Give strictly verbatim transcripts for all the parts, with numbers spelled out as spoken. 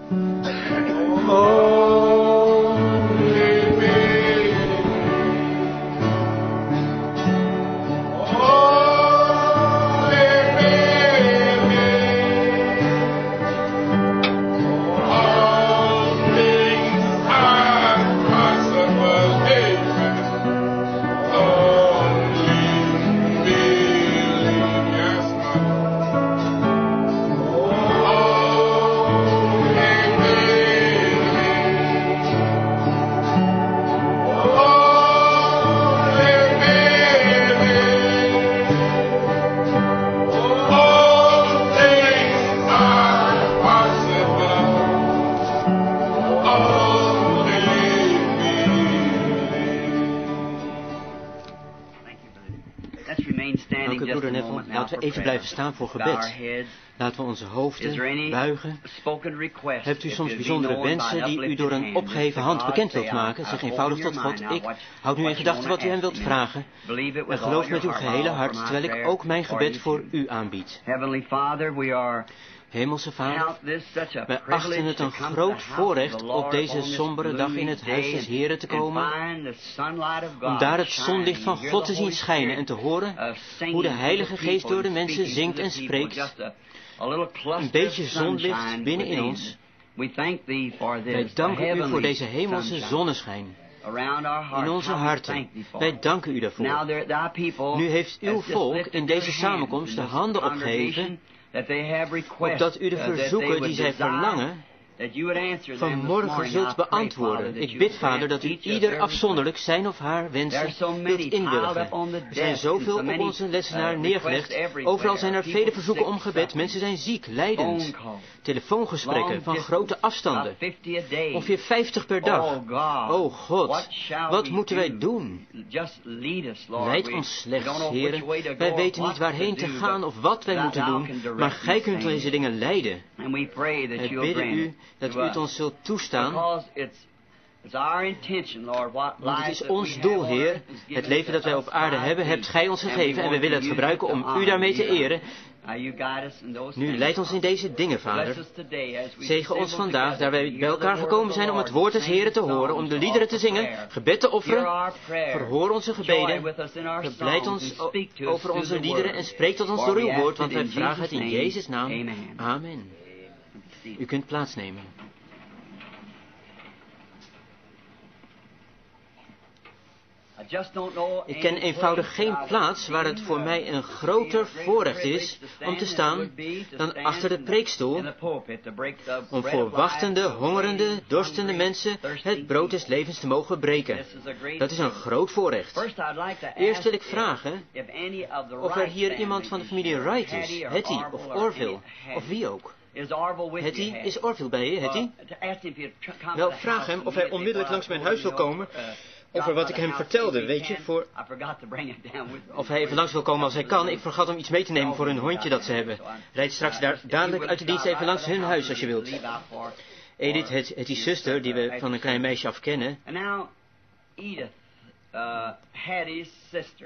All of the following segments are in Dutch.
Even blijven staan voor gebed. Laten we onze hoofden buigen. Hebt u soms bijzondere wensen die u door een opgeheven hand bekend wilt maken? Zeg eenvoudig tot God, ik houd nu in gedachten wat u hem wilt vragen. En geloof met uw gehele hart, terwijl ik ook mijn gebed voor u aanbied. Hemelse Vader, wij achten het een groot voorrecht op deze sombere dag in het huis des Heren te komen, om daar het zonlicht van God te zien schijnen en te horen hoe de Heilige Geest door de mensen zingt en spreekt. Een beetje zonlicht binnen in ons. Wij danken u voor deze hemelse zonneschijn in onze harten. Wij danken u daarvoor. Nu heeft uw volk in deze samenkomst de handen opgeheven, opdat u de verzoeken die zij verlangen vanmorgen zult beantwoorden. Ik bid, Vader, dat u ieder afzonderlijk zijn of haar wensen wilt inwilligen. Er zijn zoveel op onze lessenaar neergelegd. Overal zijn er vele verzoeken om gebed. Mensen zijn ziek, lijdend. Telefoongesprekken van grote afstanden. Ongeveer vijftig per dag. O God, wat moeten wij doen? Leid ons slechts, Heere. Wij weten niet waarheen te gaan of wat wij moeten doen, maar gij kunt deze dingen leiden. Wij bidden u dat u het ons zult toestaan, want het is ons doel, Heer. Het leven dat wij op aarde hebben, hebt gij ons gegeven en we willen het gebruiken om u daarmee te eren. Nu leid ons in deze dingen, Vader. Zegen ons vandaag, daar wij bij elkaar gekomen zijn om het woord des Heren te horen, om de liederen te zingen, gebed te offeren. Verhoor onze gebeden. Verblijd ons over onze liederen en spreek tot ons door uw woord, want wij vragen het in Jezus' naam. Amen. U kunt plaatsnemen. Ik ken eenvoudig geen plaats waar het voor mij een groter voorrecht is om te staan dan achter de preekstoel, om voor wachtende, hongerende, dorstende mensen het brood des levens te mogen breken. Dat is een groot voorrecht. Eerst wil ik vragen of er hier iemand van de familie Wright is, Hetty of Orville, of wie ook. Hetty, is Orville bij je, Hetty? Wel, vraag hem of hij onmiddellijk langs mijn huis wil komen over wat ik hem vertelde, weet je, voor... Of hij even langs wil komen als hij kan. Ik vergat om iets mee te nemen voor hun hondje dat ze hebben. Rijd straks daar dadelijk uit de dienst even langs hun huis als je wilt. Edith, het, het die zuster die we van een klein meisje af kennen. Edith, uh, Hattie's sister.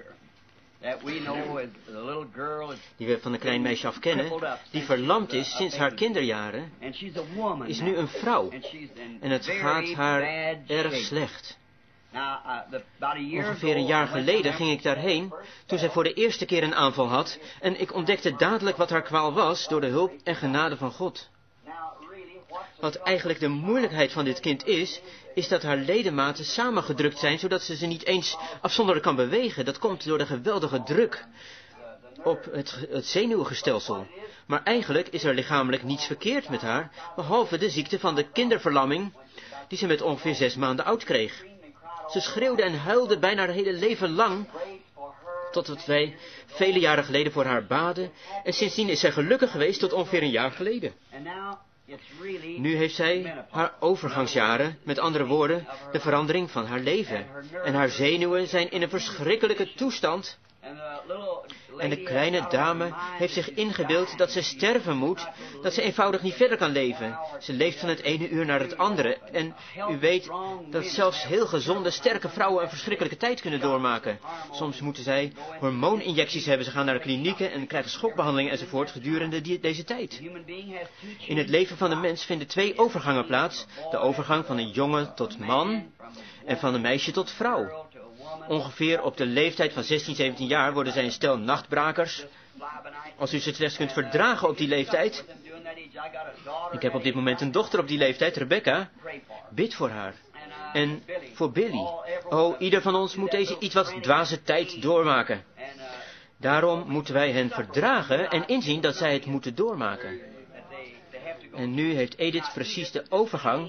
Die we van een klein meisje af kennen, die verlamd is sinds haar kinderjaren, is nu een vrouw. En het gaat haar erg slecht. Ongeveer een jaar geleden ging ik daarheen, toen zij voor de eerste keer een aanval had, en ik ontdekte dadelijk wat haar kwaal was door de hulp en genade van God. Wat eigenlijk de moeilijkheid van dit kind is, is dat haar ledematen samengedrukt zijn, zodat ze ze niet eens afzonderlijk kan bewegen. Dat komt door de geweldige druk op het, het zenuwstelsel. Maar eigenlijk is er lichamelijk niets verkeerd met haar, behalve de ziekte van de kinderverlamming, die ze met ongeveer zes maanden oud kreeg. Ze schreeuwde en huilde bijna haar hele leven lang, totdat wij vele jaren geleden voor haar baden, en sindsdien is zij gelukkig geweest tot ongeveer een jaar geleden. Nu heeft zij haar overgangsjaren, met andere woorden, de verandering van haar leven. En haar zenuwen zijn in een verschrikkelijke toestand. En de kleine dame heeft zich ingebeeld dat ze sterven moet, dat ze eenvoudig niet verder kan leven. Ze leeft van het ene uur naar het andere. En u weet dat zelfs heel gezonde, sterke vrouwen een verschrikkelijke tijd kunnen doormaken. Soms moeten zij hormooninjecties hebben, ze gaan naar de klinieken en krijgen schokbehandelingen enzovoort gedurende die, deze tijd. In het leven van de mens vinden twee overgangen plaats. De overgang van een jongen tot man en van een meisje tot vrouw. Ongeveer op de leeftijd van zestien, zeventien jaar worden zij een stel nachtbrakers. Als u ze slechts kunt verdragen op die leeftijd. Ik heb op dit moment een dochter op die leeftijd, Rebecca. Bid voor haar. En voor Billy. Oh, ieder van ons moet deze iets wat dwaze tijd doormaken. Daarom moeten wij hen verdragen en inzien dat zij het moeten doormaken. En nu heeft Edith precies de overgang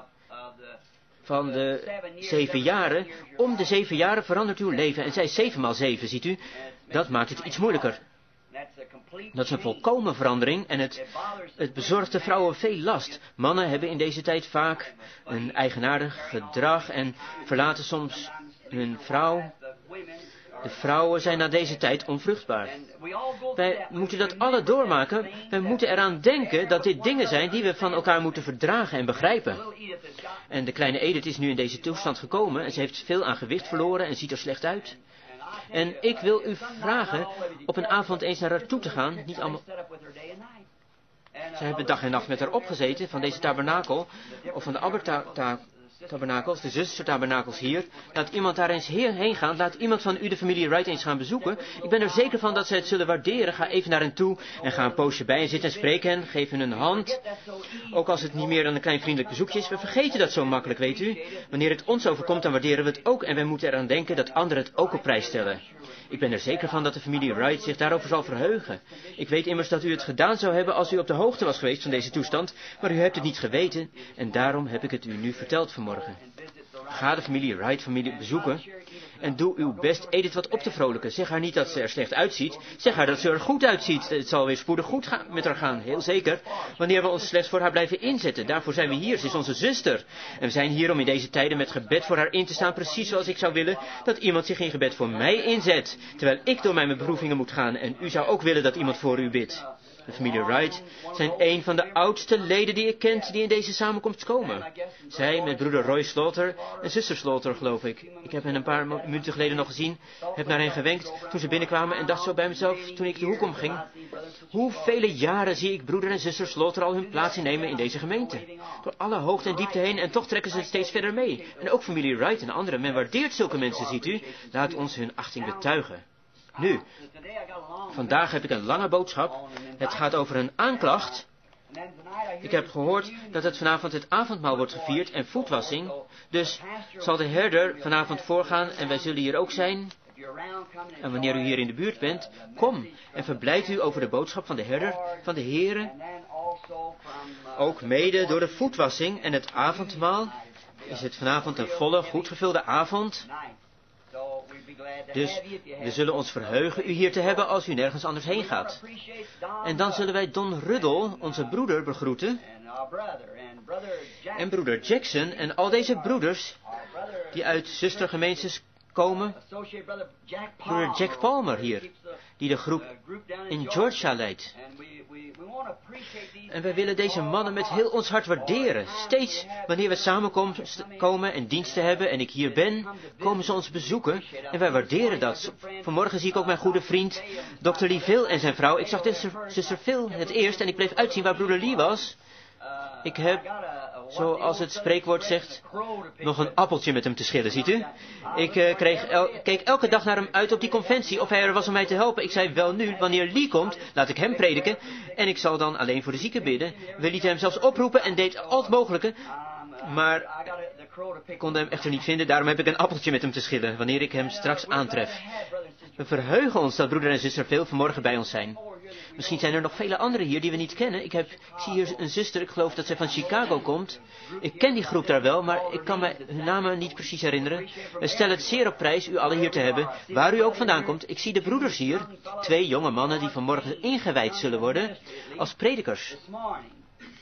van de zeven jaren. Om de zeven jaren verandert uw leven. En zij is zeven maal zeven, ziet u. Dat maakt het iets moeilijker. Dat is een volkomen verandering en het, het bezorgt de vrouwen veel last. Mannen hebben in deze tijd vaak een eigenaardig gedrag en verlaten soms hun vrouw. De vrouwen zijn na deze tijd onvruchtbaar. Wij moeten dat alle doormaken. Wij moeten eraan denken dat dit dingen zijn die we van elkaar moeten verdragen en begrijpen. En de kleine Edith is nu in deze toestand gekomen en ze heeft veel aan gewicht verloren en ziet er slecht uit. En ik wil u vragen op een avond eens naar haar toe te gaan. Niet allemaal. Zij hebben dag en nacht met haar opgezeten van deze tabernakel, of van de Albert-tabernakels, de zustertabernakels hier. Laat iemand daar eens heen gaan. Laat iemand van u de familie Wright eens gaan bezoeken. Ik ben er zeker van dat zij het zullen waarderen. Ga even naar hen toe en ga een poosje bij hen zitten en spreek hen. Geef hen een hand. Ook als het niet meer dan een klein vriendelijk bezoekje is. We vergeten dat zo makkelijk, weet u. Wanneer het ons overkomt, dan waarderen we het ook. En wij moeten eraan denken dat anderen het ook op prijs stellen. Ik ben er zeker van dat de familie Wright zich daarover zal verheugen. Ik weet immers dat u het gedaan zou hebben als u op de hoogte was geweest van deze toestand, maar u hebt het niet geweten en daarom heb ik het u nu verteld vanmorgen. Ga de familie Wright familie bezoeken en doe uw best Edith wat op te vrolijken. Zeg haar niet dat ze er slecht uitziet, zeg haar dat ze er goed uitziet. Het zal weer spoedig goed gaan met haar gaan, heel zeker, wanneer we ons slechts voor haar blijven inzetten. Daarvoor zijn we hier, ze is onze zuster. En we zijn hier om in deze tijden met gebed voor haar in te staan, precies zoals ik zou willen dat iemand zich in gebed voor mij inzet, terwijl ik door mijn beproevingen moet gaan en u zou ook willen dat iemand voor u bidt. De familie Wright zijn een van de oudste leden die ik kent die in deze samenkomst komen. Zij met broeder Roy Slaughter en zuster Slaughter, geloof ik. Ik heb hen een paar minuten geleden nog gezien, heb naar hen gewenkt toen ze binnenkwamen en dacht zo bij mezelf toen ik de hoek omging. Hoevele jaren zie ik broeder en zuster Slaughter al hun plaats innemen in deze gemeente. Door alle hoogte en diepte heen en toch trekken ze het steeds verder mee. En ook familie Wright en anderen. Men waardeert zulke mensen, ziet u. Laat ons hun achting betuigen. Nu, vandaag heb ik een lange boodschap. Het gaat over een aanklacht. Ik heb gehoord dat het vanavond het avondmaal wordt gevierd en voetwassing. Dus zal de herder vanavond voorgaan en wij zullen hier ook zijn. En wanneer u hier in de buurt bent, kom en verblijd u over de boodschap van de herder, van de Heere. Ook mede door de voetwassing en het avondmaal is het vanavond een volle, goed gevulde avond. Dus we zullen ons verheugen u hier te hebben als u nergens anders heen gaat. En dan zullen wij Don Ruddle, onze broeder, begroeten. En broeder Jackson en al deze broeders die uit zustergemeentes komen. Broeder Jack Palmer hier, die de groep in Georgia leidt. En wij willen deze mannen met heel ons hart waarderen. Steeds wanneer we samenkomen en diensten hebben en ik hier ben, komen ze ons bezoeken en wij waarderen dat. Vanmorgen zie ik ook mijn goede vriend dokter Lee Phil en zijn vrouw. Ik zag zuster Phil het eerst en ik bleef uitzien waar broeder Lee was. Ik heb, zoals het spreekwoord zegt, nog een appeltje met hem te schillen, ziet u. Ik uh, kreeg el keek elke dag naar hem uit op die conventie of hij er was om mij te helpen. Ik zei, wel nu, wanneer Lee komt, laat ik hem prediken en ik zal dan alleen voor de zieken bidden. We lieten hem zelfs oproepen en deed al het mogelijke, maar ik kon hem echter niet vinden. Daarom heb ik een appeltje met hem te schillen, wanneer ik hem straks aantref. We verheugen ons dat broeder en zuster Phil vanmorgen bij ons zijn. Misschien zijn er nog vele anderen hier die we niet kennen. Ik, heb, ik zie hier een zuster, ik geloof dat zij van Chicago komt. Ik ken die groep daar wel, maar ik kan me hun namen niet precies herinneren. We stellen het zeer op prijs u allen hier te hebben, waar u ook vandaan komt. Ik zie de broeders hier, twee jonge mannen die vanmorgen ingewijd zullen worden als predikers.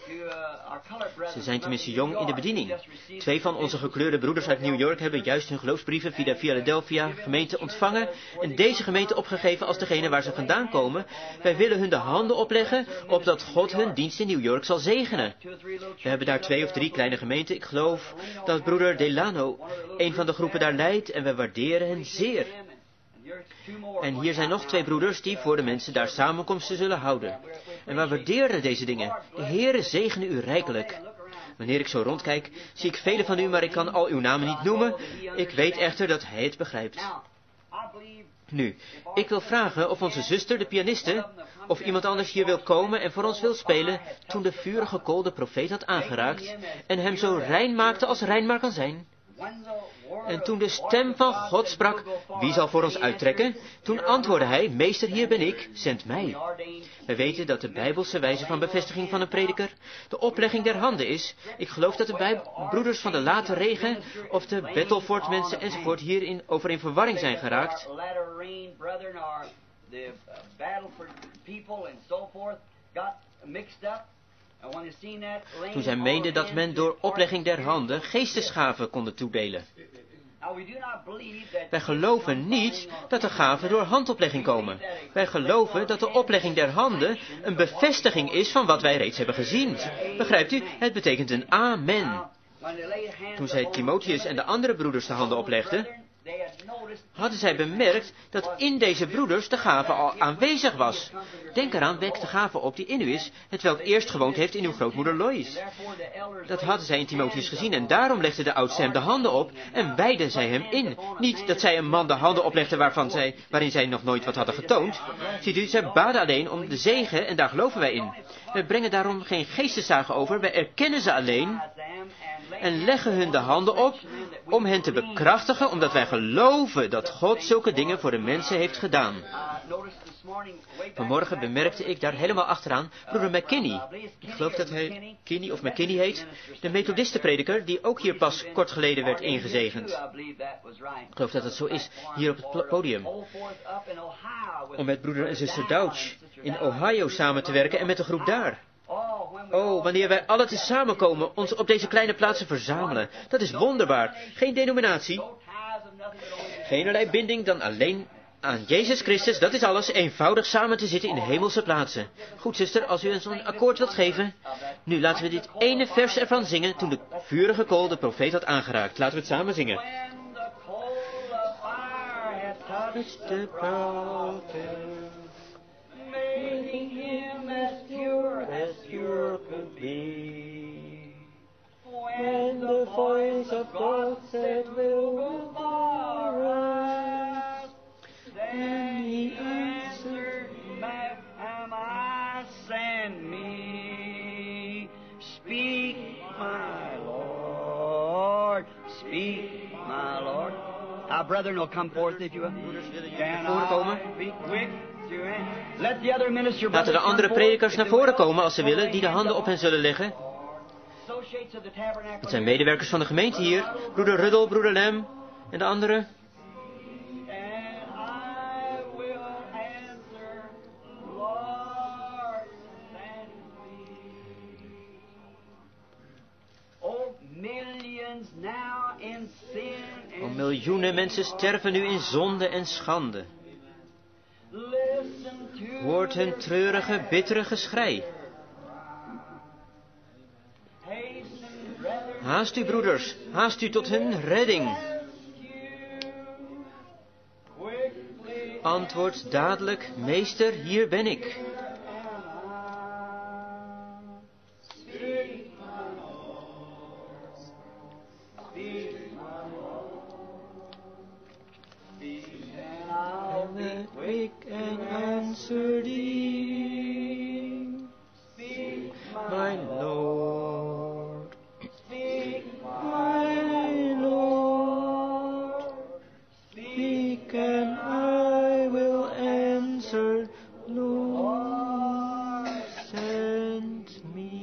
Ze zijn tenminste jong in de bediening. Twee van onze gekleurde broeders uit New York hebben juist hun geloofsbrieven via de Philadelphia gemeente ontvangen en deze gemeente opgegeven als degene waar ze vandaan komen. Wij willen hun de handen opleggen, opdat God hun dienst in New York zal zegenen. We hebben daar twee of drie kleine gemeenten. Ik geloof dat broeder Delano een van de groepen daar leidt en we waarderen hen zeer. En hier zijn nog twee broeders die voor de mensen daar samenkomsten zullen houden. En we waarderen deze dingen. De Heere zegene u rijkelijk. Wanneer ik zo rondkijk, zie ik velen van u, maar ik kan al uw namen niet noemen. Ik weet echter dat hij het begrijpt. Nu, ik wil vragen of onze zuster, de pianiste, of iemand anders hier wil komen en voor ons wil spelen, toen de vurige kool de profeet had aangeraakt en hem zo rein maakte als rein maar kan zijn. En toen de stem van God sprak, wie zal voor ons uittrekken? Toen antwoordde hij, meester, hier ben ik, zend mij. Wij weten dat de bijbelse wijze van bevestiging van een prediker de oplegging der handen is. Ik geloof dat de bij- broeders van de late regen of de Battleford mensen enzovoort hierin over in verwarring zijn geraakt. Toen zij meenden dat men door oplegging der handen geestesgaven konden toedelen. Wij geloven niet dat de gaven door handoplegging komen. Wij geloven dat de oplegging der handen een bevestiging is van wat wij reeds hebben gezien. Begrijpt u? Het betekent een amen. Toen zij Timotheus en de andere broeders de handen oplegden, hadden zij bemerkt dat in deze broeders de gave al aanwezig was. Denk eraan, wek de gave op die in u is, hetwelk eerst gewoond heeft in uw grootmoeder Lois. Dat hadden zij in Timotheus gezien en daarom legde de oudste hem de handen op en wijden zij hem in. Niet dat zij een man de handen oplegden waarvan zij, waarin zij nog nooit wat hadden getoond. Ziet u, zij baden alleen om de zegen en daar geloven wij in. We brengen daarom geen geesteszagen over, wij erkennen ze alleen en leggen hun de handen op om hen te bekrachtigen, omdat wij geloven dat God zulke dingen voor de mensen heeft gedaan. Vanmorgen bemerkte ik daar helemaal achteraan broeder McKinney. Ik geloof dat hij Kinney of McKinney heet. De methodistenprediker die ook hier pas kort geleden werd ingezegend. Ik geloof dat het zo is, hier op het podium. Om met broeder en zuster Douch in Ohio samen te werken en met de groep daar. Oh, wanneer wij alle tezamen komen, ons op deze kleine plaatsen verzamelen. Dat is wonderbaar. Geen denominatie. Geen allerlei binding dan alleen aan Jezus Christus. Dat is alles. Eenvoudig samen te zitten in de hemelse plaatsen. Goed, zuster, als u ons een akkoord wilt geven. Nu, laten we dit ene vers ervan zingen toen de vurige kool de profeet had aangeraakt. Laten we het samen zingen. The prophet, making him as pure as pure could be. When the voice of God said, "Will go far us," then he answered, "Back am I, send me. Speak, my Lord, speak, my Lord." Our brethren will come forth if you will. Voorkomen. Laten de andere predikers naar voren komen als ze willen, die de handen op hen zullen leggen. Het zijn medewerkers van de gemeente hier. Broeder Ruddel, broeder Lem en de anderen. Om miljoenen mensen sterven nu in zonde en schande. Hoort hun treurige, bittere geschrei. Haast u, broeders, haast u tot hun redding. Antwoord dadelijk, meester, hier ben ik. Quick and answer thee, speak, my Lord, speak, my Lord, speak and I will answer, Lord, send me.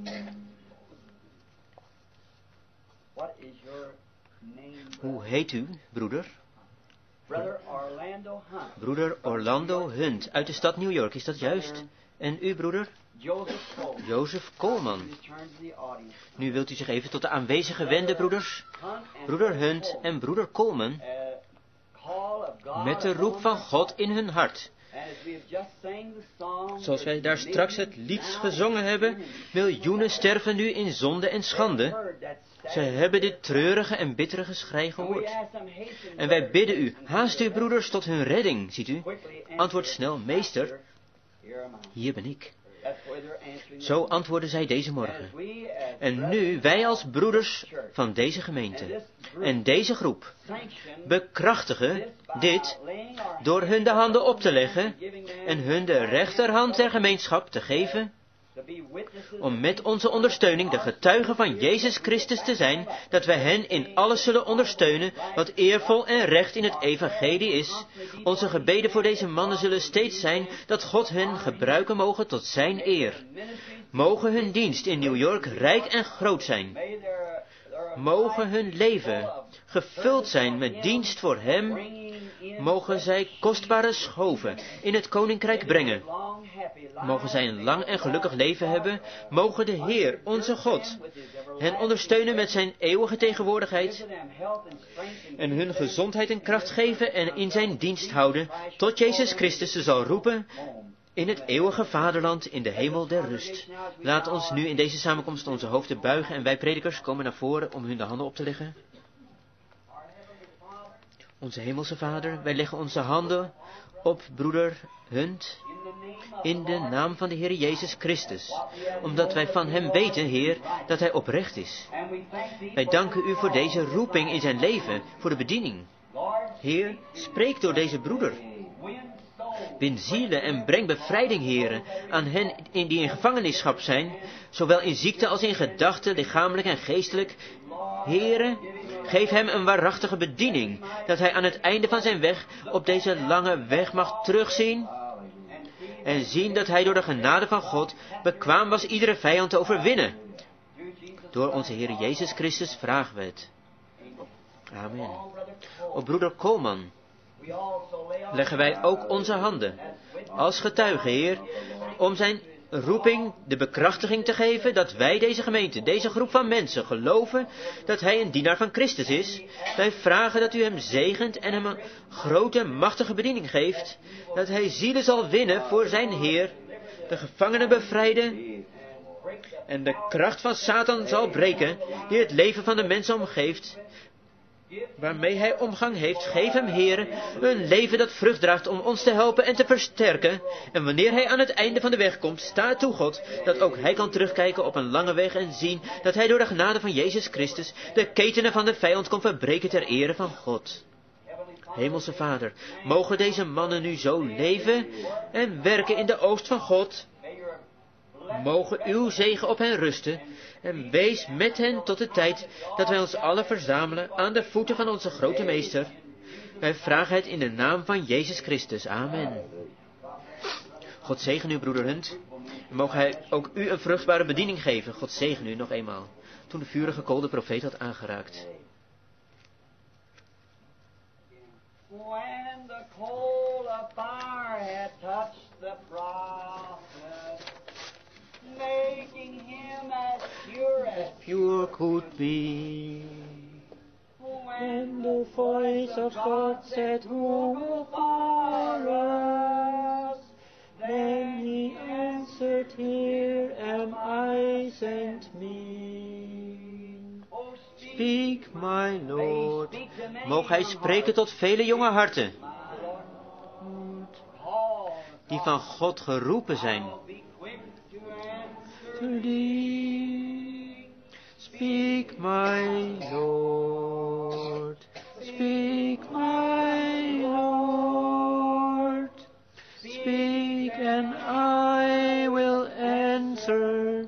What is your name? Hoe heet u, broeder? Broeder Orlando Hunt uit de stad New York, is dat juist? En u, broeder? Jozef Coleman. Nu wilt u zich even tot de aanwezigen wenden, broeders. Broeder Hunt en broeder Coleman. Met de roep van God in hun hart. Zoals wij daar straks het lied gezongen hebben. Miljoenen sterven nu in zonde en schande. Ze hebben dit treurige en bittere geschrei gehoord. En wij bidden u, haast uw broeders tot hun redding, ziet u. Antwoord snel, meester, hier ben ik. Zo antwoordden zij deze morgen. En nu, wij als broeders van deze gemeente en deze groep bekrachtigen dit door hun de handen op te leggen en hun de rechterhand der gemeenschap te geven, om met onze ondersteuning de getuigen van Jezus Christus te zijn, dat wij hen in alles zullen ondersteunen, wat eervol en recht in het evangelie is. Onze gebeden voor deze mannen zullen steeds zijn, dat God hen gebruiken mogen tot zijn eer. Mogen hun dienst in New York rijk en groot zijn. Mogen hun leven gevuld zijn met dienst voor hem. Mogen zij kostbare schoven in het koninkrijk brengen. Mogen zij een lang en gelukkig leven hebben. Mogen de Heer, onze God, hen ondersteunen met zijn eeuwige tegenwoordigheid. En hun gezondheid en kracht geven en in zijn dienst houden, tot Jezus Christus ze zal roepen in het eeuwige vaderland in de hemel der rust. Laat ons nu in deze samenkomst onze hoofden buigen en wij predikers komen naar voren om hun de handen op te leggen. Onze hemelse Vader, wij leggen onze handen op broeder Hunt in de naam van de Heer Jezus Christus, omdat wij van hem weten, Heer, dat hij oprecht is. Wij danken u voor deze roeping in zijn leven, voor de bediening. Heer, spreek door deze broeder. Win zielen en breng bevrijding, Heere, aan hen die in gevangenschap zijn, zowel in ziekte als in gedachten, lichamelijk en geestelijk. Heere, geef hem een waarachtige bediening, dat hij aan het einde van zijn weg op deze lange weg mag terugzien en zien dat hij door de genade van God bekwaam was iedere vijand te overwinnen. Door onze Heer Jezus Christus vragen we het. Amen. Op broeder Coleman leggen wij ook onze handen als getuige, Heer, om zijn roeping de bekrachtiging te geven dat wij deze gemeente, deze groep van mensen geloven dat hij een dienaar van Christus is. Wij vragen dat u hem zegent en hem een grote, machtige bediening geeft, dat hij zielen zal winnen voor zijn Heer, de gevangenen bevrijden en de kracht van Satan zal breken, die het leven van de mensen omgeeft, waarmee hij omgang heeft. Geef hem, Heere, een leven dat vrucht draagt om ons te helpen en te versterken. En wanneer hij aan het einde van de weg komt, sta toe, God, dat ook hij kan terugkijken op een lange weg en zien dat hij door de genade van Jezus Christus de ketenen van de vijand kon verbreken ter ere van God. Hemelse Vader, mogen deze mannen nu zo leven en werken in de oost van God. Mogen uw zegen op hen rusten en wees met hen tot de tijd dat wij ons allen verzamelen aan de voeten van onze grote meester. Wij vragen het in de naam van Jezus Christus. Amen. God zegen u, broeder Hunt. En mogen hij ook u een vruchtbare bediening geven. God zegen u nog eenmaal. Toen de vurige kool de profeet had aangeraakt. When the coal of fire had touched the prophet, making him as pure as pure could be. When the voice of God said, "Who will fire us?" Then he answered, "Here am I, send me." Speak, my Lord. Moog hij spreken tot vele jonge harten, die van God geroepen zijn. Speak, my Lord. Speak, my Lord. Speak, and I will answer.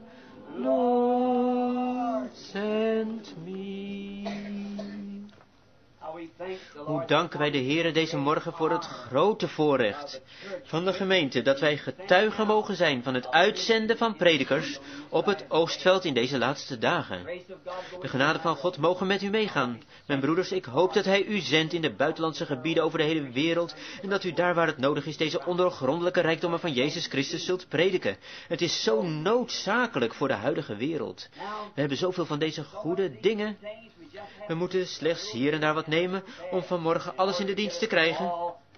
Lord, send me. Hoe danken wij de Heere deze morgen voor het grote voorrecht van de gemeente, dat wij getuigen mogen zijn van het uitzenden van predikers op het Oostveld in deze laatste dagen. De genade van God mogen met u meegaan. Mijn broeders, ik hoop dat Hij u zendt in de buitenlandse gebieden over de hele wereld en dat u daar waar het nodig is deze ondoorgrondelijke rijkdommen van Jezus Christus zult prediken. Het is zo noodzakelijk voor de huidige wereld. We hebben zoveel van deze goede dingen. We moeten slechts hier en daar wat nemen om vanmorgen alles in de dienst te krijgen.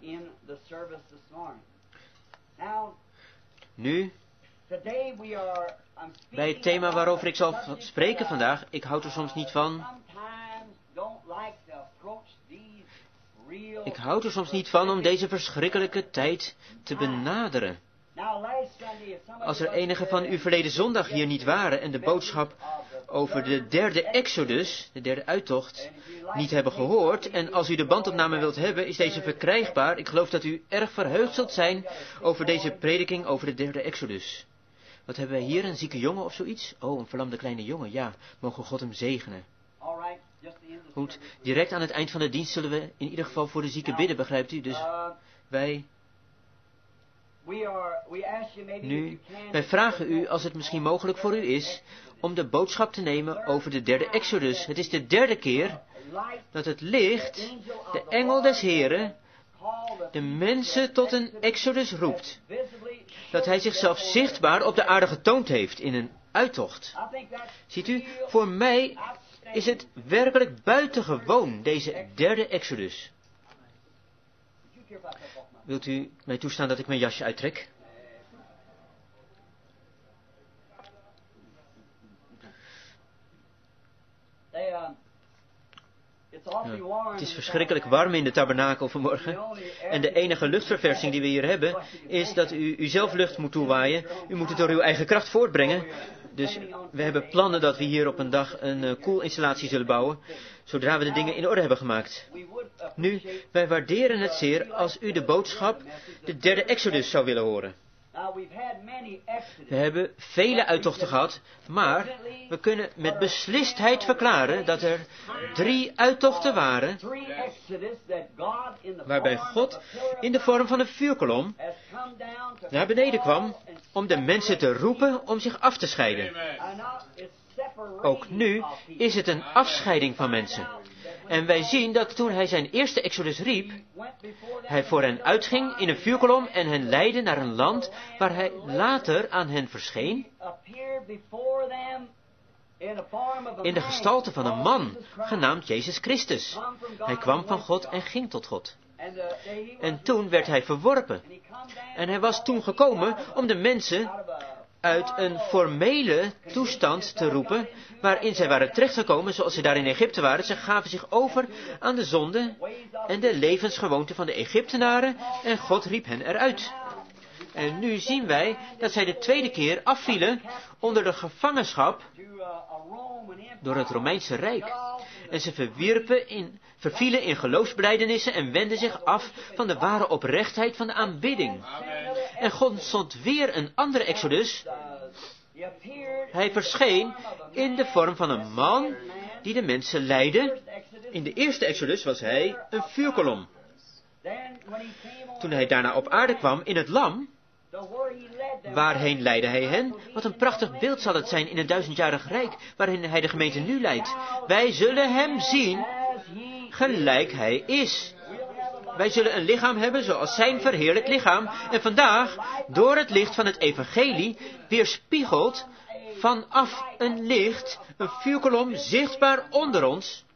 Nu, bij het thema waarover ik zal spreken vandaag, ik houd er soms niet van. Ik houd er soms niet van om deze verschrikkelijke tijd te benaderen. Als er enige van u verleden zondag hier niet waren en de boodschap over de derde Exodus, de derde uittocht, niet hebben gehoord, en als u de bandopname wilt hebben, is deze verkrijgbaar. Ik geloof dat u erg verheugd zult zijn over deze prediking over de derde Exodus. Wat hebben wij hier, een zieke jongen of zoiets? Oh, een verlamde kleine jongen, ja, mogen God hem zegenen. Goed, direct aan het eind van de dienst zullen we in ieder geval voor de zieke bidden, begrijpt u? Dus wij... Nu, wij vragen u, als het misschien mogelijk voor u is, om de boodschap te nemen over de derde Exodus. Het is de derde keer dat het licht, de engel des Heren, de mensen tot een Exodus roept. Dat hij zichzelf zichtbaar op de aarde getoond heeft in een uittocht. Ziet u, voor mij is het werkelijk buitengewoon, deze derde Exodus. Wilt u mij toestaan dat ik mijn jasje uittrek? Ja, het is verschrikkelijk warm in de tabernakel vanmorgen. En de enige luchtverversing die we hier hebben, is dat u uzelf lucht moet toewaaien. U moet het door uw eigen kracht voortbrengen. Dus we hebben plannen dat we hier op een dag een uh, koelinstallatie zullen bouwen, zodra we de dingen in orde hebben gemaakt. Nu, wij waarderen het zeer als u de boodschap, de derde Exodus, zou willen horen. We hebben vele uittochten gehad, maar we kunnen met beslistheid verklaren dat er drie uittochten waren, waarbij God in de vorm van een vuurkolom naar beneden kwam om de mensen te roepen om zich af te scheiden. Ook nu is het een afscheiding van mensen. En wij zien dat toen hij zijn eerste Exodus riep, hij voor hen uitging in een vuurkolom en hen leidde naar een land waar hij later aan hen verscheen in de gestalte van een man, genaamd Jezus Christus. Hij kwam van God en ging tot God. En toen werd hij verworpen. En hij was toen gekomen om de mensen uit een formele toestand te roepen, waarin zij waren terechtgekomen zoals ze daar in Egypte waren. Ze gaven zich over aan de zonde en de levensgewoonten van de Egyptenaren en God riep hen eruit. En nu zien wij dat zij de tweede keer afvielen onder de gevangenschap door het Romeinse Rijk. En ze verwierpen in, vervielen in geloofsbelijdenissen en wenden zich af van de ware oprechtheid van de aanbidding. En God zond weer een andere Exodus. Hij verscheen in de vorm van een man die de mensen leidde. In de eerste Exodus was hij een vuurkolom. Toen hij daarna op aarde kwam in het lam, waarheen leidde hij hen? Wat een prachtig beeld zal het zijn in een duizendjarig rijk, waarin hij de gemeente nu leidt. Wij zullen hem zien gelijk hij is. Wij zullen een lichaam hebben zoals zijn verheerlijk lichaam. En vandaag, door het licht van het evangelie, weerspiegelt vanaf een licht, een vuurkolom, zichtbaar onder ons.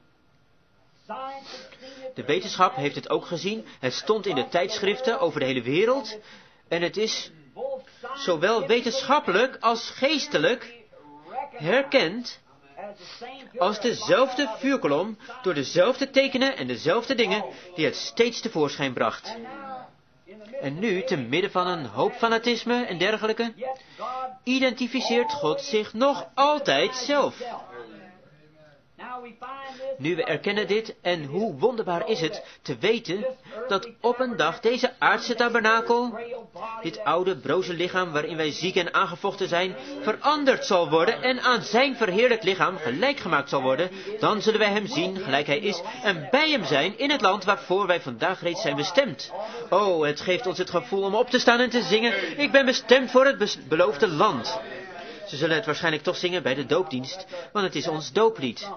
De wetenschap heeft het ook gezien. Het stond in de tijdschriften over de hele wereld. En het is zowel wetenschappelijk als geestelijk herkend als dezelfde vuurkolom door dezelfde tekenen en dezelfde dingen die het steeds tevoorschijn bracht. En nu, te midden van een hoop fanatisme en dergelijke, identificeert God zich nog altijd zelf. Nu, we erkennen dit en hoe wonderbaar is het te weten dat op een dag deze aardse tabernakel, dit oude broze lichaam waarin wij ziek en aangevochten zijn, veranderd zal worden en aan zijn verheerlijk lichaam gelijk gemaakt zal worden. Dan zullen wij hem zien gelijk hij is en bij hem zijn in het land waarvoor wij vandaag reeds zijn bestemd. Oh, het geeft ons het gevoel om op te staan en te zingen: ik ben bestemd voor het beloofde land. Ze zullen het waarschijnlijk toch zingen bij de doopdienst, want het is ons dooplied.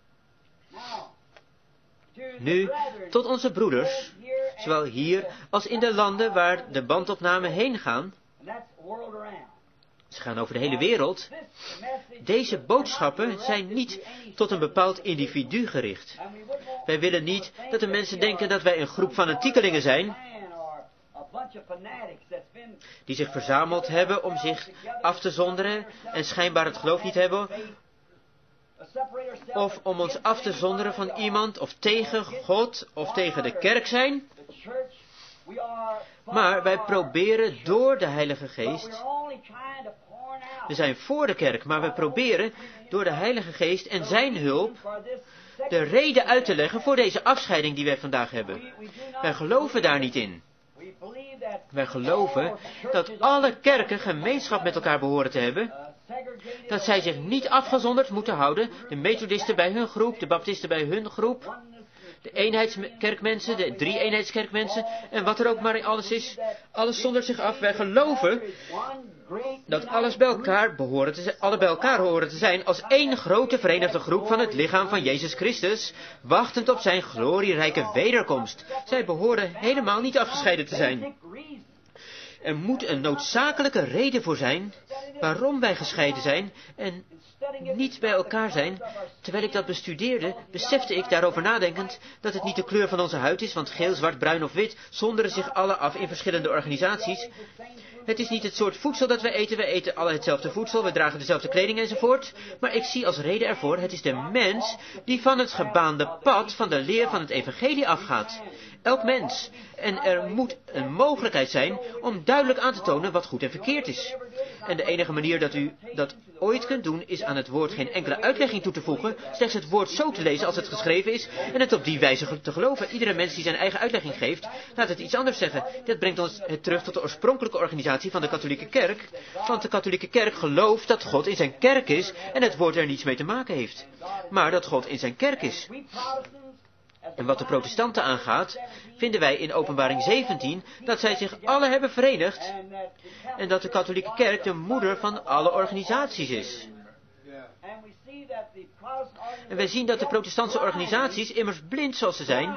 Nu, tot onze broeders, zowel hier als in de landen waar de bandopnamen heen gaan. Ze gaan over de hele wereld. Deze boodschappen zijn niet tot een bepaald individu gericht. Wij willen niet dat de mensen denken dat wij een groep fanatiekelingen zijn, die zich verzameld hebben om zich af te zonderen en schijnbaar het geloof niet hebben, of om ons af te zonderen van iemand of tegen God of tegen de kerk zijn. Maar wij proberen door de Heilige Geest, we zijn voor de kerk, maar we proberen door de Heilige Geest en zijn hulp de reden uit te leggen voor deze afscheiding die wij vandaag hebben. Wij geloven daar niet in. Wij geloven dat alle kerken gemeenschap met elkaar behoren te hebben, dat zij zich niet afgezonderd moeten houden, de methodisten bij hun groep, de baptisten bij hun groep, de eenheidskerkmensen, de drie-eenheidskerkmensen en wat er ook maar in alles is. Alles zondert zich af. Wij geloven dat alles bij elkaar behoren te zijn, alle bij elkaar horen te zijn als één grote verenigde groep van het lichaam van Jezus Christus, wachtend op zijn glorierijke wederkomst. Zij behoren helemaal niet afgescheiden te zijn. Er moet een noodzakelijke reden voor zijn waarom wij gescheiden zijn en niet bij elkaar zijn. Terwijl ik dat bestudeerde, besefte ik daarover nadenkend dat het niet de kleur van onze huid is, want geel, zwart, bruin of wit zonderen zich alle af in verschillende organisaties. Het is niet het soort voedsel dat we eten, we eten alle hetzelfde voedsel, we dragen dezelfde kleding enzovoort. Maar ik zie als reden ervoor, het is de mens die van het gebaande pad van de leer van het evangelie afgaat. Elk mens. En er moet een mogelijkheid zijn om duidelijk aan te tonen wat goed en verkeerd is. En de enige manier dat u dat ooit kunt doen, is aan het woord geen enkele uitlegging toe te voegen, slechts het woord zo te lezen als het geschreven is, en het op die wijze te geloven. Iedere mens die zijn eigen uitlegging geeft, laat het iets anders zeggen. Dat brengt ons het terug tot de oorspronkelijke organisatie van de katholieke kerk, want de katholieke kerk gelooft dat God in zijn kerk is, en het woord er niets mee te maken heeft. Maar dat God in zijn kerk is. En wat de protestanten aangaat, vinden wij in Openbaring zeventien dat zij zich alle hebben verenigd en dat de katholieke kerk de moeder van alle organisaties is. En wij zien dat de protestantse organisaties, immers blind zoals ze zijn,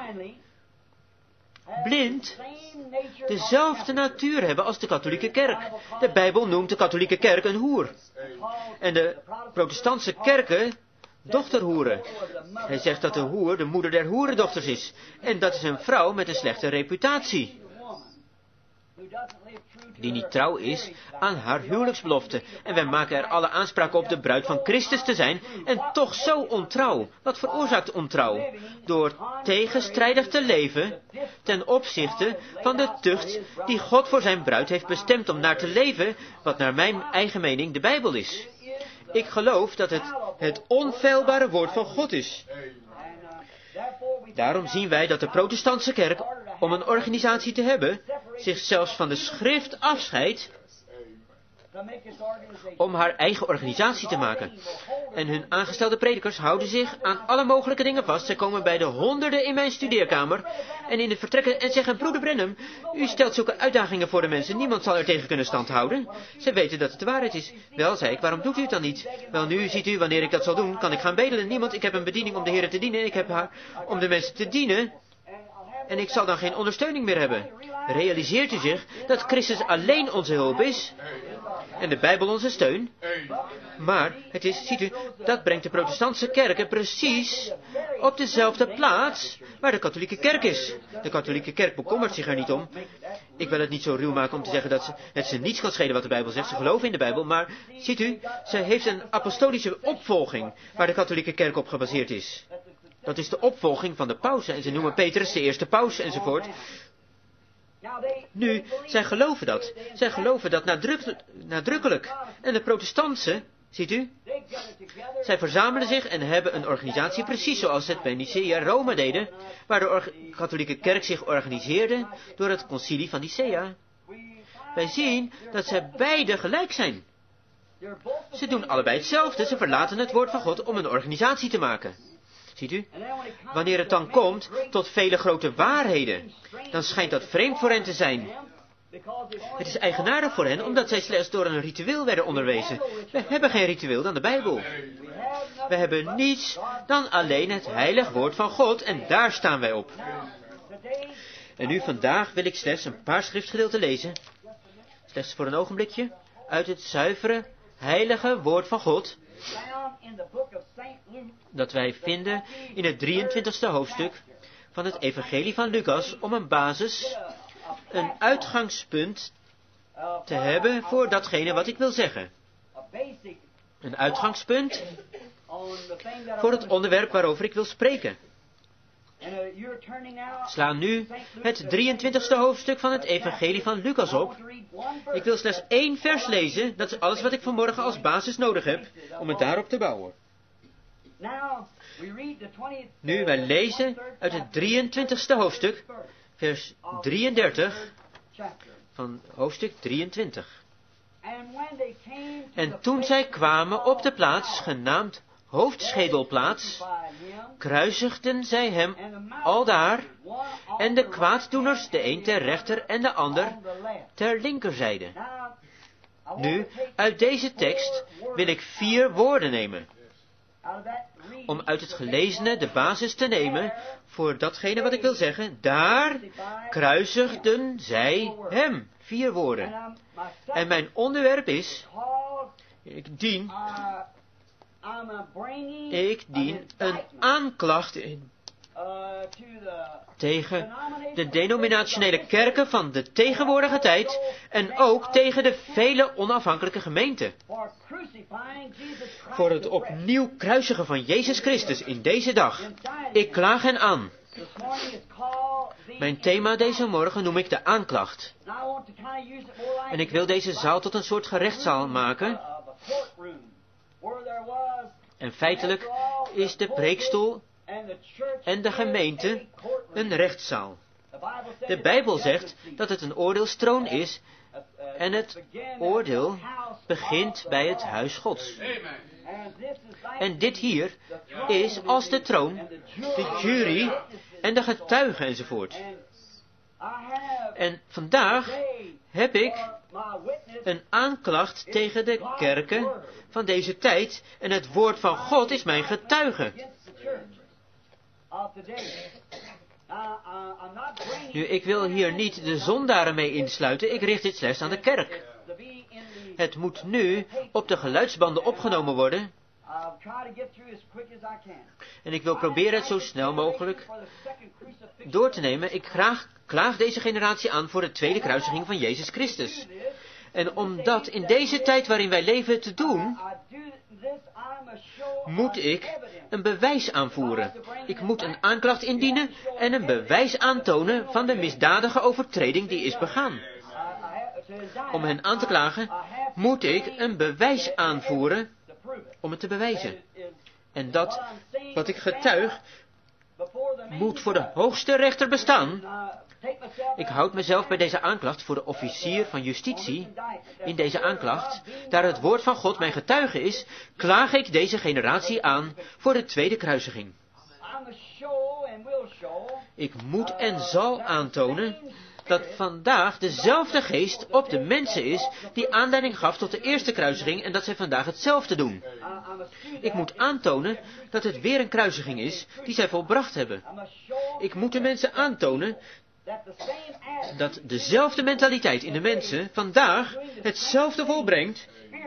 blind dezelfde natuur hebben als de katholieke kerk. De Bijbel noemt de katholieke kerk een hoer. En de protestantse kerken dochterhoeren. Hij zegt dat de hoer de moeder der hoerendochters is. En dat is een vrouw met een slechte reputatie, die niet trouw is aan haar huwelijksbelofte. En wij maken er alle aanspraak op de bruid van Christus te zijn, en toch zo ontrouw. Wat veroorzaakt ontrouw? Door tegenstrijdig te leven ten opzichte van de tucht die God voor zijn bruid heeft bestemd om naar te leven, wat naar mijn eigen mening de Bijbel is. Ik geloof dat het het onfeilbare woord van God is. Daarom zien wij dat de protestantse kerk, om een organisatie te hebben, zich zelfs van de schrift afscheidt om haar eigen organisatie te maken. En hun aangestelde predikers houden zich aan alle mogelijke dingen vast. Zij komen bij de honderden in mijn studeerkamer en in het vertrekken en zeggen: broeder Branham, u stelt zulke uitdagingen voor de mensen, niemand zal er tegen kunnen standhouden. Zij weten dat het de waarheid is. Wel, zei ik, waarom doet u het dan niet? Wel, nu ziet u, wanneer ik dat zal doen, kan ik gaan bedelen. Niemand, ik heb een bediening om de Heer te dienen, ik heb haar om de mensen te dienen. En ik zal dan geen ondersteuning meer hebben. Realiseert u zich dat Christus alleen onze hulp is en de Bijbel onze steun? Maar het is, ziet u, dat brengt de protestantse kerken precies op dezelfde plaats waar de katholieke kerk is. De katholieke kerk bekommert zich er niet om. Ik wil het niet zo ruw maken om te zeggen dat ze, het ze niets kan schelen wat de Bijbel zegt. Ze geloven in de Bijbel, maar ziet u, ze heeft een apostolische opvolging waar de katholieke kerk op gebaseerd is. Dat is de opvolging van de paus. En ze noemen Petrus de eerste paus enzovoort. Nu, zij geloven dat. Zij geloven dat nadruk, nadrukkelijk. En de protestanten, Ziet u? Zij verzamelen zich en hebben een organisatie precies zoals het bij Nicea Rome deden, waar de katholieke kerk zich organiseerde door het concilie van Nicea. Wij zien dat zij beide gelijk zijn. Ze doen allebei hetzelfde, ze verlaten het woord van God om een organisatie te maken. Ziet u? Wanneer het dan komt tot vele grote waarheden, dan schijnt dat vreemd voor hen te zijn. Het is eigenaardig voor hen, omdat zij slechts door een ritueel werden onderwezen. We hebben geen ritueel dan de Bijbel. We hebben niets dan alleen het heilig woord van God en daar staan wij op. En nu vandaag wil ik slechts een paar schriftgedeelten lezen, slechts voor een ogenblikje, uit het zuivere, heilige woord van God, dat wij vinden in het drieëntwintigste hoofdstuk van het evangelie van Lucas, om een basis, een uitgangspunt te hebben voor datgene wat ik wil zeggen. Een uitgangspunt voor het onderwerp waarover ik wil spreken. Sla nu het drieëntwintigste hoofdstuk van het evangelie van Lucas op. Ik wil slechts één vers lezen, dat is alles wat ik vanmorgen als basis nodig heb, om het daarop te bouwen. Nu, wij lezen uit het drieëntwintigste hoofdstuk, vers drieëndertig, van hoofdstuk drieëntwintig. En toen zij kwamen op de plaats, genaamd hoofdschedelplaats, kruisigden zij hem aldaar, en de kwaaddoeners, de een ter rechter en de ander ter linkerzijde. Nu, uit deze tekst wil ik vier woorden nemen, om uit het gelezene de basis te nemen voor datgene wat ik wil zeggen. Daar kruisigden zij hem. Vier woorden. En mijn onderwerp is, ik dien, ik dien een aanklacht in tegen de denominationele kerken van de tegenwoordige tijd en ook tegen de vele onafhankelijke gemeenten. Voor het opnieuw kruisigen van Jezus Christus in deze dag. Ik klaag hen aan. Mijn thema deze morgen noem ik de aanklacht. En ik wil deze zaal tot een soort gerechtszaal maken. En feitelijk is de preekstoel en de gemeente een rechtszaal. De Bijbel zegt dat het een oordeelstroon is en het oordeel begint bij het huis Gods. En dit hier is als de troon, de jury en de getuigen enzovoort. En vandaag heb ik een aanklacht tegen de kerken van deze tijd en het woord van God is mijn getuige. Nu, ik wil hier niet de zondaren mee insluiten, ik richt dit slechts aan de kerk. Het moet nu op de geluidsbanden opgenomen worden. En ik wil proberen het zo snel mogelijk door te nemen. Ik graag, klaag deze generatie aan voor de tweede kruisiging van Jezus Christus. En om dat in deze tijd waarin wij leven te doen, moet ik een bewijs aanvoeren. Ik moet een aanklacht indienen en een bewijs aantonen van de misdadige overtreding die is begaan. Om hen aan te klagen, moet ik een bewijs aanvoeren om het te bewijzen. En dat wat ik getuig, moet voor de hoogste rechter bestaan. Ik houd mezelf bij deze aanklacht voor de officier van justitie. In deze aanklacht, daar het woord van God mijn getuige is, klaag ik deze generatie aan voor de tweede kruisiging. Ik moet en zal aantonen dat vandaag dezelfde geest op de mensen is die aanleiding gaf tot de eerste kruisiging en dat zij vandaag hetzelfde doen. Ik moet aantonen dat het weer een kruisiging is die zij volbracht hebben. Ik moet de mensen aantonen dat dezelfde mentaliteit in de mensen vandaag hetzelfde volbrengt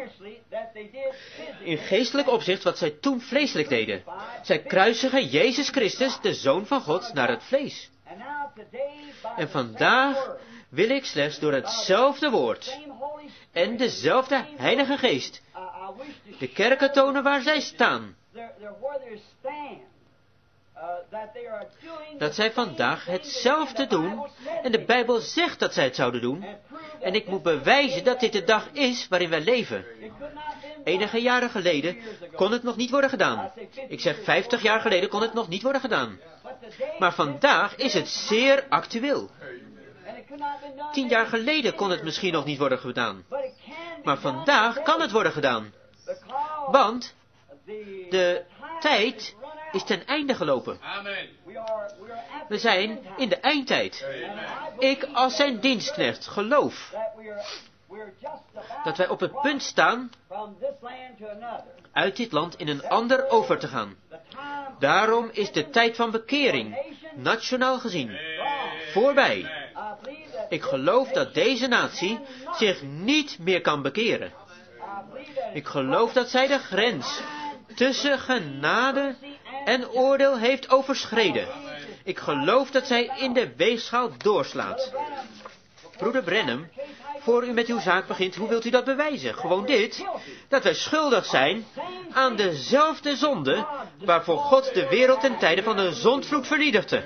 in geestelijk opzicht wat zij toen vleeselijk deden. Zij kruisigen Jezus Christus, de Zoon van God, naar het vlees. En vandaag wil ik slechts door hetzelfde woord en dezelfde Heilige Geest de kerken tonen waar zij staan. dat zij vandaag hetzelfde doen en de Bijbel zegt dat zij het zouden doen. En ik moet bewijzen dat dit de dag is waarin wij leven. Enige jaren geleden kon het nog niet worden gedaan. Ik zeg vijftig jaar geleden kon het nog niet worden gedaan. Maar vandaag is het zeer actueel. Tien jaar geleden kon het misschien nog niet worden gedaan. Maar vandaag kan het worden gedaan. Want de tijd is ten einde gelopen. We zijn in de eindtijd. Ik als zijn dienstknecht geloof dat wij op het punt staan uit dit land in een ander over te gaan. Daarom is de tijd van bekering, nationaal gezien, voorbij. Ik geloof dat deze natie zich niet meer kan bekeren. Ik geloof dat zij de grens tussen genade en oordeel heeft overschreden. Ik geloof dat zij in de weegschaal doorslaat. Broeder Branham, voor u met uw zaak begint, hoe wilt u dat bewijzen? Gewoon dit, dat wij schuldig zijn aan dezelfde zonde waarvoor God de wereld ten tijde van de zondvloed vernietigde.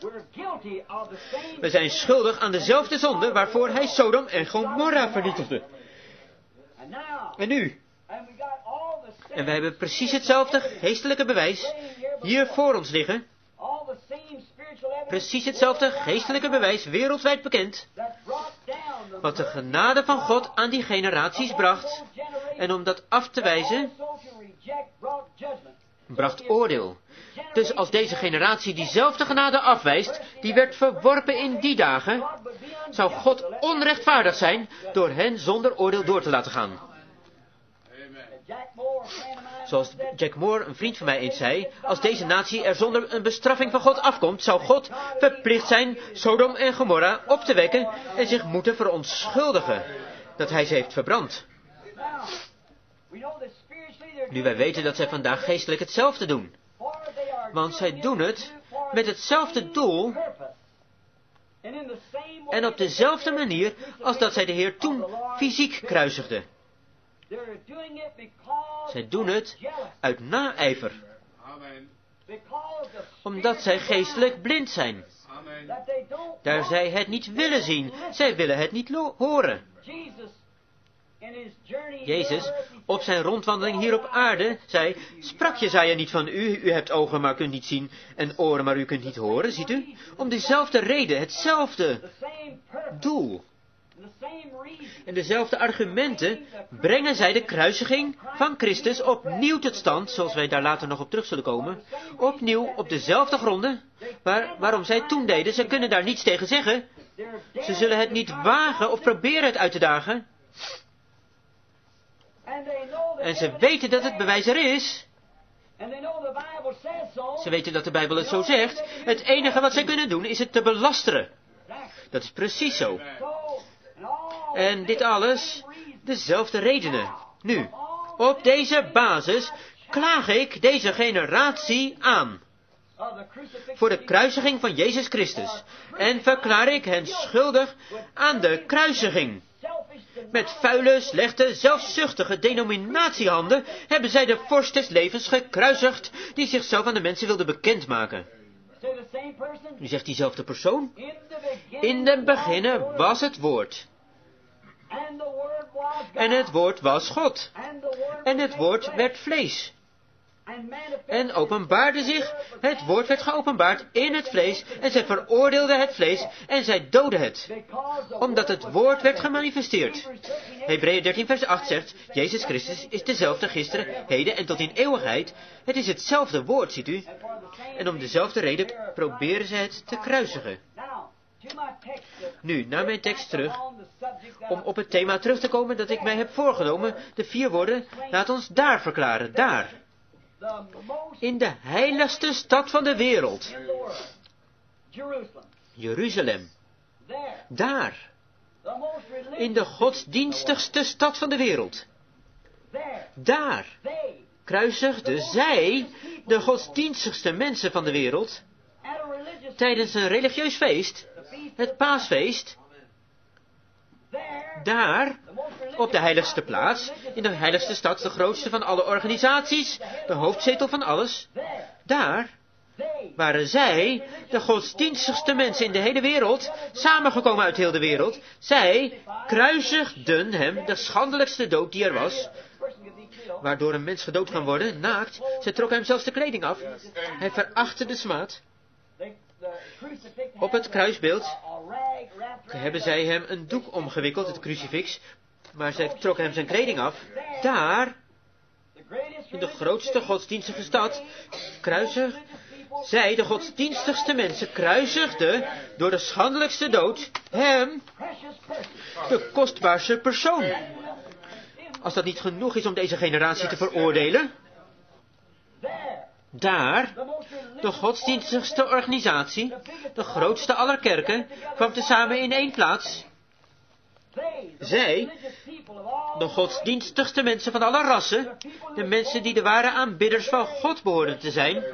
We zijn schuldig aan dezelfde zonde waarvoor hij Sodom en Gomorra vernietigde. En nu? En we hebben precies hetzelfde geestelijke bewijs hier voor ons liggen. Precies hetzelfde geestelijke bewijs, wereldwijd bekend. Wat de genade van God aan die generaties bracht. En om dat af te wijzen, bracht oordeel. Dus als deze generatie diezelfde genade afwijst, die werd verworpen in die dagen, zou God onrechtvaardig zijn door hen zonder oordeel door te laten gaan. Zoals Jack Moore, een vriend van mij, eens zei, als deze natie er zonder een bestraffing van God afkomt, zou God verplicht zijn Sodom en Gomorra op te wekken en zich moeten verontschuldigen dat hij ze heeft verbrand. Nu wij weten dat zij vandaag geestelijk hetzelfde doen. Want zij doen het met hetzelfde doel en op dezelfde manier als dat zij de Heer toen fysiek kruisigde. Zij doen het uit naijver. Omdat zij geestelijk blind zijn. Daar zij het niet willen zien. Zij willen het niet horen. Jezus, op zijn rondwandeling hier op aarde, zei, sprak Jesaja niet van u, u hebt ogen maar kunt niet zien en oren maar u kunt niet horen, ziet u? Om dezelfde reden, hetzelfde doel. En dezelfde argumenten brengen zij de kruisiging van Christus opnieuw tot stand, zoals wij daar later nog op terug zullen komen, opnieuw op dezelfde gronden, waar, waarom zij toen deden. Ze kunnen daar niets tegen zeggen. Ze zullen het niet wagen of proberen het uit te dagen. En ze weten dat het bewijs er is. Ze weten dat de Bijbel het zo zegt. Het enige wat zij kunnen doen is het te belasteren. Dat is precies zo. En dit alles, dezelfde redenen. Nu, op deze basis klaag ik deze generatie aan. Voor de kruisiging van Jezus Christus. En verklaar ik hen schuldig aan de kruisiging. Met vuile, slechte, zelfzuchtige denominatiehanden hebben zij de vorst des levens gekruisigd, die zichzelf aan de mensen wilde bekendmaken. Nu zegt diezelfde persoon, in den beginnen was het woord. En het woord was God. En het woord werd vlees. En openbaarde zich, het woord werd geopenbaard in het vlees, en zij veroordeelde het vlees, en zij doodde het, omdat het woord werd gemanifesteerd. Hebreeën dertien vers acht zegt, Jezus Christus is dezelfde gisteren, heden en tot in eeuwigheid. Het is hetzelfde woord, ziet u. En om dezelfde reden proberen ze het te kruisigen. Nu, naar mijn tekst terug, om op het thema terug te komen dat ik mij heb voorgenomen, de vier woorden, laat ons daar verklaren, daar. In de heiligste stad van de wereld. Jeruzalem. Daar. In de godsdienstigste stad van de wereld. Daar kruisigden zij, de godsdienstigste mensen van de wereld, tijdens een religieus feest, het paasfeest, daar, op de heiligste plaats, in de heiligste stad, de grootste van alle organisaties, de hoofdzetel van alles, daar waren zij, de godsdienstigste mensen in de hele wereld, samengekomen uit heel de wereld. Zij kruisigden hem, de schandelijkste dood die er was, waardoor een mens gedood kan worden, naakt. Zij trokken hem zelfs de kleding af. Hij verachtte de smaad. Op het kruisbeeld hebben zij hem een doek omgewikkeld, het crucifix, maar zij trokken hem zijn kleding af. Daar, in de grootste godsdienstige stad, kruisig, zij, de godsdienstigste mensen, kruisigden door de schandelijkste dood hem, de kostbaarste persoon. Als dat niet genoeg is om deze generatie te veroordelen, daar, de godsdienstigste organisatie, de grootste aller kerken, kwam tezamen in één plaats. Zij, de godsdienstigste mensen van alle rassen, de mensen die de ware aanbidders van God behoorden te zijn,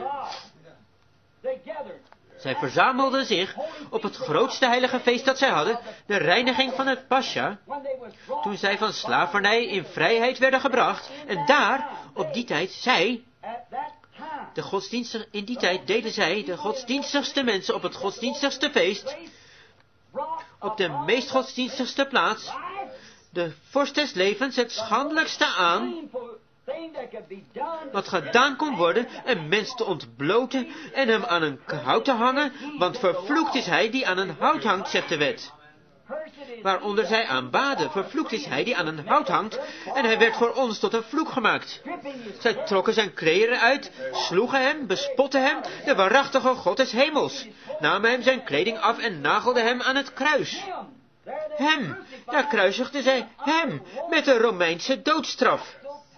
zij verzamelden zich op het grootste heilige feest dat zij hadden, de reiniging van het Pascha, toen zij van slavernij in vrijheid werden gebracht. En daar, op die tijd, zij, de godsdienstig, in die tijd deden zij, de godsdienstigste mensen op het godsdienstigste feest, op de meest godsdienstigste plaats, de vorst des levens, het schandelijkste aan, wat gedaan kon worden, een mens te ontbloten en hem aan een hout te hangen, want vervloekt is hij die aan een hout hangt, zegt de wet. Waaronder zij aanbaden, vervloekt is hij die aan een hout hangt, en hij werd voor ons tot een vloek gemaakt. Zij trokken zijn kleren uit, sloegen hem, bespotten hem, de waarachtige God des hemels, namen hem zijn kleding af en nagelden hem aan het kruis. Hem, daar kruisigden zij hem, met de Romeinse doodstraf.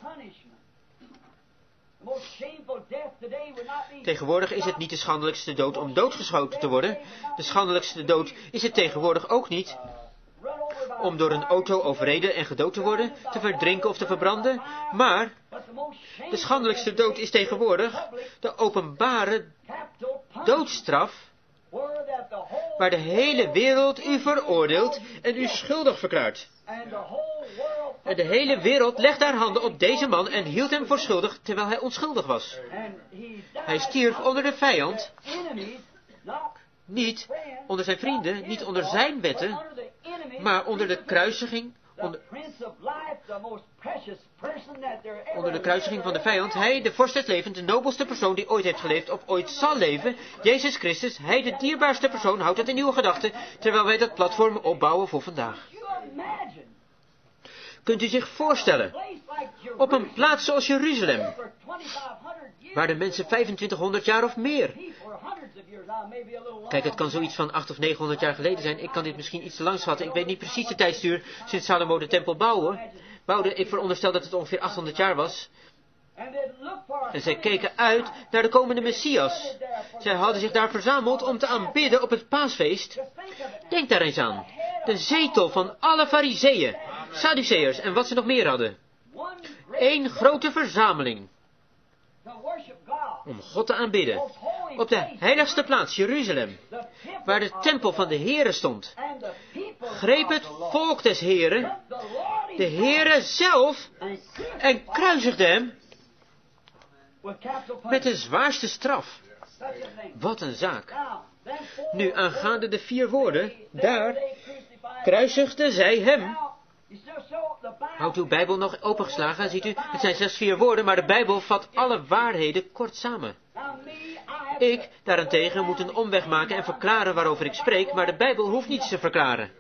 Tegenwoordig is het niet de schandelijkste dood om doodgeschoten te worden. De schandelijkste dood is het tegenwoordig ook niet om door een auto overreden en gedood te worden, te verdrinken of te verbranden. Maar de schandelijkste dood is tegenwoordig de openbare doodstraf, waar de hele wereld u veroordeelt en u schuldig verklaart. En de hele wereld legt haar handen op deze man en hield hem voor schuldig, terwijl hij onschuldig was. Hij stierf onder de vijand, niet onder zijn vrienden, niet onder zijn wetten, maar onder de kruisiging, onder, onder de kruisiging van de vijand. Hij, de vorst des levens, de nobelste persoon die ooit heeft geleefd of ooit zal leven, Jezus Christus, hij, de dierbaarste persoon, houdt het in uw gedachten, terwijl wij dat platform opbouwen voor vandaag. Kunt u zich voorstellen, op een plaats zoals Jeruzalem, waar de mensen vijfentwintighonderd jaar of meer. Kijk, het kan zoiets van acht of negenhonderd jaar geleden zijn. Ik kan dit misschien iets te lang schatten. Ik weet niet precies de tijdstuur sinds Salomo de tempel bouwen, bouwde. Ik veronderstel dat het ongeveer achthonderd jaar was. En zij keken uit naar de komende Messias. Zij hadden zich daar verzameld om te aanbidden op het paasfeest. Denk daar eens aan. De zetel van alle fariseeën, Sadduceërs en wat ze nog meer hadden. Eén grote verzameling. Om God te aanbidden. Op de heiligste plaats, Jeruzalem, waar de tempel van de Heere stond, greep het volk des Heeren, de Heere zelf, en kruisigde hem met de zwaarste straf. Wat een zaak. Nu, aangaande de vier woorden, daar kruisigden zij hem. Houdt uw Bijbel nog opengeslagen, ziet u? Het zijn slechts vier woorden, maar de Bijbel vat alle waarheden kort samen. Ik, daarentegen, moet een omweg maken en verklaren waarover ik spreek, maar de Bijbel hoeft niets te verklaren.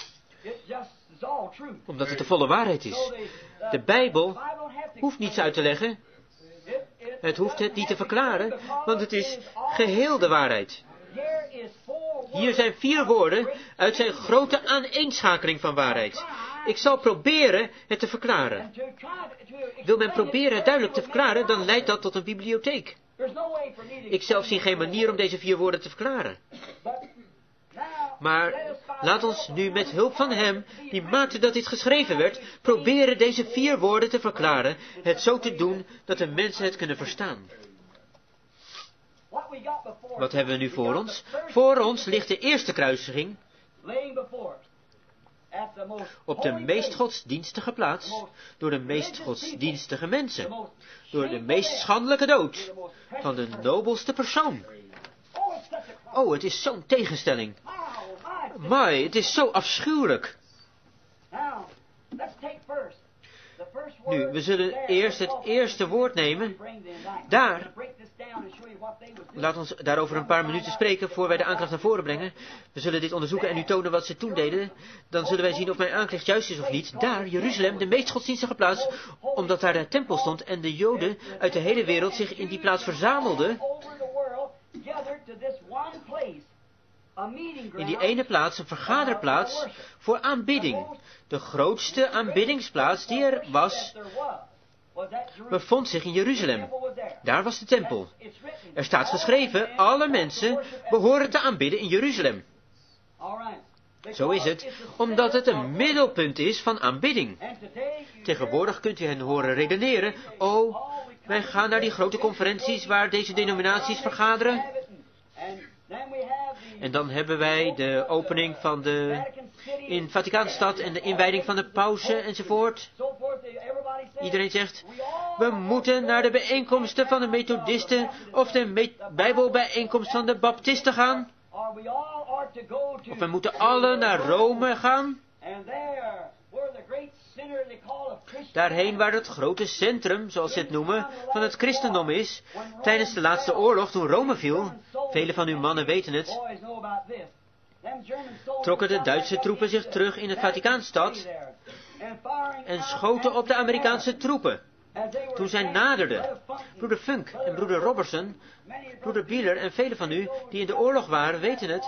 Omdat het de volle waarheid is. De Bijbel hoeft niets uit te leggen. Het hoeft het niet te verklaren, want het is geheel de waarheid. Hier zijn vier woorden uit zijn grote aaneenschakeling van waarheid. Ik zal proberen het te verklaren. Wil men proberen het duidelijk te verklaren, dan leidt dat tot een bibliotheek. Ik zelf zie geen manier om deze vier woorden te verklaren. Maar laat ons nu met hulp van hem, die maakte dat dit geschreven werd, proberen deze vier woorden te verklaren, het zo te doen dat de mensen het kunnen verstaan. Wat hebben we nu voor ons? Voor ons ligt de eerste kruisiging op de meest godsdienstige plaats, door de meest godsdienstige mensen, door de meest schandelijke dood van de nobelste persoon. Oh, het is zo'n tegenstelling. Mai, het is zo afschuwelijk. Nu, we zullen eerst het eerste woord nemen. Daar. Laat ons daarover een paar minuten spreken, voor wij de aanklacht naar voren brengen. We zullen dit onderzoeken en u tonen wat ze toen deden. Dan zullen wij zien of mijn aanklacht juist is of niet. Daar, Jeruzalem, de meest godsdienstige plaats, omdat daar de tempel stond en de Joden uit de hele wereld zich in die plaats verzamelden. In die ene plaats, een vergaderplaats voor aanbidding. De grootste aanbiddingsplaats die er was, bevond zich in Jeruzalem. Daar was de tempel. Er staat geschreven, alle mensen behoren te aanbidden in Jeruzalem. Zo is het, omdat het een middelpunt is van aanbidding. Tegenwoordig kunt u hen horen redeneren, oh, wij gaan naar die grote conferenties waar deze denominaties vergaderen. En dan hebben wij de opening van de in Vaticaanstad en de inwijding van de pauze enzovoort. Iedereen zegt, we moeten naar de bijeenkomsten van de methodisten of de me- bijbelbijeenkomst van de baptisten gaan. Of we moeten alle naar Rome gaan. Daarheen waar het grote centrum, zoals ze het noemen, van het christendom is. Tijdens de laatste oorlog, toen Rome viel, velen van uw mannen weten het, trokken de Duitse troepen zich terug in de Vaticaanstad en schoten op de Amerikaanse troepen. Toen zij naderden, broeder Funk en broeder Robertson, broeder Bieler en velen van u die in de oorlog waren, weten het.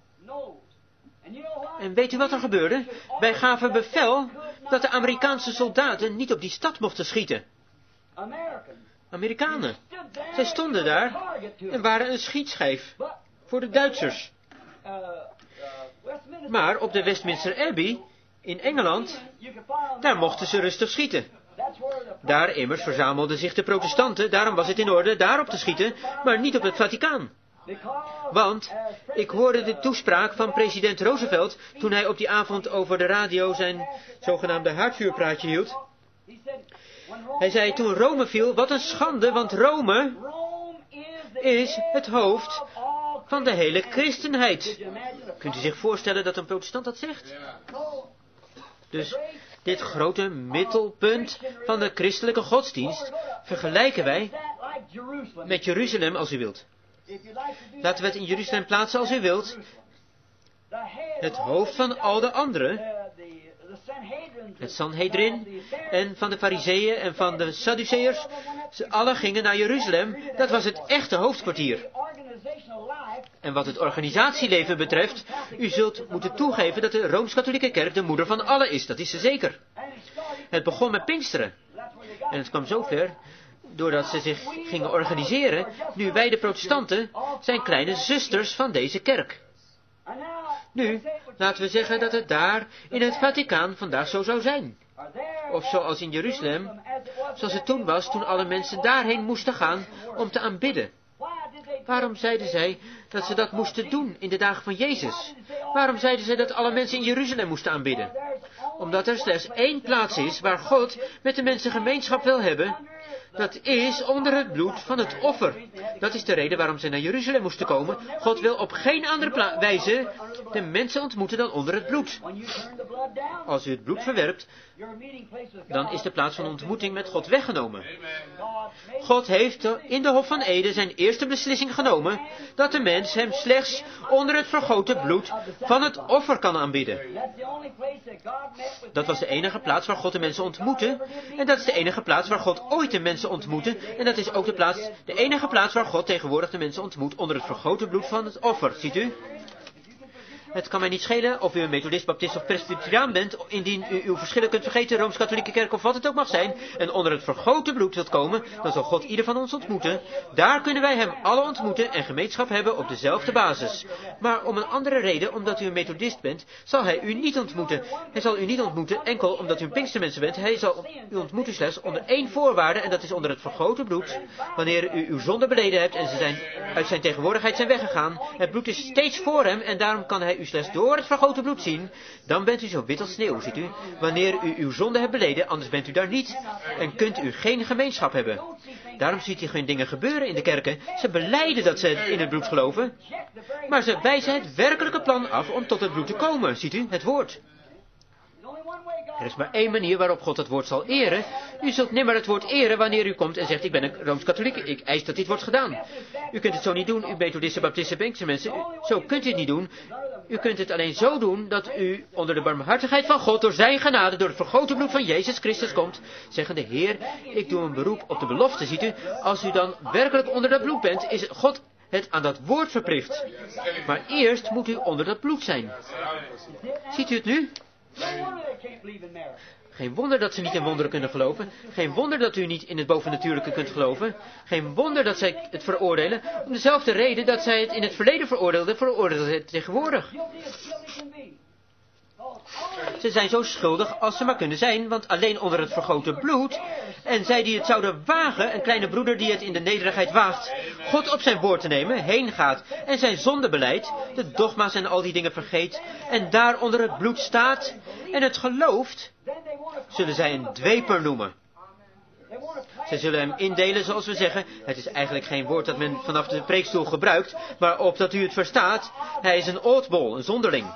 En weet u wat er gebeurde? Wij gaven bevel dat de Amerikaanse soldaten niet op die stad mochten schieten. Amerikanen. Zij stonden daar en waren een schietschijf voor de Duitsers. Maar op de Westminster Abbey in Engeland, daar mochten ze rustig schieten. Daar immers verzamelden zich de protestanten, daarom was het in orde daarop te schieten, maar niet op het Vaticaan. Want ik hoorde de toespraak van president Roosevelt toen hij op die avond over de radio zijn zogenaamde haardvuurpraatje hield. Hij zei toen Rome viel, wat een schande, want Rome is het hoofd van de hele christenheid. Kunt u zich voorstellen dat een protestant dat zegt? Dus dit grote middelpunt van de christelijke godsdienst vergelijken wij met Jeruzalem als u wilt. Laten we het in Jeruzalem plaatsen als u wilt. Het hoofd van al de anderen, het Sanhedrin en van de Farizeeën en van de Sadduceërs, ze allen gingen naar Jeruzalem. Dat was het echte hoofdkwartier. En wat het organisatieleven betreft, u zult moeten toegeven dat de Rooms-Katholieke Kerk de moeder van allen is. Dat is ze zeker. Het begon met Pinksteren. En het kwam zover, doordat ze zich gingen organiseren, nu wij de protestanten zijn kleine zusters van deze kerk. Nu, laten we zeggen dat het daar in het Vaticaan vandaag zo zou zijn. Of zoals in Jeruzalem, zoals het toen was, toen alle mensen daarheen moesten gaan om te aanbidden. Waarom zeiden zij dat ze dat moesten doen in de dagen van Jezus? Waarom zeiden zij dat alle mensen in Jeruzalem moesten aanbidden? Omdat er slechts één plaats is waar God met de mensen gemeenschap wil hebben. Dat is onder het bloed van het offer. Dat is de reden waarom zij naar Jeruzalem moesten komen. God wil op geen andere wijze de mensen ontmoeten dan onder het bloed. Als u het bloed verwerpt, dan is de plaats van ontmoeting met God weggenomen. God heeft in de Hof van Eden zijn eerste beslissing genomen dat de mens hem slechts onder het vergoten bloed van het offer kan aanbidden. Dat was de enige plaats waar God de mensen ontmoette. En dat is de enige plaats waar God ooit de mensen ontmoette. En dat is ook de, plaats, de enige plaats waar God tegenwoordig de mensen ontmoet onder het vergoten bloed van het offer. Ziet u? Het kan mij niet schelen of u een methodist, baptist of presbyteriaan bent, indien u uw verschillen kunt vergeten, Rooms-Katholieke Kerk of wat het ook mag zijn, en onder het vergoten bloed wilt komen, dan zal God ieder van ons ontmoeten. Daar kunnen wij hem alle ontmoeten en gemeenschap hebben op dezelfde basis. Maar om een andere reden, omdat u een methodist bent, zal hij u niet ontmoeten. Hij zal u niet ontmoeten enkel omdat u een pinkstermensen bent. Hij zal u ontmoeten slechts onder één voorwaarde, en dat is onder het vergoten bloed. Wanneer u uw zonde beleden hebt en ze zijn uit zijn tegenwoordigheid zijn weggegaan, het bloed is steeds voor hem en daarom kan hij u u slechts door het vergoten bloed zien, dan bent u zo wit als sneeuw, ziet u, wanneer u uw zonde hebt beleden, anders bent u daar niet en kunt u geen gemeenschap hebben. Daarom ziet u geen dingen gebeuren in de kerken. Ze belijden dat ze in het bloed geloven, maar ze wijzen het werkelijke plan af om tot het bloed te komen, ziet u, het woord. Er is maar één manier waarop God het woord zal eren. U zult nimmer het woord eren wanneer u komt en zegt, ik ben een Rooms-Katholiek, ik eis dat dit wordt gedaan. U kunt het zo niet doen, u Methodisten, Baptisten, Pinkster mensen, u, zo kunt u het niet doen. U kunt het alleen zo doen dat u onder de barmhartigheid van God, door zijn genade, door het vergoten bloed van Jezus Christus komt, zeggende, Heer, ik doe een beroep op de belofte, ziet u. Als u dan werkelijk onder dat bloed bent, is God het aan dat woord verplicht. Maar eerst moet u onder dat bloed zijn. Ziet u het nu? Geen wonder dat ze niet in wonderen kunnen geloven. Geen wonder dat u niet in het bovennatuurlijke kunt geloven. Geen wonder dat zij het veroordelen. Om dezelfde reden dat zij het in het verleden veroordeelden, veroordelen ze het tegenwoordig. Ze zijn zo schuldig als ze maar kunnen zijn, want alleen onder het vergoten bloed, en zij die het zouden wagen, een kleine broeder die het in de nederigheid waagt, God op zijn woord te nemen, heen gaat en zijn zonde beleidt, de dogma's en al die dingen vergeet, en daar onder het bloed staat en het gelooft, zullen zij een dweper noemen. Zij zullen hem indelen zoals we zeggen. Het is eigenlijk geen woord dat men vanaf de preekstoel gebruikt, maar opdat u het verstaat, hij is een oddbol, een zonderling.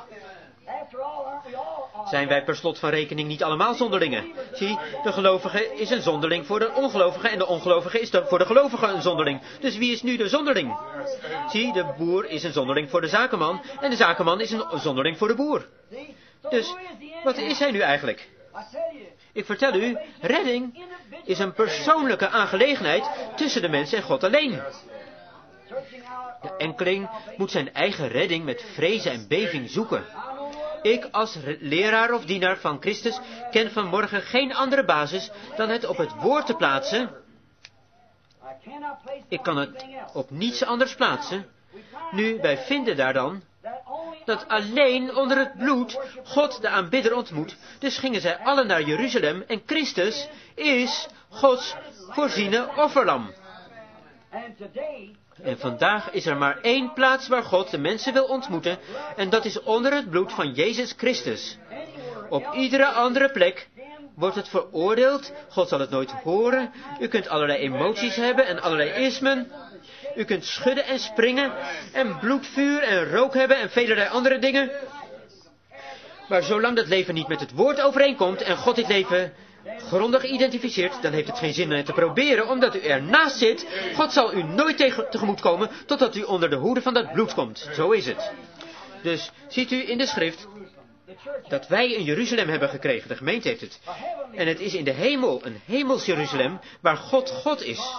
Zijn wij per slot van rekening niet allemaal zonderlingen? Zie, de gelovige is een zonderling voor de ongelovige en de ongelovige is de, voor de gelovige een zonderling. Dus wie is nu de zonderling? Zie, de boer is een zonderling voor de zakenman en de zakenman is een zonderling voor de boer. Dus, wat is hij nu eigenlijk? Ik vertel u, redding is een persoonlijke aangelegenheid tussen de mens en God alleen. De enkeling moet zijn eigen redding met vrezen en beving zoeken. Ik als leraar of dienaar van Christus ken vanmorgen geen andere basis dan het op het woord te plaatsen. Ik kan het op niets anders plaatsen. Nu, wij vinden daar dan dat alleen onder het bloed God de aanbidder ontmoet. Dus gingen zij allen naar Jeruzalem en Christus is Gods voorziene offerlam. En vandaag is er maar één plaats waar God de mensen wil ontmoeten, en dat is onder het bloed van Jezus Christus. Op iedere andere plek wordt het veroordeeld, God zal het nooit horen, u kunt allerlei emoties hebben en allerlei ismen, u kunt schudden en springen, en bloedvuur en rook hebben en velerlei andere dingen. Maar zolang dat leven niet met het woord overeenkomt en God dit leven grondig identificeert, dan heeft het geen zin om het te proberen, omdat u ernaast zit. God zal u nooit tegen, tegemoet komen, totdat u onder de hoede van dat bloed komt. Zo is het. Dus ziet u in de schrift dat wij een Jeruzalem hebben gekregen. De gemeente heeft het. En het is in de hemel, een hemels Jeruzalem, waar God God is.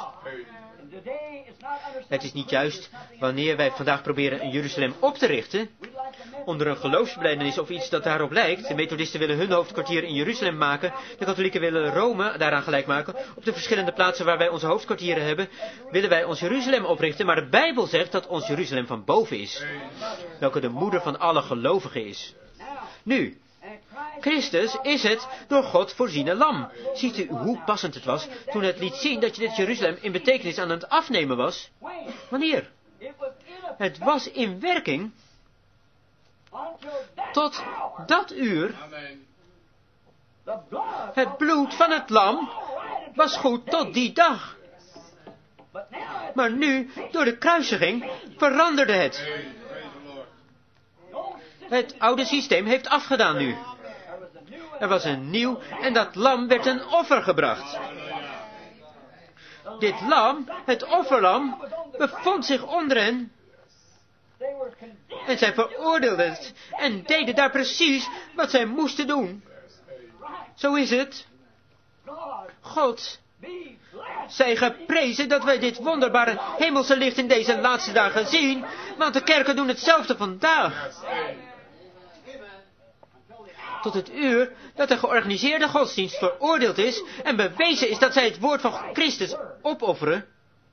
Het is niet juist wanneer wij vandaag proberen een Jeruzalem op te richten, onder een geloofsbelijdenis of iets dat daarop lijkt. De Methodisten willen hun hoofdkwartier in Jeruzalem maken, de katholieken willen Rome daaraan gelijk maken. Op de verschillende plaatsen waar wij onze hoofdkwartieren hebben, willen wij ons Jeruzalem oprichten, maar de Bijbel zegt dat ons Jeruzalem van boven is, welke de moeder van alle gelovigen is. Nu, Christus is het door God voorziene lam. Ziet u hoe passend het was toen het liet zien dat je dit Jeruzalem in betekenis aan het afnemen was? Wanneer? Het was in werking tot dat uur. Het bloed van het lam was goed tot die dag. Maar nu, door de kruisiging, veranderde het. Het oude systeem heeft afgedaan nu. Er was een nieuw en dat lam werd een offer gebracht. Dit lam, het offerlam, bevond zich onder hen. En zij veroordeelden het en deden daar precies wat zij moesten doen. Zo is het. God, zij geprezen dat wij dit wonderbare hemelse licht in deze laatste dagen zien, want de kerken doen hetzelfde vandaag. Tot het uur dat de georganiseerde godsdienst veroordeeld is en bewezen is dat zij het woord van Christus opofferen.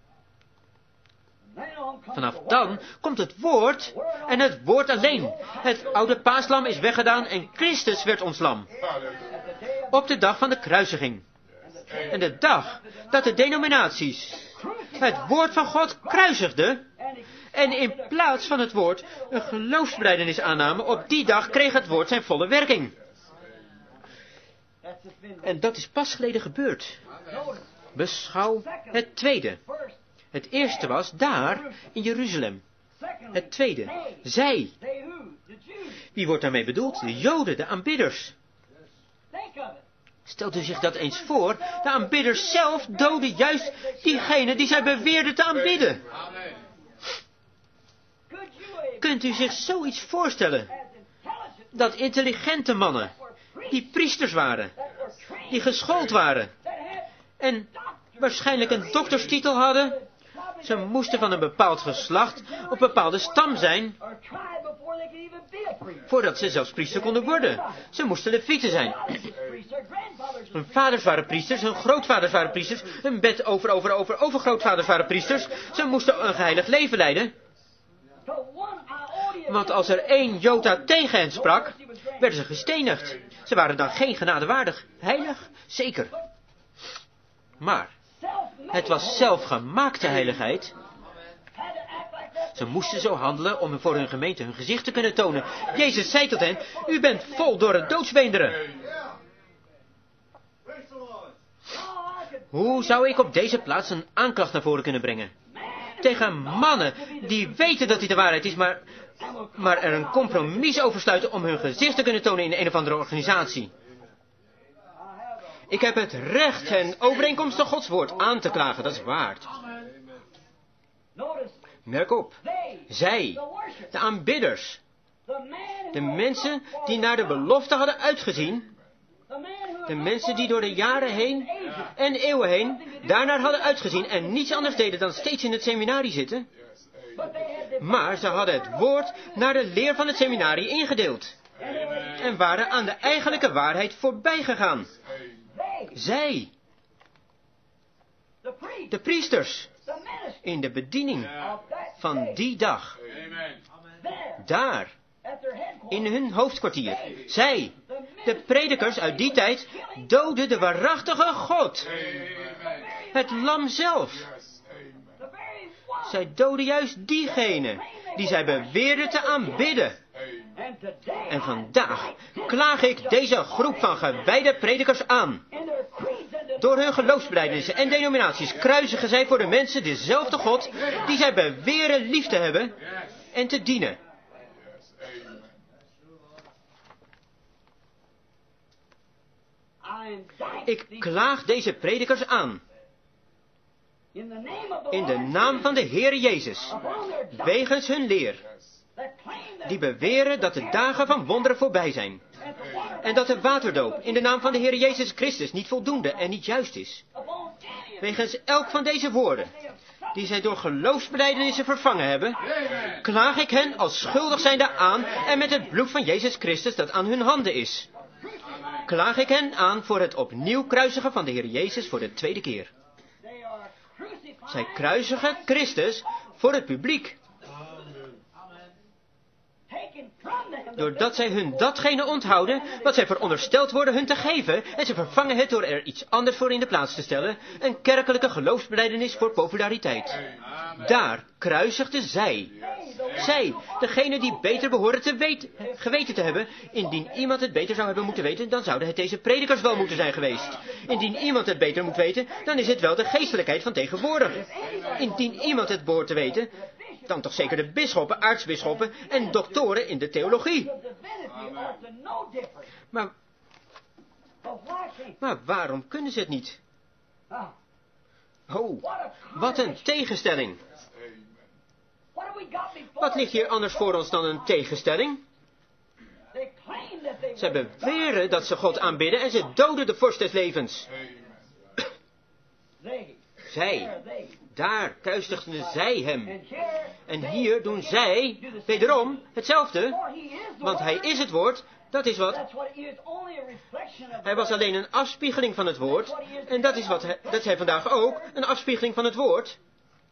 Vanaf dan komt het woord en het woord alleen. Het oude paaslam is weggedaan en Christus werd ons lam. Op de dag van de kruisiging. En de dag dat de denominaties het woord van God kruisigden En in plaats van het woord een geloofsbelijdenis aannamen, op die dag kreeg het woord zijn volle werking. En dat is pas geleden gebeurd. Beschouw het tweede. Het eerste was daar in Jeruzalem. Het tweede, zij. Wie wordt daarmee bedoeld? De Joden, de aanbidders. Stelt u zich dat eens voor, de aanbidders zelf doden juist diegene die zij beweerden te aanbidden. Kunt u zich zoiets voorstellen? Dat intelligente mannen, die priesters waren, die geschoold waren en waarschijnlijk een dokterstitel hadden. Ze moesten van een bepaald geslacht of een bepaalde stam zijn, voordat ze zelfs priester konden worden. Ze moesten levieten zijn. Hun vaders waren priesters, hun grootvaders waren priesters, hun bed over, over, over, overgrootvaders waren priesters. Ze moesten een geheiligd leven leiden. Want als er één Jota tegen hen sprak, werden ze gestenigd. Ze waren dan geen genadewaardig. Heilig? Zeker. Maar het was zelfgemaakte heiligheid. Ze moesten zo handelen om voor hun gemeente hun gezicht te kunnen tonen. Jezus zei tot hen, u bent vol door het doodsbeenderen. Hoe zou ik op deze plaats een aanklacht naar voren kunnen brengen? Tegen mannen die weten dat dit de waarheid is, maar, maar er een compromis over sluiten om hun gezicht te kunnen tonen in een of andere organisatie. Ik heb het recht hen overeenkomstig Gods woord aan te klagen, dat is waard. Merk op, zij, de aanbidders, de mensen die naar de belofte hadden uitgezien, de mensen die door de jaren heen en eeuwen heen daarnaar hadden uitgezien en niets anders deden dan steeds in het seminarie zitten. Maar ze hadden het woord naar de leer van het seminarie ingedeeld en waren aan de eigenlijke waarheid voorbij gegaan. Zij, de priesters, in de bediening van die dag, daar, in hun hoofdkwartier, zij, de predikers uit die tijd, doden de waarachtige God, het lam zelf. Zij doden juist diegene die zij beweerden te aanbidden. En vandaag klaag ik deze groep van gewijde predikers aan. Door hun geloofsbelijdenissen en denominaties kruisigen zij voor de mensen dezelfde God die zij beweren lief te hebben en te dienen. Ik klaag deze predikers aan. In de naam van de Heer Jezus, wegens hun leer, die beweren dat de dagen van wonderen voorbij zijn. En dat de waterdoop in de naam van de Heer Jezus Christus niet voldoende en niet juist is. Wegens elk van deze woorden, die zij door geloofsbelijdenissen vervangen hebben, klaag ik hen als schuldig zijnde aan en met het bloed van Jezus Christus dat aan hun handen is. Klaag ik hen aan voor het opnieuw kruisigen van de Heer Jezus voor de tweede keer. Zij kruisigen Christus voor het publiek. Doordat zij hun datgene onthouden wat zij verondersteld worden hun te geven, en ze vervangen het door er iets anders voor in de plaats te stellen, een kerkelijke geloofsbelijdenis voor populariteit. Daar kruisigden zij. Zij, degene die beter behoren te weten, geweten te hebben. Indien iemand het beter zou hebben moeten weten, dan zouden het deze predikers wel moeten zijn geweest. Indien iemand het beter moet weten, dan is het wel de geestelijkheid van tegenwoordig. Indien iemand het behoort te weten, dan toch zeker de bisschoppen, aartsbisschoppen en doktoren in de theologie. Maar, maar waarom kunnen ze het niet? Oh, wat een tegenstelling. Wat ligt hier anders voor ons dan een tegenstelling? Zij beweren dat ze God aanbidden en ze doden de vorst des levens. Zij, daar kruisigden zij hem. En hier doen zij wederom hetzelfde, want hij is het woord, dat is wat. Hij was alleen een afspiegeling van het woord, en dat is wat hij, dat is hij vandaag ook, een afspiegeling van het woord.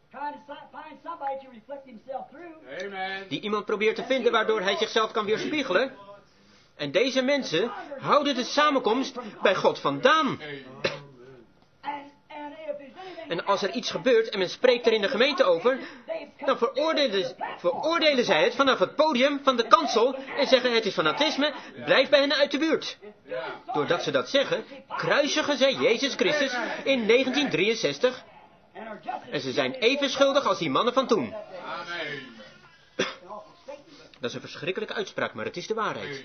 Die iemand probeert te vinden waardoor hij zichzelf kan weerspiegelen. En deze mensen houden de samenkomst bij God vandaan. En als er iets gebeurt en men spreekt er in de gemeente over, dan veroordelen, veroordelen zij het vanaf het podium van de kansel en zeggen het is fanatisme, blijf bij hen uit de buurt. Doordat ze dat zeggen, kruisigen zij Jezus Christus in negentien drieënzestig en ze zijn even schuldig als die mannen van toen. Dat is een verschrikkelijke uitspraak, maar het is de waarheid.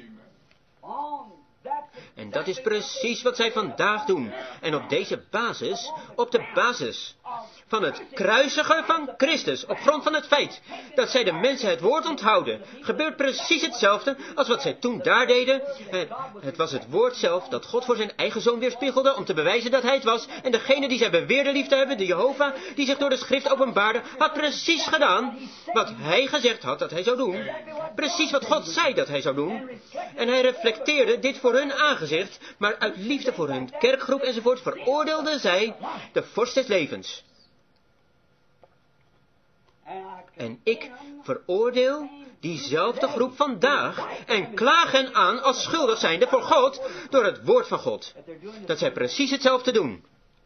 En dat is precies wat zij vandaag doen. En op deze basis, op de basis van het kruisigen van Christus, op grond van het feit dat zij de mensen het woord onthouden, gebeurt precies hetzelfde als wat zij toen daar deden. Het was het woord zelf dat God voor zijn eigen zoon weerspiegelde om te bewijzen dat hij het was. En degene die zij beweerde lief te hebben, de Jehovah, die zich door de schrift openbaarde, had precies gedaan wat hij gezegd had dat hij zou doen. Precies wat God zei dat hij zou doen. En hij reflecteerde dit voor hun aangezicht, maar uit liefde voor hun kerkgroep enzovoort veroordeelde zij de vorst des levens. En ik veroordeel diezelfde groep vandaag en klaag hen aan als schuldig zijnde voor God door het woord van God. Dat zij precies hetzelfde doen.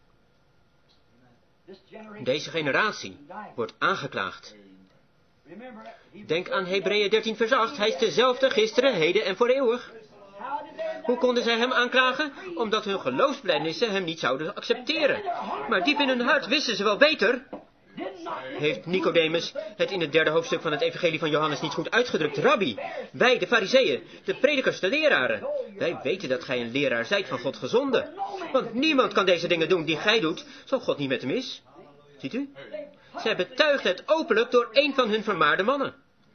Deze generatie wordt aangeklaagd. Denk aan Hebreeën dertien vers acht. Hij is dezelfde gisteren, heden en voor eeuwig. Hoe konden zij hem aanklagen? Omdat hun geloofsbelijfenissen hem niet zouden accepteren. Maar diep in hun hart wisten ze wel beter. Heeft Nicodemus het in het derde hoofdstuk van het evangelie van Johannes niet goed uitgedrukt? Rabbi, wij de fariseeën, de predikers, de leraren. Wij weten dat gij een leraar zijt van God gezonden. Want niemand kan deze dingen doen die gij doet, zo God niet met hem is. Ziet u? Zij betuigden het openlijk door een van hun vermaarde mannen.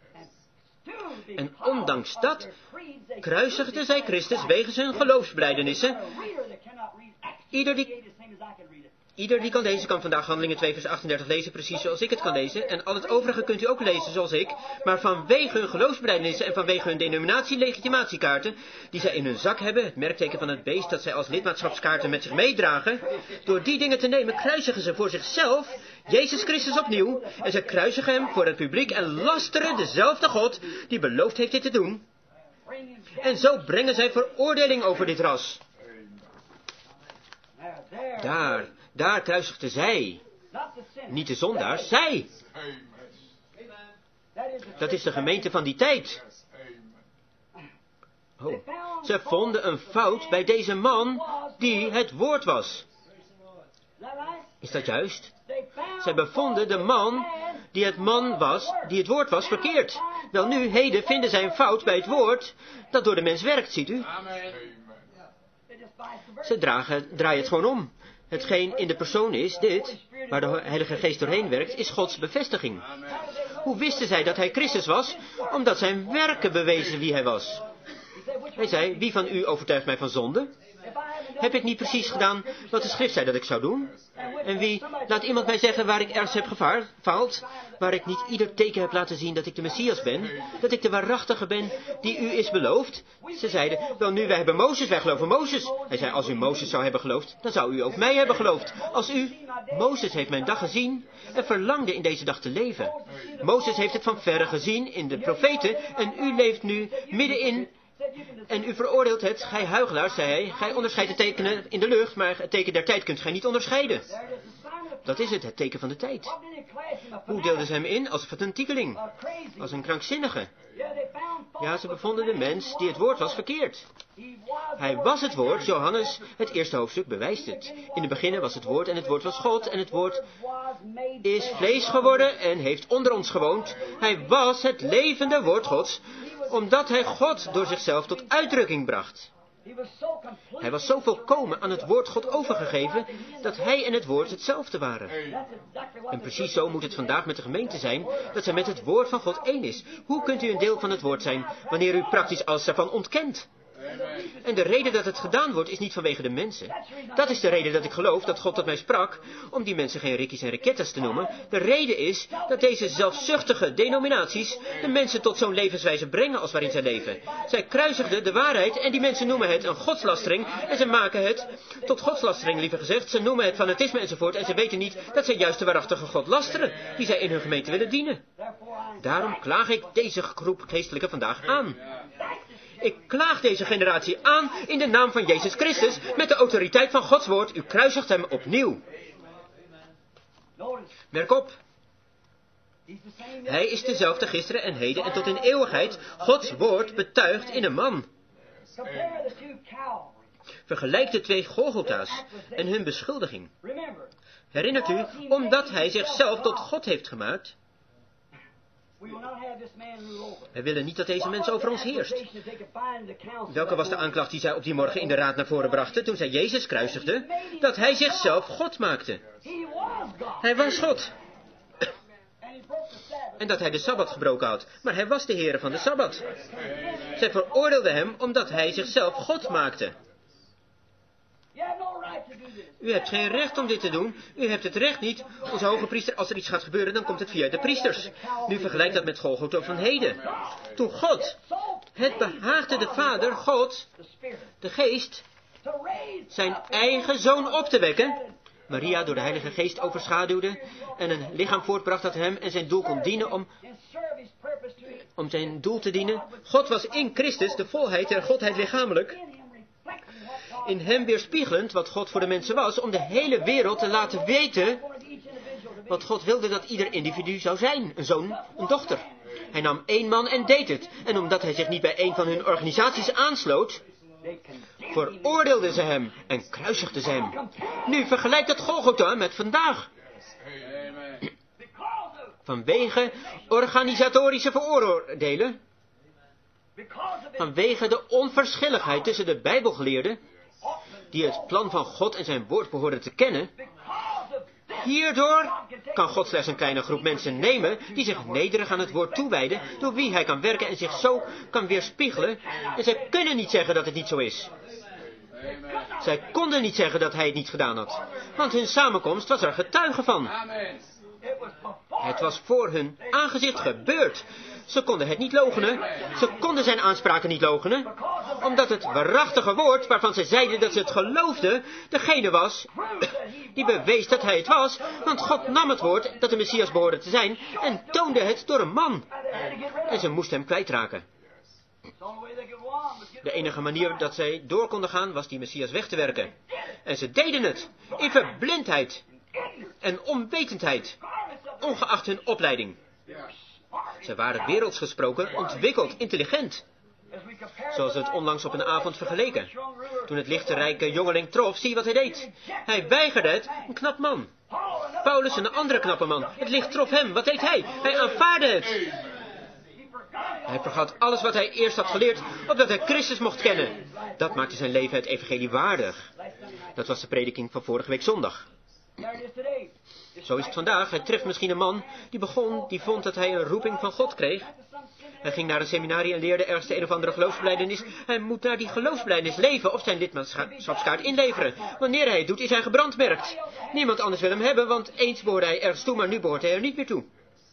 En ondanks dat kruisigden zij Christus wegens hun geloofsbelijdenissen. Ieder die... Ieder die kan lezen, kan vandaag Handelingen twee vers achtendertig lezen, precies zoals ik het kan lezen. En al het overige kunt u ook lezen zoals ik. Maar vanwege hun geloofsbelijdenissen en vanwege hun denominatie-legitimatiekaarten, die zij in hun zak hebben, het merkteken van het beest dat zij als lidmaatschapskaarten met zich meedragen, door die dingen te nemen kruisigen ze voor zichzelf Jezus Christus opnieuw. En ze kruisigen hem voor het publiek en lasteren dezelfde God die beloofd heeft dit te doen. En zo brengen zij veroordeling over dit ras. Daar, daar kruisigden zij. Niet de zondaars, zij. Dat is de gemeente van die tijd. Oh, ze vonden een fout bij deze man die het woord was. Is dat juist? Zij bevonden de man die het man was, die het woord was, verkeerd. Wel nu, heden vinden zij een fout bij het woord dat door de mens werkt, ziet u? Ze dragen, draaien het gewoon om. Hetgeen in de persoon is, dit, waar de Heilige Geest doorheen werkt, is Gods bevestiging. Hoe wisten zij dat hij Christus was? Omdat zijn werken bewezen wie hij was. Hij zei, wie van u overtuigt mij van zonde? Heb ik niet precies gedaan wat de schrift zei dat ik zou doen? En wie, laat iemand mij zeggen waar ik ergens heb gefaald, waar ik niet ieder teken heb laten zien dat ik de Messias ben, dat ik de waarachtige ben die u is beloofd? Ze zeiden, wel nu, wij hebben Mozes, wij geloven Mozes. Hij zei, als u Mozes zou hebben geloofd, dan zou u ook mij hebben geloofd. Als u, Mozes heeft mijn dag gezien en verlangde in deze dag te leven. Mozes heeft het van verre gezien in de profeten en u leeft nu middenin. En u veroordeelt het, gij huigelaars, zei hij, gij onderscheidt de tekenen in de lucht, maar het teken der tijd kunt gij niet onderscheiden. Dat is het, het teken van de tijd. Hoe deelden ze hem in? Als een tiekeling, als een krankzinnige. Ja, ze bevonden de mens die het woord was verkeerd. Hij was het woord, Johannes, het eerste hoofdstuk bewijst het. In het begin was het woord en het woord was God en het woord is vlees geworden en heeft onder ons gewoond. Hij was het levende woord Gods, omdat hij God door zichzelf tot uitdrukking bracht. Hij was zo volkomen aan het woord God overgegeven, dat hij en het woord hetzelfde waren. En precies zo moet het vandaag met de gemeente zijn, dat zij met het woord van God één is. Hoe kunt u een deel van het woord zijn, wanneer u praktisch alles daarvan ontkent? En de reden dat het gedaan wordt, is niet vanwege de mensen. Dat is de reden dat ik geloof dat God tot mij sprak, om die mensen geen rikkies en rakettas te noemen. De reden is dat deze zelfzuchtige denominaties de mensen tot zo'n levenswijze brengen als waarin zij leven. Zij kruisigden de waarheid en die mensen noemen het een godslastering en ze maken het tot godslastering, liever gezegd. Ze noemen het fanatisme enzovoort en ze weten niet dat zij juist de waarachtige God lasteren, die zij in hun gemeente willen dienen. Daarom klaag ik deze groep geestelijken vandaag aan. Ik klaag deze generatie aan in de naam van Jezus Christus met de autoriteit van Gods woord. U kruisigt hem opnieuw. Merk op. Hij is dezelfde gisteren en heden en tot in eeuwigheid. Gods woord betuigt in een man. Vergelijk de twee Golgotha's en hun beschuldiging. Herinnert u, omdat hij zichzelf tot God heeft gemaakt. Wij willen niet dat deze mens over ons heerst. Welke was de aanklacht die zij op die morgen in de raad naar voren brachten toen zij Jezus kruisigde? Dat hij zichzelf God maakte. Hij was God. En dat hij de Sabbat gebroken had. Maar hij was de Heere van de Sabbat. Zij veroordeelden hem omdat hij zichzelf God maakte. U hebt geen recht om dit te doen. U hebt het recht niet. Onze hoge priester, als er iets gaat gebeuren, dan komt het via de priesters. Nu vergelijk dat met Golgotha van heden. Toen God, het behaagde de Vader, God, de Geest, zijn eigen zoon op te wekken. Maria door de Heilige Geest overschaduwde en een lichaam voortbracht dat hem en zijn doel kon dienen om, om zijn doel te dienen. God was in Christus, de volheid der Godheid lichamelijk. In hem weerspiegelend wat God voor de mensen was, om de hele wereld te laten weten wat God wilde dat ieder individu zou zijn. Een zoon, een dochter. Hij nam één man en deed het. En omdat hij zich niet bij een van hun organisaties aansloot, veroordeelden ze hem en kruisigden ze hem. Nu vergelijk dat Golgotha met vandaag. Vanwege organisatorische veroordelen, vanwege de onverschilligheid tussen de Bijbelgeleerden, die het plan van God en zijn woord behoorden te kennen, hierdoor kan God slechts een kleine groep mensen nemen die zich nederig aan het woord toewijden, door wie hij kan werken en zich zo kan weerspiegelen. En zij kunnen niet zeggen dat het niet zo is. Zij konden niet zeggen dat hij het niet gedaan had, want hun samenkomst was er getuige van. Het was voor hun aangezicht gebeurd. Ze konden het niet loochenen. Ze konden zijn aanspraken niet loochenen. Omdat het waarachtige woord, waarvan ze zeiden dat ze het geloofden, degene was die bewees dat hij het was. Want God nam het woord dat de Messias behoorde te zijn en toonde het door een man. En ze moesten hem kwijtraken. De enige manier dat zij door konden gaan was die Messias weg te werken. En ze deden het in verblindheid en onwetendheid, ongeacht hun opleiding. Ze waren werelds gesproken, ontwikkeld, intelligent. Zoals het onlangs op een avond vergeleken. Toen het lichterrijke jongeling trof, zie wat hij deed. Hij weigerde het, een knap man. Paulus, een andere knappe man. Het licht trof hem, wat deed hij? Hij aanvaarde het. Hij vergat alles wat hij eerst had geleerd, opdat hij Christus mocht kennen. Dat maakte zijn leven het evangelie waardig. Dat was de prediking van vorige week zondag. Zo is het vandaag. Het treft misschien een man die begon, die vond dat hij een roeping van God kreeg. Hij ging naar een seminarie en leerde ergens de een of andere geloofsbelijdenis. Hij moet naar die geloofsbelijdenis leven of zijn lidmaatschapskaart inleveren. Wanneer hij het doet, is hij gebrandmerkt. Niemand anders wil hem hebben, want eens behoorde hij ergens toe, maar nu behoort hij er niet meer toe.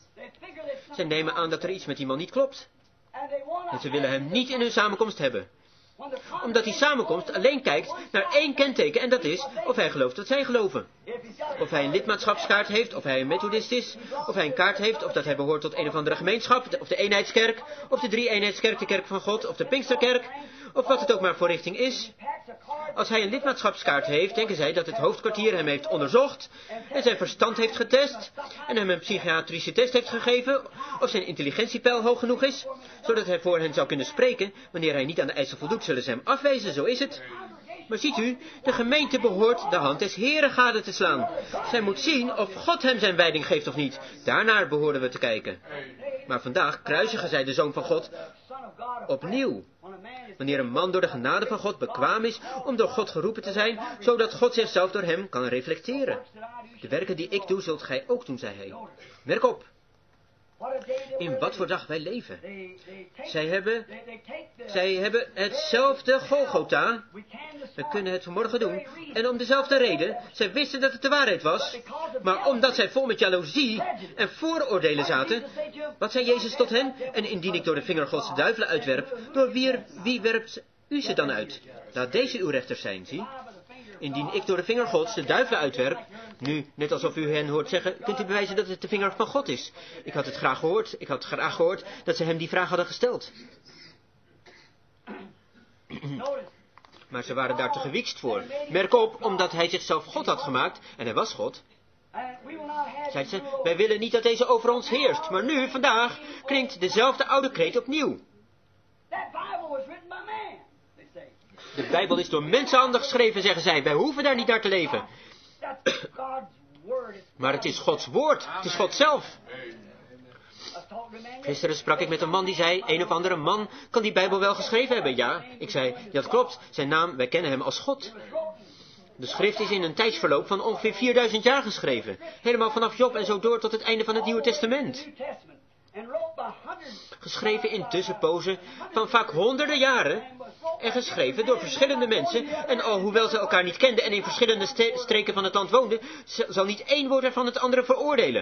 Ze nemen aan dat er iets met die man niet klopt. En ze willen hem niet in hun samenkomst hebben. Omdat die samenkomst alleen kijkt naar één kenteken en dat is of hij gelooft wat zij geloven. Of hij een lidmaatschapskaart heeft, of hij een methodist is, of hij een kaart heeft, of dat hij behoort tot een of andere gemeenschap, of de eenheidskerk, of de drie-eenheidskerk, de kerk van God, of de Pinksterkerk, of wat het ook maar voor richting is. Als hij een lidmaatschapskaart heeft, denken zij dat het hoofdkwartier hem heeft onderzocht en zijn verstand heeft getest en hem een psychiatrische test heeft gegeven of zijn intelligentiepeil hoog genoeg is, zodat hij voor hen zou kunnen spreken. Wanneer hij niet aan de eisen voldoet, zullen ze hem afwijzen, zo is het. Maar ziet u, de gemeente behoort de hand des Heren gade te slaan. Zij moet zien of God hem zijn wijding geeft of niet. Daarnaar behoorden we te kijken. Maar vandaag kruisigen zij de Zoon van God opnieuw. Wanneer een man door de genade van God bekwaam is om door God geroepen te zijn, zodat God zichzelf door hem kan reflecteren. De werken die ik doe, zult gij ook doen, zei hij. Merk op. In wat voor dag wij leven. Zij hebben, zij hebben hetzelfde Golgotha. We kunnen het vanmorgen doen. En om dezelfde reden. Zij wisten dat het de waarheid was. Maar omdat zij vol met jaloezie en vooroordelen zaten. Wat zei Jezus tot hen? En indien ik door de vinger Gods de duivelen uitwerp. Door wie, wie werpt u ze dan uit? Laat deze uw rechters zijn, zie. Indien ik door de vinger Gods de duivelen uitwerp, nu, net alsof u hen hoort zeggen, kunt u bewijzen dat het de vinger van God is. Ik had het graag gehoord, ik had graag gehoord dat ze hem die vraag hadden gesteld. Maar ze waren daar te gewiekst voor. Merk op, omdat hij zichzelf God had gemaakt, en hij was God. Zeiden ze, wij willen niet dat deze over ons heerst. Maar nu, vandaag, klinkt dezelfde oude kreet opnieuw. De Bijbel is door mensenhanden geschreven, zeggen zij. Wij hoeven daar niet naar te leven. Maar het is Gods woord. Het is God zelf. Gisteren sprak ik met een man die zei, een of andere man kan die Bijbel wel geschreven hebben. Ja, ik zei, dat klopt. Zijn naam, wij kennen hem als God. De schrift is in een tijdsverloop van ongeveer vierduizend jaar geschreven. Helemaal vanaf Job en zo door tot het einde van het Nieuwe Testament. Geschreven in tussenpozen van vaak honderden jaren. En geschreven door verschillende mensen. En alhoewel ze elkaar niet kenden en in verschillende ste- streken van het land woonden, zal niet één woord ervan het andere veroordelen.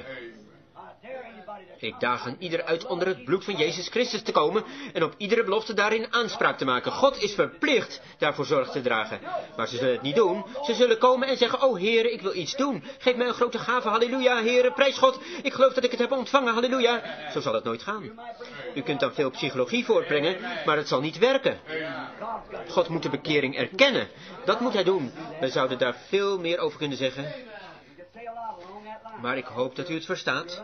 Ik daag aan ieder uit onder het bloed van Jezus Christus te komen en op iedere belofte daarin aanspraak te maken. God is verplicht daarvoor zorg te dragen. Maar ze zullen het niet doen. Ze zullen komen en zeggen, oh Heere, ik wil iets doen. Geef mij een grote gave, halleluja, Heere, prijs God. Ik geloof dat ik het heb ontvangen, halleluja. Zo zal het nooit gaan. U kunt dan veel psychologie voortbrengen, maar het zal niet werken. God moet de bekering erkennen. Dat moet hij doen. Wij zouden daar veel meer over kunnen zeggen. Maar ik hoop dat u het verstaat.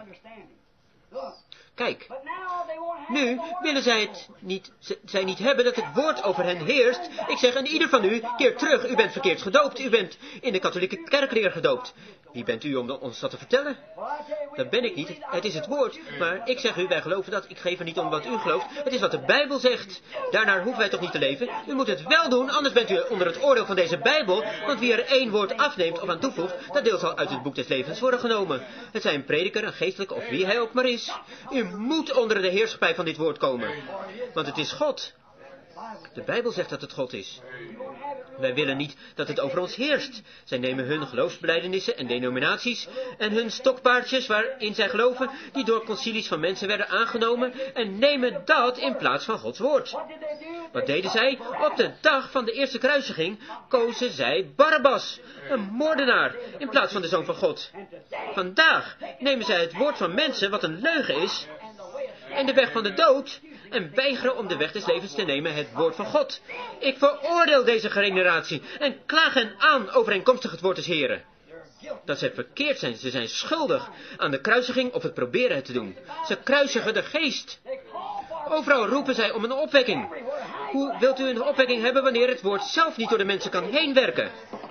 Kijk, nu willen zij het niet, zij niet hebben dat het woord over hen heerst. Ik zeg aan ieder van u, keer terug, u bent verkeerd gedoopt. U bent in de katholieke kerkleer gedoopt. Wie bent u om ons dat te vertellen? Dat ben ik niet, het is het woord. Maar ik zeg u, wij geloven dat. Ik geef er niet om wat u gelooft. Het is wat de Bijbel zegt. Daarnaar hoeven wij toch niet te leven. U moet het wel doen, anders bent u onder het oordeel van deze Bijbel. Want wie er één woord afneemt of aan toevoegt, dat deel zal uit het boek des levens worden genomen. Het zij een prediker, een geestelijke of wie hij ook maar is. U moet onder de heerschappij van dit woord komen. Want het is God. De Bijbel zegt dat het God is. Wij willen niet dat het over ons heerst. Zij nemen hun geloofsbelijdenissen en denominaties en hun stokpaardjes waarin zij geloven, die door concilies van mensen werden aangenomen, en nemen dat in plaats van Gods woord. Wat deden zij? Op de dag van de eerste kruisiging kozen zij Barabbas, een moordenaar, in plaats van de Zoon van God. Vandaag nemen zij het woord van mensen, wat een leugen is, en de weg van de dood, en weigeren om de weg des levens te nemen, het woord van God. Ik veroordeel deze generatie en klaag hen aan overeenkomstig het woord des Heren. Dat zij verkeerd zijn, ze zijn schuldig aan de kruisiging of het proberen het te doen. Ze kruisigen de geest. Overal roepen zij om een opwekking. Hoe wilt u een opwekking hebben wanneer het woord zelf niet door de mensen kan heen werken?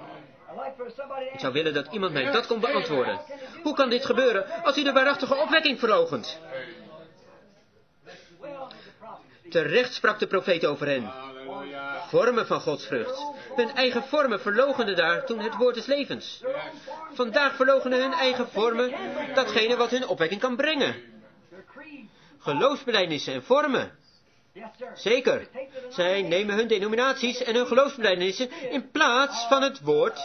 Ik zou willen dat iemand mij dat kon beantwoorden. Hoe kan dit gebeuren als u de waarachtige opwekking verloochent? Terecht sprak de profeet over hen. Vormen van Gods vrucht. Hun eigen vormen verloochenden daar toen het woord des levens. Vandaag verloochenen hun eigen vormen datgene wat hun opwekking kan brengen. Geloofsbelijdenissen en vormen. Zeker. Zij nemen hun denominaties en hun geloofsbelijdenissen in plaats van het woord.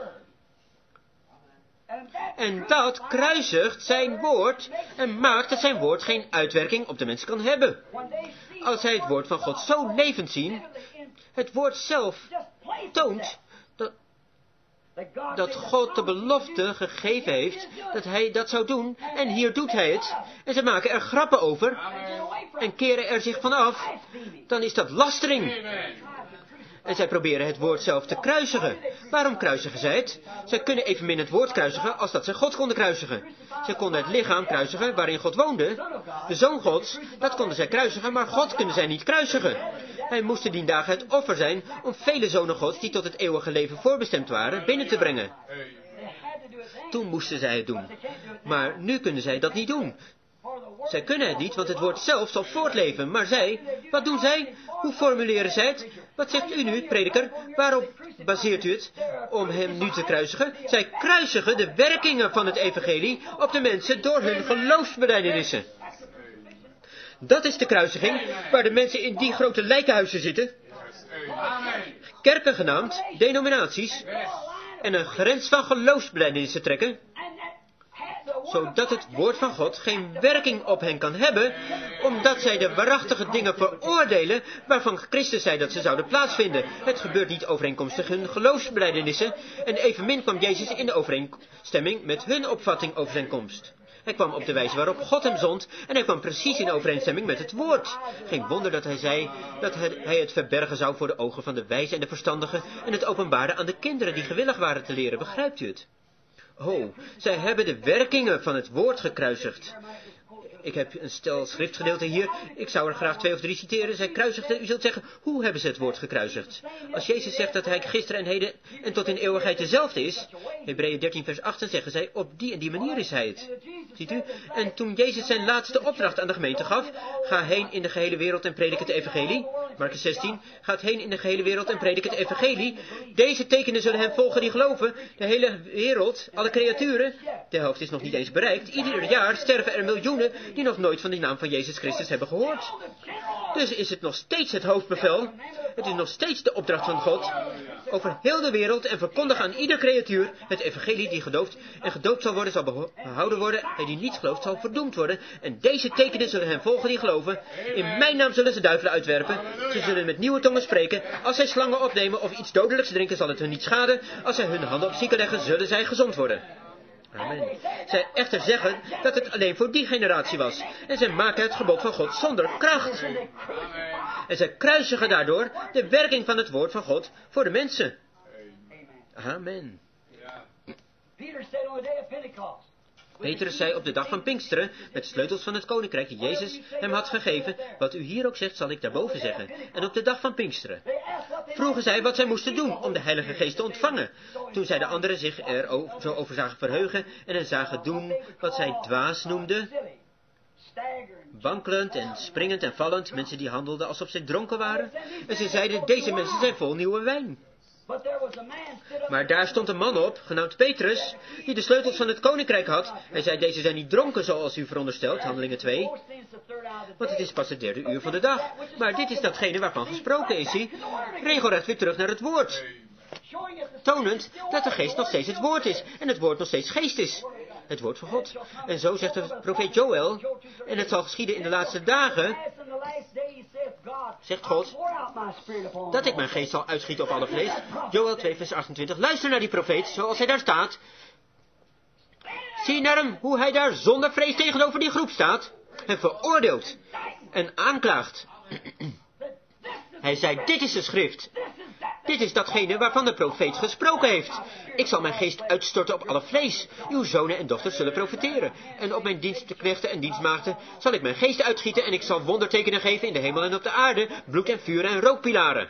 En dat kruisigt zijn woord en maakt dat zijn woord geen uitwerking op de mensen kan hebben. Als zij het woord van God zo levend zien, het woord zelf toont dat, dat God de belofte gegeven heeft dat hij dat zou doen, en hier doet hij het. En ze maken er grappen over en keren er zich van af, dan is dat lastering. En zij proberen het woord zelf te kruisigen. Waarom kruisigen zij het? Zij kunnen evenmin het woord kruisigen als dat zij God konden kruisigen. Zij konden het lichaam kruisigen waarin God woonde. De Zoon Gods, dat konden zij kruisigen, maar God kunnen zij niet kruisigen. Hij moest in die dagen het offer zijn om vele zonen Gods die tot het eeuwige leven voorbestemd waren binnen te brengen. Toen moesten zij het doen. Maar nu kunnen zij dat niet doen. Zij kunnen het niet, want het woord zelf zal voortleven. Maar zij, wat doen zij? Hoe formuleren zij het? Wat zegt u nu, prediker? Waarop baseert u het om hem nu te kruisigen? Zij kruisigen de werkingen van het evangelie op de mensen door hun geloofsbelijdenissen. Dat is de kruisiging waar de mensen in die grote lijkenhuizen zitten. Kerken genaamd, denominaties, en een grens van geloofsbelijdenissen trekken, zodat het woord van God geen werking op hen kan hebben, omdat zij de waarachtige dingen veroordelen waarvan Christus zei dat ze zouden plaatsvinden. Het gebeurt niet overeenkomstig hun geloofsbelijdenissen, en evenmin kwam Jezus in overeenstemming met hun opvatting over zijn komst. Hij kwam op de wijze waarop God hem zond, en hij kwam precies in overeenstemming met het woord. Geen wonder dat hij zei dat hij het verbergen zou voor de ogen van de wijze en de verstandigen, en het openbaren aan de kinderen die gewillig waren te leren. Begrijpt u het? Oh, zij hebben de werkingen van het woord gekruisigd. Ik heb een stel schriftgedeelten hier. Ik zou er graag twee of drie citeren. Zij kruisigden. U zult zeggen, hoe hebben ze het woord gekruisigd? Als Jezus zegt dat hij gisteren en heden en tot in eeuwigheid dezelfde is. Hebreeën dertien vers acht, zeggen zij, op die en die manier is hij het. Ziet u? En toen Jezus zijn laatste opdracht aan de gemeente gaf, ga heen in de gehele wereld en predik het evangelie. Markus zestien, gaat heen in de gehele wereld en predik het evangelie. Deze tekenen zullen hen volgen die geloven. De hele wereld, alle creaturen, de helft is nog niet eens bereikt. Ieder jaar sterven er miljoenen die nog nooit van die naam van Jezus Christus hebben gehoord. Dus is het nog steeds het hoofdbevel. Het is nog steeds de opdracht van God. Over heel de wereld en verkondigen aan ieder creatuur het evangelie die gedoopt en gedoopt zal worden, zal behouden worden. En die niet gelooft, zal verdoemd worden. En deze tekenen zullen hen volgen die geloven. In mijn naam zullen ze duivelen uitwerpen. Ze zullen met nieuwe tongen spreken. Als zij slangen opnemen of iets dodelijks drinken, zal het hun niet schaden. Als zij hun handen op zieken leggen, zullen zij gezond worden. Amen. Zij echter zeggen dat het alleen voor die generatie was. En zij maken het gebod van God zonder kracht. En zij kruisigen daardoor de werking van het woord van God voor de mensen. Amen. Petrus zei op de dag van Pinksteren, met de sleutels van het koninkrijk die Jezus hem had gegeven, wat u hier ook zegt, zal ik daarboven zeggen. En op de dag van Pinksteren vroegen zij wat zij moesten doen om de Heilige Geest te ontvangen. Toen zij de anderen zich er zo over zagen verheugen en hen zagen doen wat zij dwaas noemden, wankelend en springend en vallend, mensen die handelden alsof zij dronken waren. En ze zeiden, deze mensen zijn vol nieuwe wijn. Maar daar stond een man op, genaamd Petrus, die de sleutels van het koninkrijk had. Hij zei, deze zijn niet dronken zoals u veronderstelt, Handelingen twee. Want het is pas het derde uur van de dag. Maar dit is datgene waarvan gesproken is, zie. Regelrecht weer terug naar het woord. Tonend dat de geest nog steeds het woord is. En het woord nog steeds geest is. Het woord van God. En zo zegt de profeet Joël. En het zal geschieden in de laatste dagen, zegt God, dat ik mijn geest zal uitschieten op alle vlees. Joël twee vers achtentwintig. Luister naar die profeet, zoals hij daar staat. Zie naar hem, hoe hij daar zonder vrees tegenover die groep staat. En veroordeelt. En aanklaagt. Hij zei, dit is de schrift. Dit is datgene waarvan de profeet gesproken heeft. Ik zal mijn geest uitstorten op alle vlees. Uw zonen en dochters zullen profeteren. En op mijn dienstknechten en dienstmaagden zal ik mijn geest uitschieten. En ik zal wondertekenen geven in de hemel en op de aarde. Bloed en vuur en rookpilaren.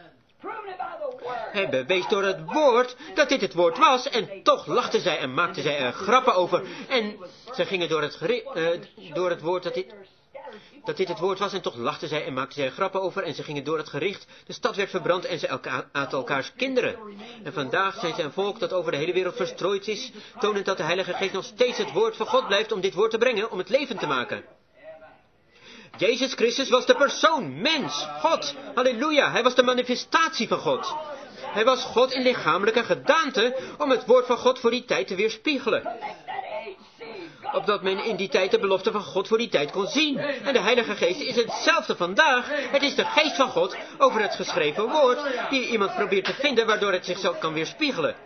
Hij bewees door het woord dat dit het woord was. En toch lachten zij en maakten zij er grappen over. En zij gingen door het, uh, door het woord dat dit... dat dit het woord was, en toch lachten zij en maakten zij er grappen over, en ze gingen door het gericht. De stad werd verbrand en ze elka aten elkaars kinderen. En vandaag zijn ze een volk dat over de hele wereld verstrooid is, tonend dat de Heilige Geest nog steeds het woord van God blijft om dit woord te brengen, om het levend te maken. Jezus Christus was de persoon, mens, God. Halleluja, hij was de manifestatie van God. Hij was God in lichamelijke gedaante om het woord van God voor die tijd te weerspiegelen. Opdat men in die tijd de belofte van God voor die tijd kon zien. En de Heilige Geest is hetzelfde vandaag. Het is de geest van God over het geschreven woord die iemand probeert te vinden waardoor het zichzelf kan weerspiegelen.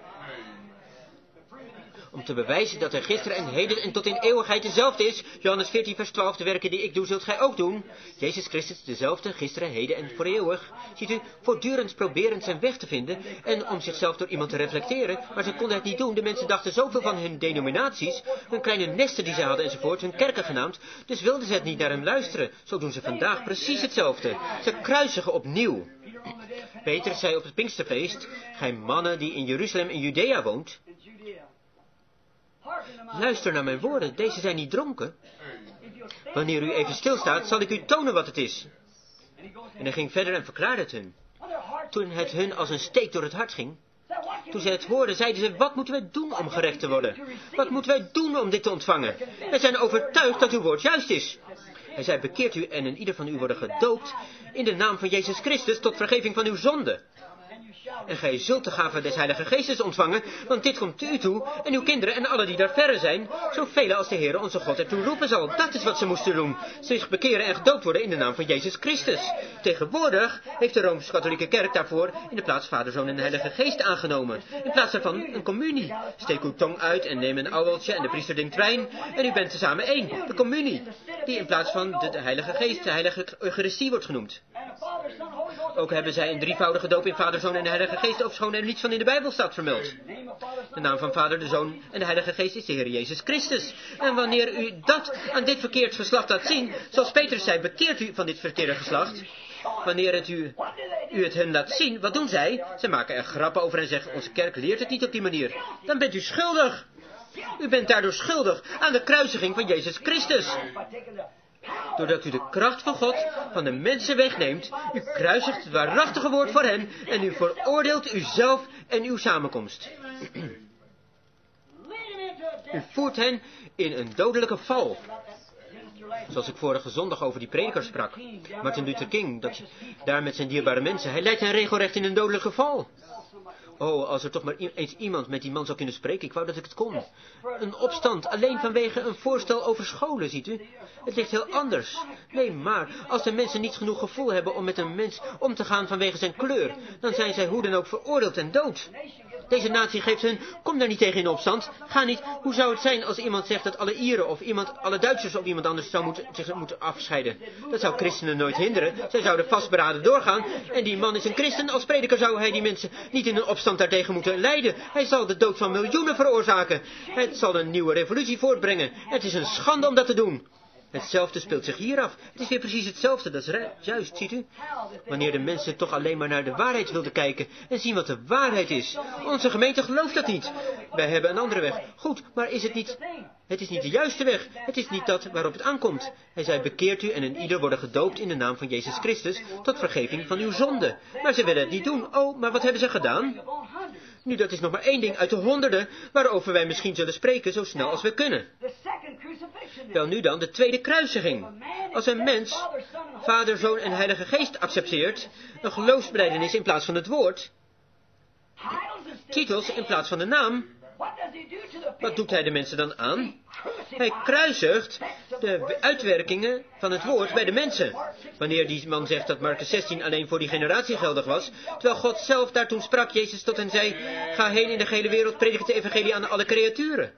Om te bewijzen dat hij gisteren en heden en tot in eeuwigheid dezelfde is. Johannes veertien vers twaalf, de werken die ik doe zult gij ook doen. Jezus Christus dezelfde, gisteren, heden en voor eeuwig. Ziet u, voortdurend proberend zijn weg te vinden en om zichzelf door iemand te reflecteren. Maar ze konden het niet doen. De mensen dachten zoveel van hun denominaties, hun kleine nesten die ze hadden enzovoort, hun kerken genaamd. Dus wilden ze het niet naar hem luisteren. Zo doen ze vandaag precies hetzelfde. Ze kruisigen opnieuw. Petrus zei op het Pinksterfeest, gij mannen die in Jeruzalem en Judea woont, luister naar mijn woorden, deze zijn niet dronken. Wanneer u even stilstaat, zal ik u tonen wat het is. En hij ging verder en verklaarde het hun. Toen het hun als een steek door het hart ging, toen zij het hoorden, zeiden ze, wat moeten wij doen om gerecht te worden? Wat moeten wij doen om dit te ontvangen? Wij zijn overtuigd dat uw woord juist is. Hij zei, bekeert u en een ieder van u worden gedoopt in de naam van Jezus Christus tot vergeving van uw zonde. En gij zult de gave des Heilige Geestes ontvangen, want dit komt u toe, en uw kinderen en alle die daar verre zijn, zoveel als de Heere onze God ertoe roepen zal. Dat is wat ze moesten doen, zich bekeren en gedoopt worden in de naam van Jezus Christus. Tegenwoordig heeft de Rooms-Katholieke Kerk daarvoor in de plaats Vader, Zoon en de Heilige Geest aangenomen. In plaats daarvan een communie. Steek uw tong uit en neem een ouweltje en de priester drinkt wijn, en u bent tezamen één, de communie, die in plaats van de, de Heilige Geest de Heilige Eucharistie wordt genoemd. Ook hebben zij een drievoudige doop in Vader, Zoon en de Heilige Geest, ofschoon er niets van in de Bijbel staat vermeld. De naam van Vader, de Zoon en de Heilige Geest is de Heer Jezus Christus. En wanneer u dat aan dit verkeerd geslacht laat zien, zoals Petrus zei, bekeert u van dit verkeerde geslacht. Wanneer het u, u het hun laat zien, wat doen zij? Ze maken er grappen over en zeggen, onze kerk leert het niet op die manier. Dan bent u schuldig. U bent daardoor schuldig aan de kruisiging van Jezus Christus. Doordat u de kracht van God van de mensen wegneemt, u kruisigt het waarachtige woord voor hen en u veroordeelt uzelf en uw samenkomst. U voert hen in een dodelijke val. Zoals ik vorige zondag over die prediker sprak, Martin Luther King, dat daar met zijn dierbare mensen, hij leidt hen regelrecht in een dodelijke val. Oh, als er toch maar eens iemand met die man zou kunnen spreken, ik wou dat ik het kon. Een opstand, alleen vanwege een voorstel over scholen, ziet u. Het ligt heel anders. Nee, maar als de mensen niet genoeg gevoel hebben om met een mens om te gaan vanwege zijn kleur, dan zijn zij hoe dan ook veroordeeld en dood. Deze natie geeft hun, kom daar niet tegen in opstand, ga niet. Hoe zou het zijn als iemand zegt dat alle Ieren of iemand, alle Duitsers of iemand anders zou moeten, zich moeten afscheiden? Dat zou christenen nooit hinderen. Zij zouden vastberaden doorgaan. En die man is een christen. Als prediker zou hij die mensen niet in een opstand daartegen moeten leiden. Hij zal de dood van miljoenen veroorzaken. Het zal een nieuwe revolutie voortbrengen. Het is een schande om dat te doen. Hetzelfde speelt zich hier af. Het is weer precies hetzelfde, dat is juist, ziet u? Wanneer de mensen toch alleen maar naar de waarheid wilden kijken en zien wat de waarheid is. Onze gemeente gelooft dat niet. Wij hebben een andere weg. Goed, maar is het niet... Het is niet de juiste weg. Het is niet dat waarop het aankomt. Hij zei, bekeert u en een ieder worden gedoopt in de naam van Jezus Christus tot vergeving van uw zonde. Maar ze willen het niet doen. Oh, maar wat hebben ze gedaan? Nu, dat is nog maar één ding uit de honderden waarover wij misschien zullen spreken zo snel als we kunnen. Wel nu dan, de tweede kruisiging. Als een mens Vader, Zoon en Heilige Geest accepteert, een geloofsbelijdenis in plaats van het woord, titels in plaats van de naam, wat doet hij de mensen dan aan? Hij kruisigt de uitwerkingen van het woord bij de mensen. Wanneer die man zegt dat Marcus zestien alleen voor die generatie geldig was, terwijl God zelf daar toen sprak, Jezus tot hen zei, ga heen in de gehele wereld, predik het evangelie aan alle creaturen.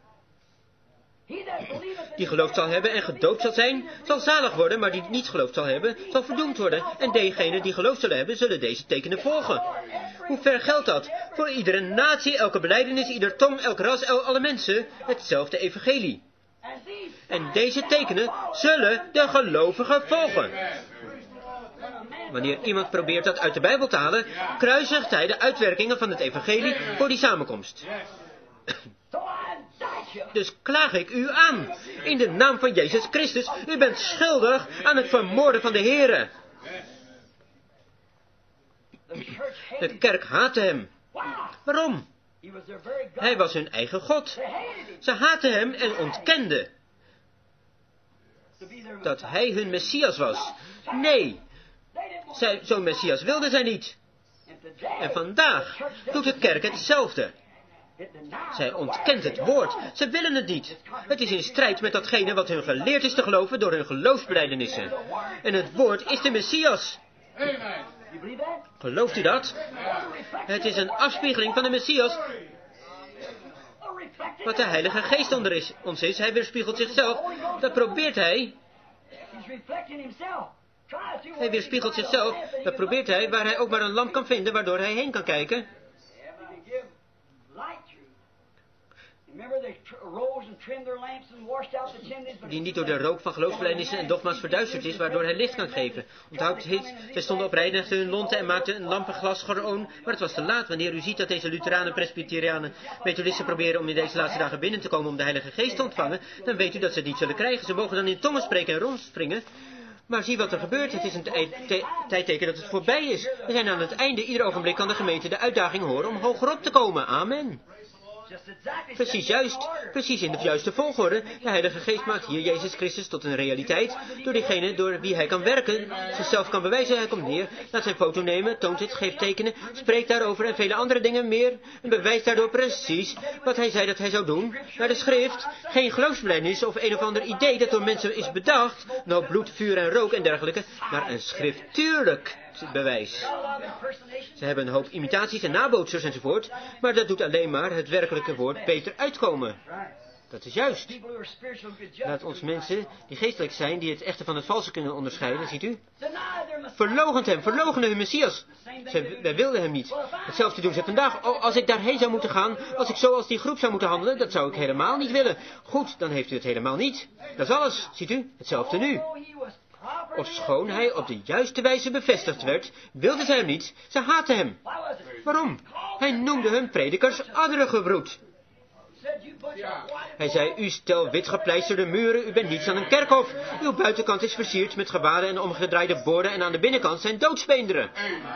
Die geloofd zal hebben en gedoopt zal zijn, zal zalig worden, maar die niet geloofd zal hebben, zal verdoemd worden. En degenen die geloofd zullen hebben, zullen deze tekenen volgen. Hoe ver geldt dat? Voor iedere natie, elke belijdenis, ieder tong, elk ras, el, alle mensen, hetzelfde evangelie. En deze tekenen zullen de gelovigen volgen. Wanneer iemand probeert dat uit de Bijbel te halen, kruisigt hij de uitwerkingen van het evangelie voor die samenkomst. Dus klaag ik u aan, in de naam van Jezus Christus, u bent schuldig aan het vermoorden van de Here. De kerk haatte hem. Waarom? Hij was hun eigen God. Ze haatten hem en ontkenden dat hij hun Messias was. Nee, zij, zo'n Messias wilden zij niet. En vandaag doet de kerk hetzelfde. Zij ontkent het woord. Ze willen het niet. Het is in strijd met datgene wat hun geleerd is te geloven door hun geloofsbelijdenissen. En het woord is de Messias. Gelooft u dat? Het is een afspiegeling van de Messias. Wat de Heilige Geest onder is, ons is. Hij weerspiegelt zichzelf. Dat probeert hij. Hij weerspiegelt zichzelf. Dat probeert hij waar hij ook maar een lamp kan vinden waardoor hij heen kan kijken. Die niet door de rook van geloofsbelijdenissen en dogma's verduisterd is, waardoor hij licht kan geven. Onthoud het, zij stonden op rij naast hun lonten en maakten een lampenglas gewoon, maar het was te laat. Wanneer u ziet dat deze Lutheranen, Presbyterianen, Methodisten proberen om in deze laatste dagen binnen te komen om de Heilige Geest te ontvangen, dan weet u dat ze het niet zullen krijgen. Ze mogen dan in tongen spreken en rondspringen. Maar zie wat er gebeurt. Het is een tijdteken dat het voorbij is. We zijn aan het einde. Ieder ogenblik kan de gemeente de uitdaging horen om hogerop te komen. Amen. Precies juist, precies in de juiste volgorde. De Heilige Geest maakt hier Jezus Christus tot een realiteit, door diegene door wie hij kan werken, zichzelf kan bewijzen. Hij komt neer, laat zijn foto nemen, toont het, geeft tekenen, spreekt daarover en vele andere dingen meer, en bewijst daardoor precies wat hij zei dat hij zou doen. Maar de schrift, geen geloofsbelijdenis of een of ander idee dat door mensen is bedacht, nou bloed, vuur en rook en dergelijke, maar een schriftuurlijk bewijs. Ze hebben een hoop imitaties en nabootsers enzovoort, maar dat doet alleen maar het werkelijke woord beter uitkomen. Dat is juist. Laat ons mensen die geestelijk zijn, die het echte van het valse kunnen onderscheiden, ziet u? verloochent hem, verloochenen hun Messias. Zij, wij wilden hem niet. Hetzelfde doen ze vandaag. Oh, als ik daarheen zou moeten gaan, als ik zo als die groep zou moeten handelen, dat zou ik helemaal niet willen. Goed, dan heeft u het helemaal niet. Dat is alles, ziet u, hetzelfde nu. Ofschoon hij op de juiste wijze bevestigd werd, wilden zij hem niet, ze haatten hem. Waarom? Hij noemde hun predikers adderengebroed. Hij zei, u stel witgepleisterde muren, u bent niets dan een kerkhof. Uw buitenkant is versierd met gewaden en omgedraaide borden en aan de binnenkant zijn doodsbeenderen.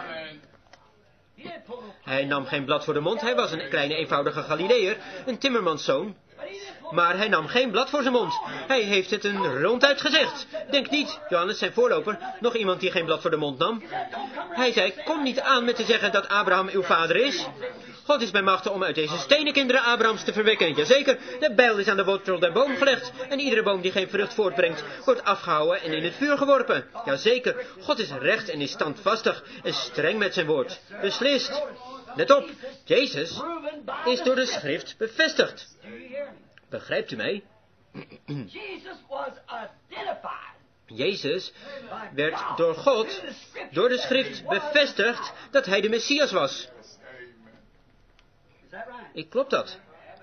Hij nam geen blad voor de mond, hij was een kleine eenvoudige Galileër, een timmermanszoon. Maar hij nam geen blad voor zijn mond. Hij heeft het een ronduit gezegd. Denk niet, Johannes zijn voorloper, nog iemand die geen blad voor de mond nam. Hij zei, kom niet aan met te zeggen dat Abraham uw vader is. God is bij machte om uit deze stenen kinderen Abrahams te verwekken. Jazeker, de bijl is aan de wortel der boom gelegd. En iedere boom die geen vrucht voortbrengt, wordt afgehouden en in het vuur geworpen. Jazeker, God is recht en is standvastig en streng met zijn woord. Beslist. Let op, Jezus is door de schrift bevestigd. Begrijpt u mij? Jezus werd door God, door de schrift bevestigd dat hij de Messias was. Ik klopt dat.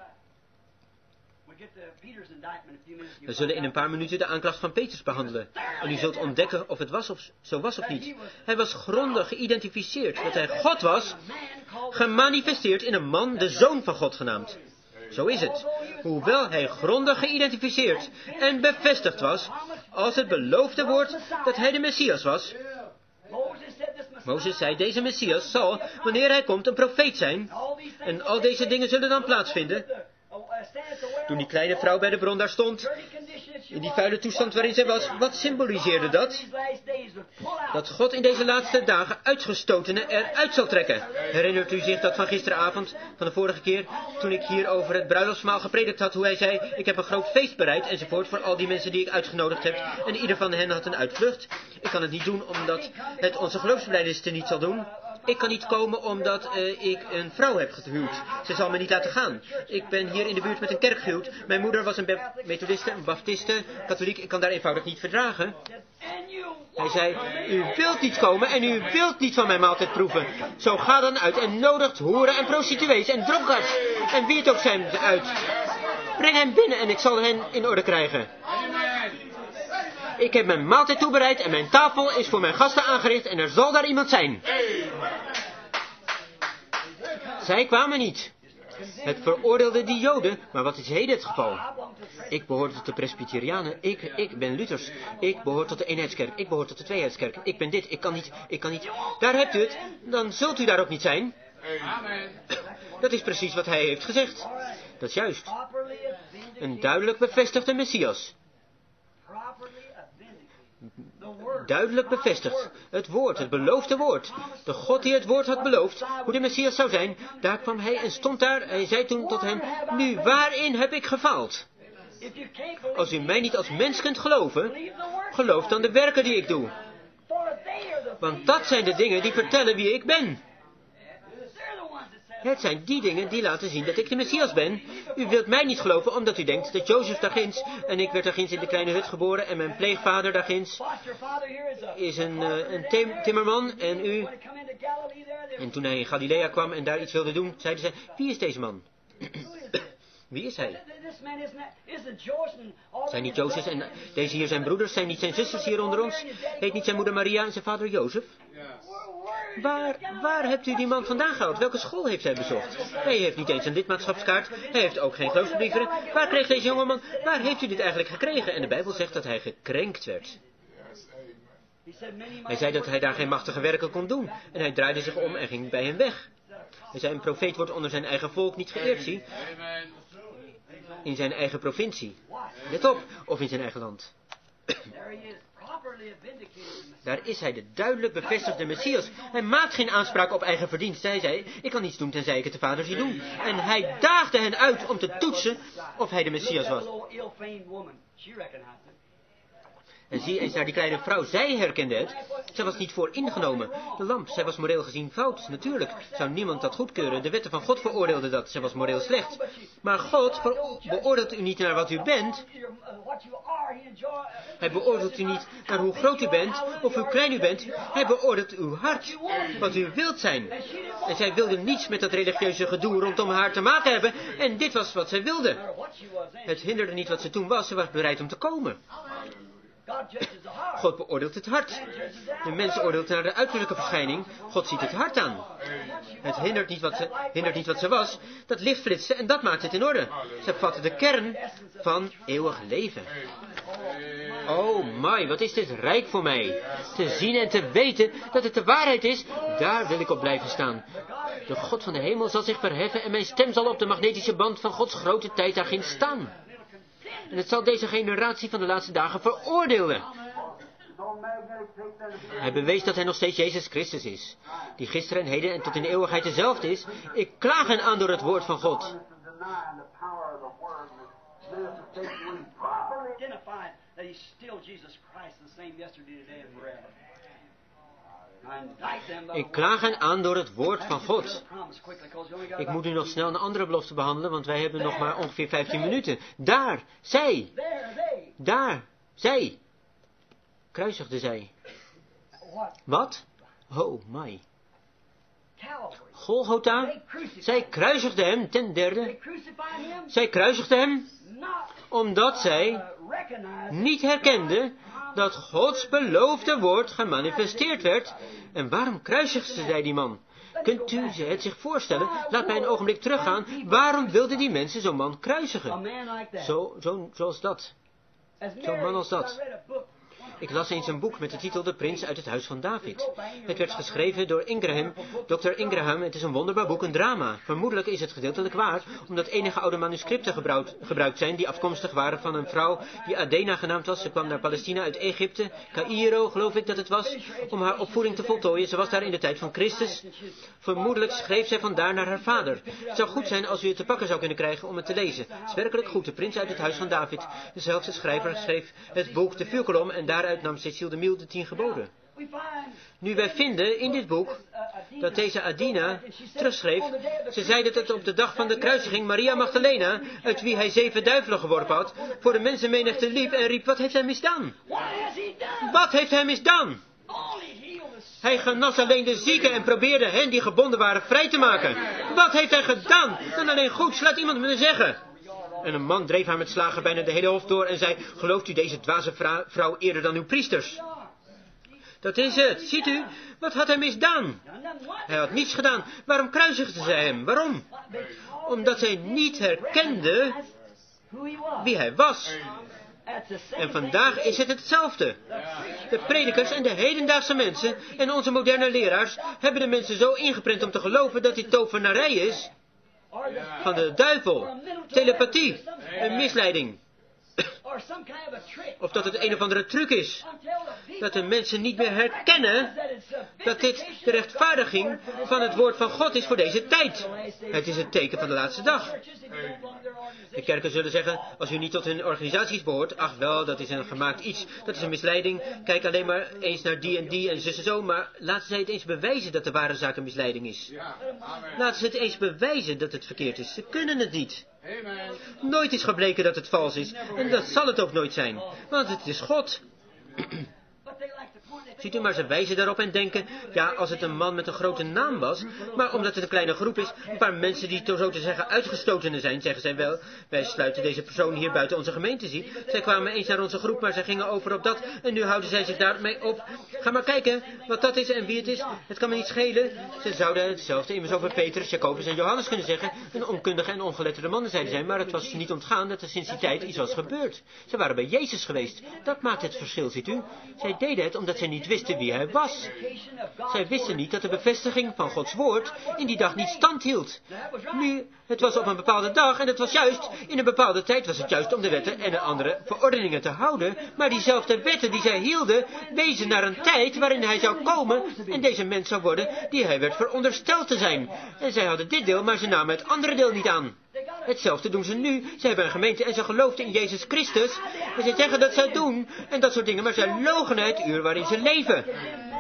We zullen in een paar minuten de aanklacht van Petrus behandelen. En u zult ontdekken of het was of zo was of niet. Hij was grondig geïdentificeerd dat hij God was, gemanifesteerd in een man, de Zoon van God genaamd. Zo is het. Hoewel hij grondig geïdentificeerd en bevestigd was als het beloofde woord dat hij de Messias was. Mozes zei, deze Messias zal, wanneer hij komt, een profeet zijn. En al deze dingen zullen dan plaatsvinden. Toen die kleine vrouw bij de bron daar stond, in die vuile toestand waarin zij was, wat symboliseerde dat? Dat God in deze laatste dagen uitgestotenen eruit zal trekken. Herinnert u zich dat van gisteravond, van de vorige keer, toen ik hier over het bruiloftsmaal gepredikt had, hoe hij zei, ik heb een groot feest bereid, enzovoort, voor al die mensen die ik uitgenodigd heb, en ieder van hen had een uitvlucht. Ik kan het niet doen, omdat het onze geloofsbelijdenis niet zal doen. Ik kan niet komen omdat uh, ik een vrouw heb gehuwd. Ze zal me niet laten gaan. Ik ben hier in de buurt met een kerk gehuwd. Mijn moeder was een methodiste, een baptiste, katholiek. Ik kan daar eenvoudig niet verdragen. Hij zei, u wilt niet komen en u wilt niet van mijn maaltijd proeven. Zo ga dan uit en nodigt hoeren en prostituees en dronkaards. En wie het ook zijn uit. Breng hem binnen en ik zal hen in orde krijgen. Ik heb mijn maaltijd toebereid en mijn tafel is voor mijn gasten aangericht en er zal daar iemand zijn. Zij kwamen niet. Het veroordeelde die Joden, maar wat is heden het geval? Ik behoor tot de Presbyterianen, ik, ik ben Luthers, ik behoor tot de eenheidskerk, ik behoor tot de tweeheidskerk, ik ben dit, ik kan niet, ik kan niet. Daar hebt u het, dan zult u daar ook niet zijn. Dat is precies wat hij heeft gezegd. Dat is juist. Een duidelijk bevestigde Messias. Duidelijk bevestigd. Het woord, het beloofde woord. De God die het woord had beloofd, hoe de Messias zou zijn, daar kwam hij en stond daar. Hij zei toen tot hen, nu waarin heb ik gefaald? Als u mij niet als mens kunt geloven, geloof dan de werken die ik doe. Want dat zijn de dingen die vertellen wie ik ben. Het zijn die dingen die laten zien dat ik de Messias ben. U wilt mij niet geloven omdat u denkt dat Jozef daar ginds, en ik werd daar ginds in de kleine hut geboren, en mijn pleegvader daar ginds is een, uh, een tim timmerman, en u... En toen hij in Galilea kwam en daar iets wilde doen, zeiden ze, wie is deze man? Wie is hij? Zijn niet Jozef en deze hier zijn broeders, zijn niet zijn zusters hier onder ons? Heet niet zijn moeder Maria en zijn vader Jozef? Waar, waar hebt u die man vandaan gehaald? Welke school heeft hij bezocht? Hij heeft niet eens een lidmaatschapskaart. Hij heeft ook geen geloofsbrieven. Waar kreeg deze jongeman? Waar heeft u dit eigenlijk gekregen? En de Bijbel zegt dat hij gekrenkt werd. Hij zei dat hij daar geen machtige werken kon doen. En hij draaide zich om en ging bij hem weg. Hij zei, een profeet wordt onder zijn eigen volk niet geëerd, zie. In zijn eigen provincie. Let op, of in zijn eigen land. Daar is hij, de duidelijk bevestigde Messias. Hij maakt geen aanspraak op eigen verdienst. Hij zei, ik kan niets doen tenzij ik het de Vader zie doen. En hij daagde hen uit om te toetsen of hij de Messias was. En zie eens naar die kleine vrouw. Zij herkende het. Zij was niet vooringenomen. De lamp, zij was moreel gezien fout, natuurlijk. Zou niemand dat goedkeuren? De wetten van God veroordeelden dat. Zij was moreel slecht. Maar God beoordeelt u niet naar wat u bent. Hij beoordeelt u niet naar hoe groot u bent of hoe klein u bent. Hij beoordeelt uw hart, wat u wilt zijn. En zij wilde niets met dat religieuze gedoe rondom haar te maken hebben. En dit was wat zij wilde. Het hinderde niet wat ze toen was. Ze was bereid om te komen. God beoordeelt het hart. De mens oordeelt naar de uiterlijke verschijning. God ziet het hart aan. Het hindert niet wat ze, hindert niet wat ze was. Dat licht flitste en dat maakt het in orde. Ze vatte de kern van eeuwig leven. Oh my, wat is dit rijk voor mij. Te zien en te weten dat het de waarheid is, daar wil ik op blijven staan. De God van de hemel zal zich verheffen en mijn stem zal op de magnetische band van Gods grote tijd daarin staan. En het zal deze generatie van de laatste dagen veroordelen. Hij bewees dat hij nog steeds Jezus Christus is, die gisteren en heden en tot in de eeuwigheid dezelfde is. Ik klaag hen aan door het woord van God. Ik klaag hen aan door het woord van God. Ik moet nu nog snel een andere belofte behandelen, want wij hebben nog maar ongeveer vijftien minuten. Daar, zij. Daar, zij. Kruisigde zij. Wat? Oh my. Golgotha. Zij kruisigde hem ten derde. Zij kruisigde hem omdat zij niet herkende dat Gods beloofde woord gemanifesteerd werd. En waarom kruisigde zij die man? Kunt u het zich voorstellen? Laat mij een ogenblik teruggaan. Waarom wilden die mensen zo'n man kruisigen? Zo, zo, zoals dat. Zo'n man als dat. Ik las eens een boek met de titel De Prins uit het Huis van David. Het werd geschreven door Ingraham, dokter Ingraham. Het is een wonderbaar boek, een drama. Vermoedelijk is het gedeeltelijk waar, omdat enige oude manuscripten gebruikt, gebruikt zijn die afkomstig waren van een vrouw die Adena genaamd was. Ze kwam naar Palestina uit Egypte, Caïro geloof ik dat het was, om haar opvoeding te voltooien. Ze was daar in de tijd van Christus. Vermoedelijk schreef zij vandaar naar haar vader. Het zou goed zijn als u het te pakken zou kunnen krijgen om het te lezen. Het is werkelijk goed, De Prins uit het Huis van David. Dezelfde schrijver schreef het boek De Vuurkolom en daaruit nam Cecile de Mille de tien geboden. Nu wij vinden in dit boek dat deze Adina terugschreef. Ze zei dat het op de dag van de kruisiging Maria Magdalena, uit wie hij zeven duivelen geworpen had, voor de mensenmenigte liep en riep, wat heeft hij misdaan? Wat heeft hij misdaan? Hij genas alleen de zieken en probeerde hen die gebonden waren vrij te maken. Wat heeft hij gedaan? Dan alleen goeds, laat iemand me zeggen. En een man dreef haar met slagen bijna de hele hof door en zei, gelooft u deze dwaze vrouw, vrouw eerder dan uw priesters? Dat is het, ziet u, wat had hij misdaan? Hij had niets gedaan. Waarom kruisigden zij hem? Waarom? Omdat zij niet herkende wie hij was. En vandaag is het hetzelfde. De predikers en de hedendaagse mensen en onze moderne leraars hebben de mensen zo ingeprent om te geloven dat dit tovenarij is. Van de duivel, telepathie, een misleiding. Of dat het een of andere truc is. Dat de mensen niet meer herkennen dat dit de rechtvaardiging van het woord van God is voor deze tijd. Het is het teken van de laatste dag. De kerken zullen zeggen, als u niet tot hun organisaties behoort, ach wel, dat is een gemaakt iets, dat is een misleiding. Kijk alleen maar eens naar die en die en zus en zo, maar laten zij het eens bewijzen dat de ware zaak een misleiding is. Laten ze het eens bewijzen dat het verkeerd is. Ze kunnen het niet. Nooit is gebleken dat het vals is. En dat zal het ook nooit zijn. Want het is God. Ziet u maar, ze wijzen daarop en denken, ja, als het een man met een grote naam was, maar omdat het een kleine groep is, een paar mensen die zo te zeggen uitgestotenen zijn, zeggen zij wel, wij sluiten deze persoon hier buiten onze gemeente zien. Zij kwamen eens naar onze groep, maar zij gingen over op dat en nu houden zij zich daarmee op. Ga maar kijken wat dat is en wie het is. Het kan me niet schelen. Ze zouden hetzelfde immers over Petrus, Jacobus en Johannes kunnen zeggen, een onkundige en ongeletterde mannen zeiden zij, maar het was niet ontgaan dat er sinds die tijd iets was gebeurd. Ze waren bij Jezus geweest. Dat maakt het verschil, ziet u. Zij deden het omdat zij niet wisten wie hij was. Zij wisten niet dat de bevestiging van Gods woord in die dag niet stand hield. Nu, het was op een bepaalde dag en het was juist, in een bepaalde tijd was het juist om de wetten en de andere verordeningen te houden, maar diezelfde wetten die zij hielden, wezen naar een tijd waarin hij zou komen en deze mens zou worden die hij werd verondersteld te zijn. En zij hadden dit deel, maar ze namen het andere deel niet aan. Hetzelfde doen ze nu. Ze hebben een gemeente en ze geloofden in Jezus Christus. En ze zeggen dat ze het doen en dat soort dingen, maar zij logen het uur waarin ze leven.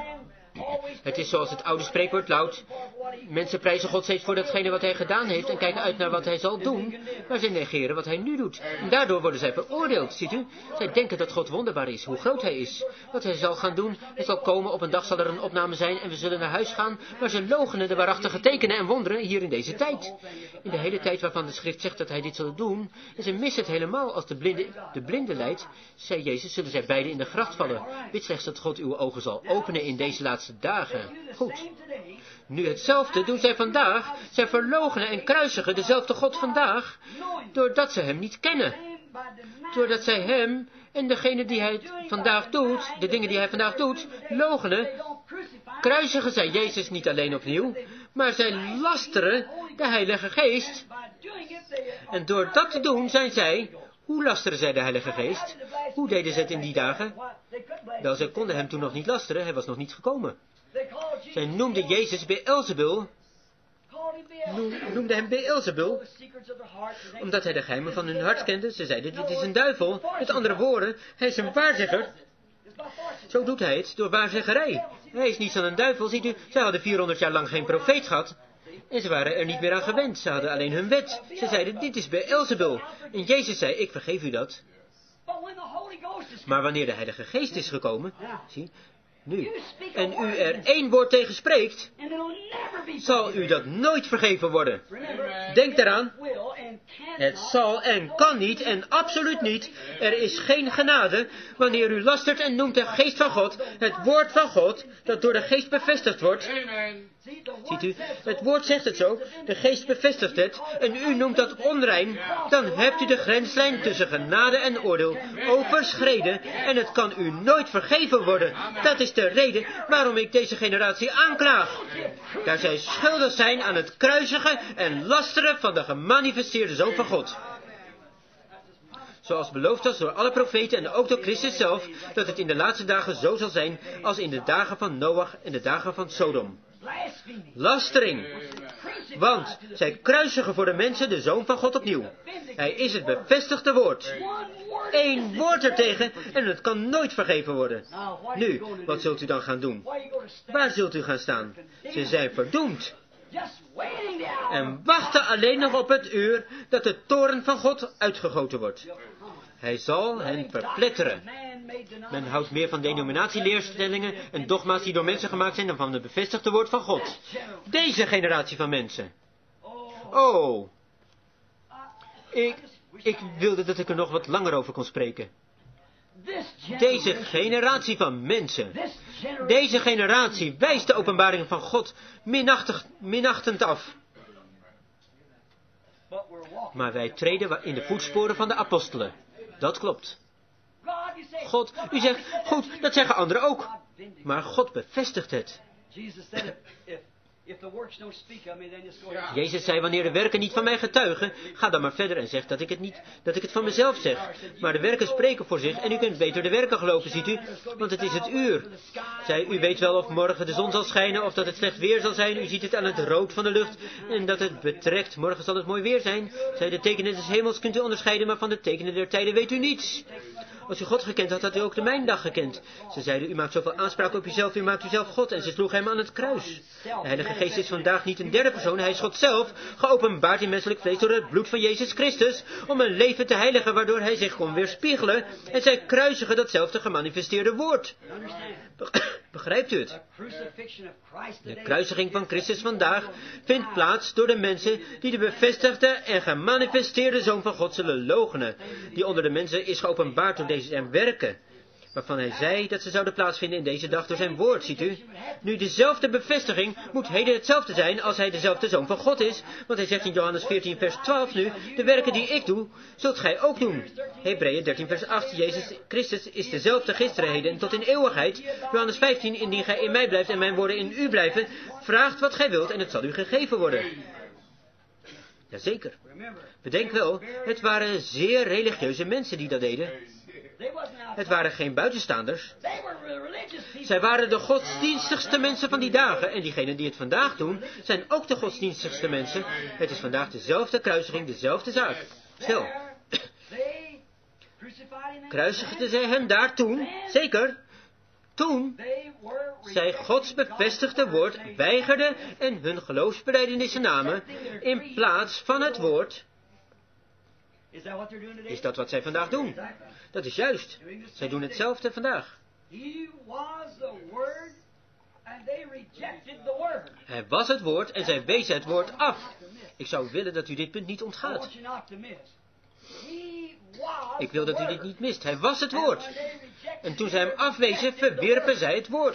Het is zoals het oude spreekwoord luidt. Mensen prijzen God steeds voor datgene wat hij gedaan heeft en kijken uit naar wat hij zal doen, maar ze negeren wat hij nu doet. En daardoor worden zij veroordeeld, ziet u? Zij denken dat God wonderbaar is, hoe groot hij is, wat hij zal gaan doen. Het zal komen, op een dag zal er een opname zijn en we zullen naar huis gaan, maar ze loochenen de waarachtige tekenen en wonderen hier in deze tijd. In de hele tijd waarvan de schrift zegt dat hij dit zal doen, en ze missen het helemaal als de blinde, de blinde leidt, zei Jezus, zullen zij beiden in de gracht vallen. Bid slechts dat God uw ogen zal openen in deze laatste dagen. Goed. Nu hetzelfde doen zij vandaag. Zij verloochenen en kruisigen dezelfde God vandaag, doordat ze hem niet kennen. Doordat zij hem en degene die hij vandaag doet, de dingen die hij vandaag doet, loochenen, kruisigen zij Jezus niet alleen opnieuw, maar zij lasteren de Heilige Geest. En door dat te doen zijn zij, hoe lasteren zij de Heilige Geest? Hoe deden ze het in die dagen? Wel, zij konden hem toen nog niet lasteren, hij was nog niet gekomen. Zij noemden Jezus Beelzebul, noemden hem Beelzebul, omdat hij de geheimen van hun hart kende. Ze zeiden, dit is een duivel. Met andere woorden, hij is een waarzegger. Zo doet hij het, door waarzeggerij. Hij is niets dan een duivel, ziet u. Zij hadden vierhonderd jaar lang geen profeet gehad. En ze waren er niet meer aan gewend. Ze hadden alleen hun wet. Ze zeiden, dit is Beelzebul. En Jezus zei, ik vergeef u dat. Maar wanneer de Heilige Geest is gekomen, zie, nu, en u er één woord tegen spreekt, zal u dat nooit vergeven worden. Denk daaraan, het zal en kan niet en absoluut niet, er is geen genade, wanneer u lastert en noemt de geest van God, het woord van God, dat door de geest bevestigd wordt. Ziet u, het woord zegt het zo, de geest bevestigt het, en u noemt dat onrein, dan hebt u de grenslijn tussen genade en oordeel overschreden, en het kan u nooit vergeven worden. Dat is de reden waarom ik deze generatie aanklaag. Daar zij schuldig zijn aan het kruisigen en lasteren van de gemanifesteerde Zoon van God. Zoals beloofd was door alle profeten en ook door Christus zelf, dat het in de laatste dagen zo zal zijn als in de dagen van Noach en de dagen van Sodom. Lastering. Want zij kruisigen voor de mensen de Zoon van God opnieuw. Hij is het bevestigde woord. Eén woord ertegen en het kan nooit vergeven worden. Nu, wat zult u dan gaan doen? Waar zult u gaan staan? Ze zijn verdoemd. En wachten alleen nog op het uur dat de toorn van God uitgegoten wordt. Hij zal hen verpletteren. Men houdt meer van denominatieleerstellingen en dogma's die door mensen gemaakt zijn dan van het bevestigde woord van God. Deze generatie van mensen. Oh. Ik, ik wilde dat ik er nog wat langer over kon spreken. Deze generatie van mensen. Deze generatie wijst de openbaring van God minachtig, minachtend af. Maar wij treden in de voetsporen van de apostelen. Dat klopt. God, u zegt, goed, dat zeggen anderen ook. Maar God bevestigt het. Jezus zei, wanneer de werken niet van mij getuigen, ga dan maar verder en zeg dat ik het niet, dat ik het van mezelf zeg. Maar de werken spreken voor zich en u kunt beter de werken geloven, ziet u, want het is het uur. Zij, u weet wel of morgen de zon zal schijnen of dat het slecht weer zal zijn. U ziet het aan het rood van de lucht en dat het betrekt. Morgen zal het mooi weer zijn. Zij, de tekenen des hemels kunt u onderscheiden, maar van de tekenen der tijden weet u niets. Als u God gekend had, had u ook de mijndag gekend. Ze zeiden, u maakt zoveel aanspraak op uzelf, u maakt uzelf God. En ze sloegen hem aan het kruis. De Heilige Geest is vandaag niet een derde persoon, hij is God zelf, geopenbaard in menselijk vlees door het bloed van Jezus Christus, om een leven te heiligen waardoor hij zich kon weerspiegelen. En zij kruisigen datzelfde gemanifesteerde woord. Begrijpt u het? De kruisiging van Christus vandaag vindt plaats door de mensen die de bevestigde en gemanifesteerde Zoon van God zullen loochenen, die onder de mensen is geopenbaard door deze zijn werken, waarvan hij zei dat ze zouden plaatsvinden in deze dag door zijn woord, ziet u. Nu, dezelfde bevestiging moet heden hetzelfde zijn als hij dezelfde Zoon van God is, want hij zegt in Johannes veertien vers twaalf nu, de werken die ik doe, zult gij ook doen. Hebreeën dertien vers acht, Jezus Christus is dezelfde gisteren, heden en tot in eeuwigheid. Johannes vijftien, indien gij in mij blijft en mijn woorden in u blijven, vraagt wat gij wilt en het zal u gegeven worden. Jazeker. Bedenk wel, het waren zeer religieuze mensen die dat deden. Het waren geen buitenstaanders. Zij waren de godsdienstigste mensen van die dagen. En diegenen die het vandaag doen, zijn ook de godsdienstigste mensen. Het is vandaag dezelfde kruisiging, dezelfde zaak. Stil. Kruisigden zij hem daar toen? Zeker. Toen zij Gods bevestigde woord weigerden en hun geloofsbelijdenissen namen in plaats van het woord. Is dat wat zij vandaag doen? Dat is juist. Zij doen hetzelfde vandaag. Hij was het woord en zij wezen het woord af. Ik zou willen dat u dit punt niet ontgaat. Ik wil dat u dit niet mist. Hij was het woord. En toen zij hem afwezen, verwierpen zij het woord.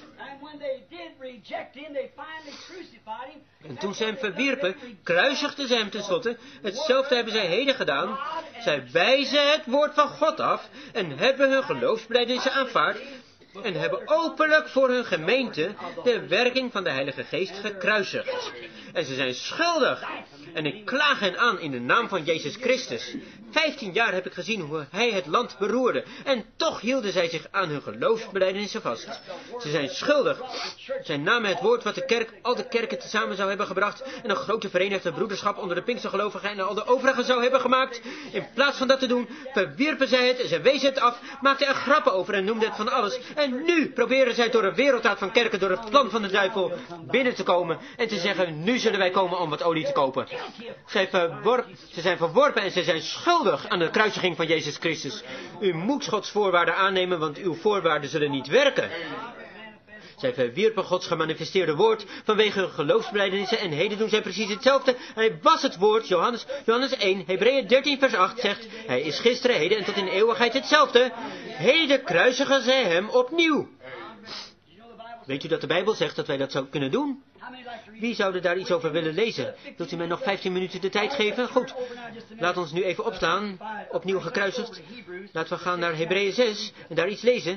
En toen zij hem verwierpen, kruisigden zij hem tenslotte. Hetzelfde hebben zij heden gedaan. Zij wijzen het woord van God af en hebben hun geloofsbelijdenissen aanvaard en hebben openlijk voor hun gemeente de werking van de Heilige Geest gekruisigd. En ze zijn schuldig. En ik klaag hen aan in de naam van Jezus Christus. Vijftien jaar heb ik gezien hoe hij het land beroerde. En toch hielden zij zich aan hun geloofsbelijdenissen vast. Ze zijn schuldig. Zij namen het woord wat de kerk, al de kerken tezamen zou hebben gebracht. En een grote verenigde broederschap onder de Pinkstergelovigen en al de overigen zou hebben gemaakt. In plaats van dat te doen, verwierpen zij het en zij wezen het af. Maakten er grappen over en noemden het van alles. En nu proberen zij door een wereldraad van kerken, door het plan van de duivel binnen te komen. En te zeggen, nu zullen wij komen om wat olie te kopen. Zij verworp, ze zijn verworpen en ze zijn schuldig aan de kruisiging van Jezus Christus. U moet Gods voorwaarden aannemen, want uw voorwaarden zullen niet werken. Zij verwierpen Gods gemanifesteerde woord vanwege hun geloofsbelijdenissen en heden doen zij precies hetzelfde. Hij was het woord, Johannes, Johannes één, Hebreeën dertien vers acht zegt, hij is gisteren, heden en tot in de eeuwigheid hetzelfde. Heden kruisigen zij hem opnieuw. Weet u dat de Bijbel zegt dat wij dat zouden kunnen doen? Wie zou er daar iets over willen lezen? Wilt u mij nog vijftien minuten de tijd geven? Goed. Laat ons nu even opstaan. Opnieuw gekruisigd. Laten we gaan naar Hebreeën zes en daar iets lezen.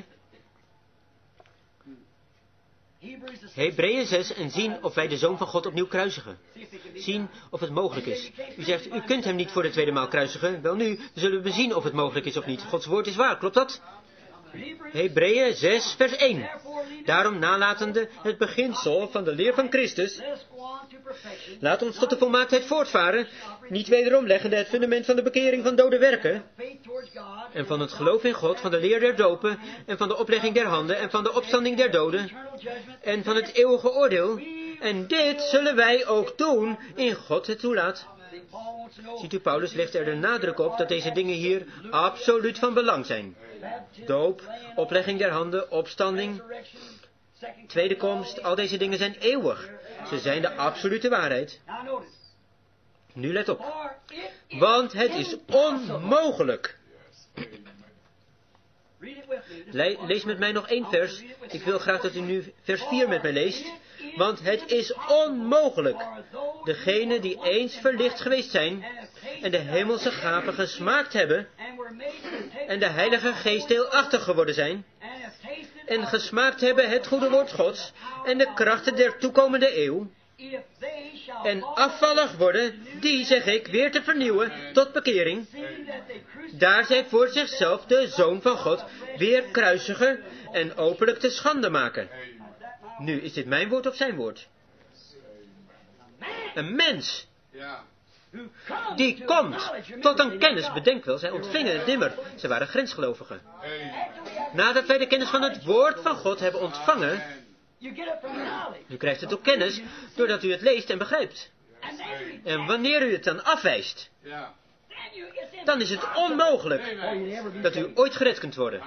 Hebreeën zes en zien of wij de Zoon van God opnieuw kruisigen. Zien of het mogelijk is. U zegt, u kunt hem niet voor de tweede maal kruisigen. Wel nu, dan zullen we zien of het mogelijk is of niet. Gods woord is waar, klopt dat? Hebreeën zes vers één. Daarom nalatende het beginsel van de leer van Christus, laat ons tot de volmaaktheid voortvaren, niet wederom leggende het fundament van de bekering van dode werken, en van het geloof in God, van de leer der dopen, en van de oplegging der handen, en van de opstanding der doden, en van het eeuwige oordeel. En dit zullen wij ook doen, in God het toelaat. Ziet u, Paulus legt er de nadruk op dat deze dingen hier absoluut van belang zijn. Doop, oplegging der handen, opstanding, tweede komst, al deze dingen zijn eeuwig. Ze zijn de absolute waarheid. Nu let op. Want het is onmogelijk. Le- lees met mij nog één vers. Ik wil graag dat u nu vers vier met mij leest. Want het is onmogelijk. Degenen die eens verlicht geweest zijn en de hemelse gaven gesmaakt hebben en de Heilige Geest deelachtig geworden zijn en gesmaakt hebben het goede woord Gods en de krachten der toekomende eeuw en afvallig worden, die, zeg ik, weer te vernieuwen tot bekering, daar zij voor zichzelf de Zoon van God weer kruisigen en openlijk te schande maken. Nu, is dit mijn woord of zijn woord? Een mens die komt tot een kennis, bedenk wel, zij ontvingen het nimmer, ze waren grensgelovigen. Nadat wij de kennis van het woord van God hebben ontvangen, u krijgt het ook kennis doordat u het leest en begrijpt. En wanneer u het dan afwijst, dan is het onmogelijk dat u ooit gered kunt worden.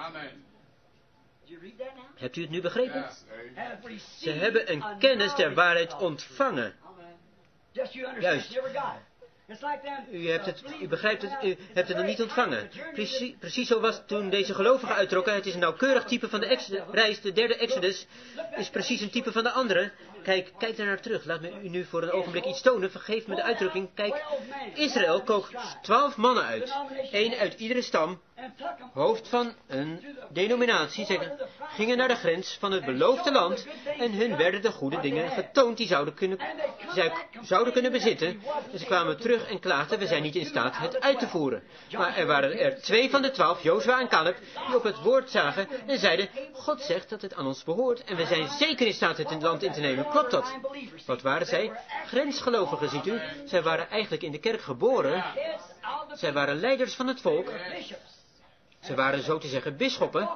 Hebt u het nu begrepen? Ze hebben een kennis der waarheid ontvangen. Juist. U, hebt het, u begrijpt het, u hebt het nog niet ontvangen. Precies, precies zo was toen deze gelovigen uittrokken. Het is een nauwkeurig type van de exodus, reis. De derde Exodus is precies een type van de andere. Kijk, kijk daar naar terug. Laat me u nu voor een ogenblik iets tonen. Vergeef me de uitdrukking. Kijk, Israël kook twaalf mannen uit. Eén uit iedere stam. Hoofd van een denominatie, zeggen, gingen naar de grens van het beloofde land en hun werden de goede dingen getoond die zouden kunnen, zij zouden kunnen bezitten. En ze kwamen terug en klaagden, we zijn niet in staat het uit te voeren. Maar er waren er twee van de twaalf, Jozua en Caleb, die op het woord zagen en zeiden, God zegt dat het aan ons behoort en we zijn zeker in staat het land in te nemen. Klopt dat? Wat waren zij? Grensgelovigen, ziet u. Zij waren eigenlijk in de kerk geboren. Zij waren leiders van het volk. Ze waren zo te zeggen bisschoppen.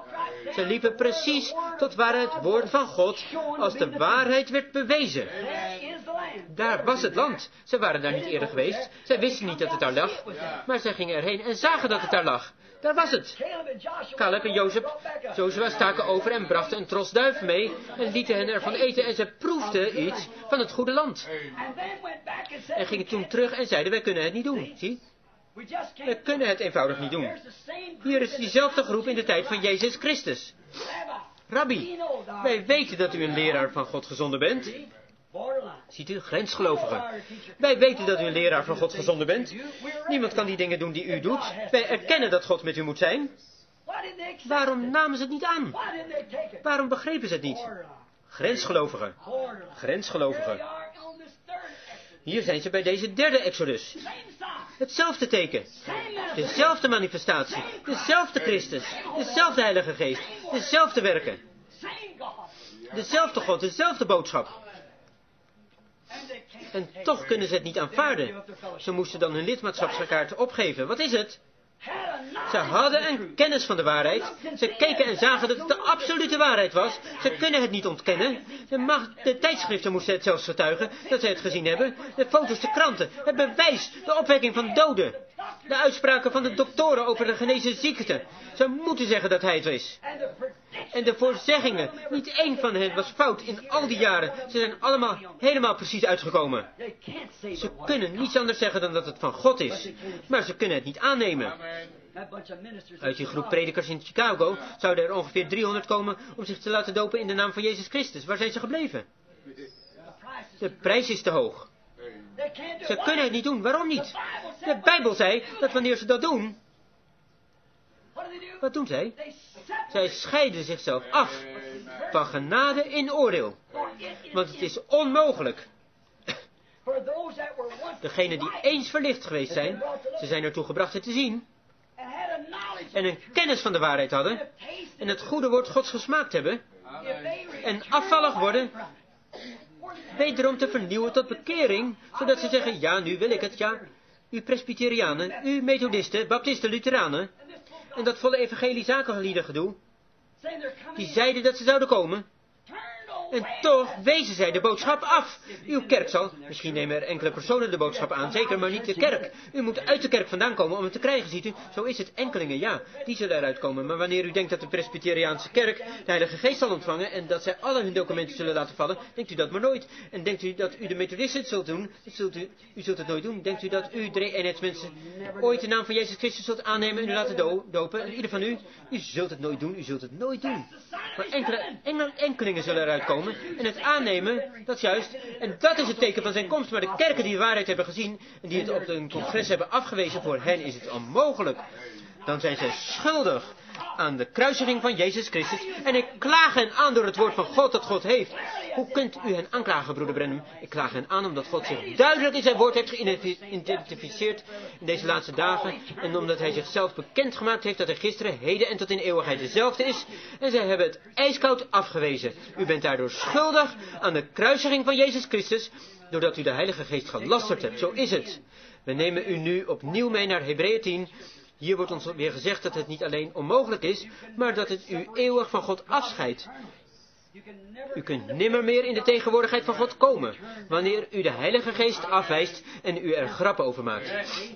Ze liepen precies tot waar het woord van God als de waarheid werd bewezen. Daar was het land. Ze waren daar niet eerder geweest. Zij wisten niet dat het daar lag. Maar zij gingen erheen en zagen dat het daar lag. Daar was het. Caleb en Jozef, Jozua staken over en brachten een tros duiven mee en lieten hen ervan eten en ze proefden iets van het goede land. En gingen toen terug en zeiden, wij kunnen het niet doen. Zie? We kunnen het eenvoudig niet doen. Hier is diezelfde groep in de tijd van Jezus Christus. Rabbi, wij weten dat u een leraar van God gezonden bent. Ziet u, grensgelovigen. Wij weten dat u een leraar van God gezonden bent. Niemand kan die dingen doen die u doet. Wij erkennen dat God met u moet zijn. Waarom namen ze het niet aan? Waarom begrepen ze het niet? Grensgelovigen. Grensgelovigen. Hier zijn ze bij deze derde Exodus. Hetzelfde teken. Dezelfde manifestatie. Dezelfde Christus. Dezelfde Heilige Geest. Dezelfde werken. Dezelfde God. Dezelfde boodschap. En toch kunnen ze het niet aanvaarden. Ze moesten dan hun lidmaatschapskaart opgeven. Wat is het? Ze hadden een kennis van de waarheid. Ze keken en zagen dat het de absolute waarheid was. Ze kunnen het niet ontkennen. De, macht, de tijdschriften moesten het zelfs getuigen dat ze het gezien hebben. De foto's, de kranten, het bewijs, de opwekking van doden. De uitspraken van de doktoren over de genezen ziekte. Ze moeten zeggen dat hij het is. En de voorzeggingen, niet één van hen was fout in al die jaren. Ze zijn allemaal helemaal precies uitgekomen. Ze kunnen niets anders zeggen dan dat het van God is. Maar ze kunnen het niet aannemen. Uit die groep predikers in Chicago zouden er ongeveer driehonderd komen om zich te laten dopen in de naam van Jezus Christus. Waar zijn ze gebleven? De prijs is te hoog. Ze kunnen het niet doen. Waarom niet? De Bijbel zei dat wanneer ze dat doen... Wat doen zij? Zij scheiden zichzelf af van genade in oordeel. Want het is onmogelijk. Degenen die eens verlicht geweest zijn, ze zijn ertoe gebracht het te zien. En een kennis van de waarheid hadden. En het goede woord Gods gesmaakt hebben. En afvallig worden. Wederom te vernieuwen tot bekering. Zodat ze zeggen, ja, nu wil ik het, ja. U Presbyterianen, u Methodisten, Baptisten, Lutheranen. En dat volle evangelie-zakenlieden gedoe. Die zeiden dat ze zouden komen. En toch wezen zij de boodschap af. Uw kerk zal, misschien nemen er enkele personen de boodschap aan, zeker, maar niet de kerk. U moet uit de kerk vandaan komen om het te krijgen, ziet u. Zo is het, enkelingen, ja, die zullen eruit komen. Maar wanneer u denkt dat de Presbyteriaanse kerk de Heilige Geest zal ontvangen en dat zij alle hun documenten zullen laten vallen, denkt u dat maar nooit. En denkt u dat u de Methodisten het zult doen, dat zult u, u zult het nooit doen. Denkt u dat u drie eenheidsmensen ooit de naam van Jezus Christus zult aannemen en u laten do dopen? En ieder van u, u zult het nooit doen, u zult het nooit doen. Maar enkele, enkele enkelingen zullen eruit komen. En het aannemen, dat is juist. En dat is het teken van zijn komst. Maar de kerken die de waarheid hebben gezien en die het op een congres hebben afgewezen, voor hen is het onmogelijk. Dan zijn zij schuldig aan de kruisiging van Jezus Christus. En ik klaag hen aan door het woord van God dat God heeft. Hoe kunt u hen aanklagen, broeder Branham? Ik klaag hen aan omdat God zich duidelijk in zijn woord heeft geïdentificeerd in deze laatste dagen. En omdat hij zichzelf bekendgemaakt heeft dat hij gisteren, heden en tot in eeuwigheid dezelfde is. En zij hebben het ijskoud afgewezen. U bent daardoor schuldig aan de kruisiging van Jezus Christus, doordat u de Heilige Geest gelasterd hebt. Zo is het. We nemen u nu opnieuw mee naar Hebreeën tien. Hier wordt ons weer gezegd dat het niet alleen onmogelijk is, maar dat het u eeuwig van God afscheidt. U kunt nimmer meer in de tegenwoordigheid van God komen, wanneer u de Heilige Geest afwijst en u er grappen over maakt.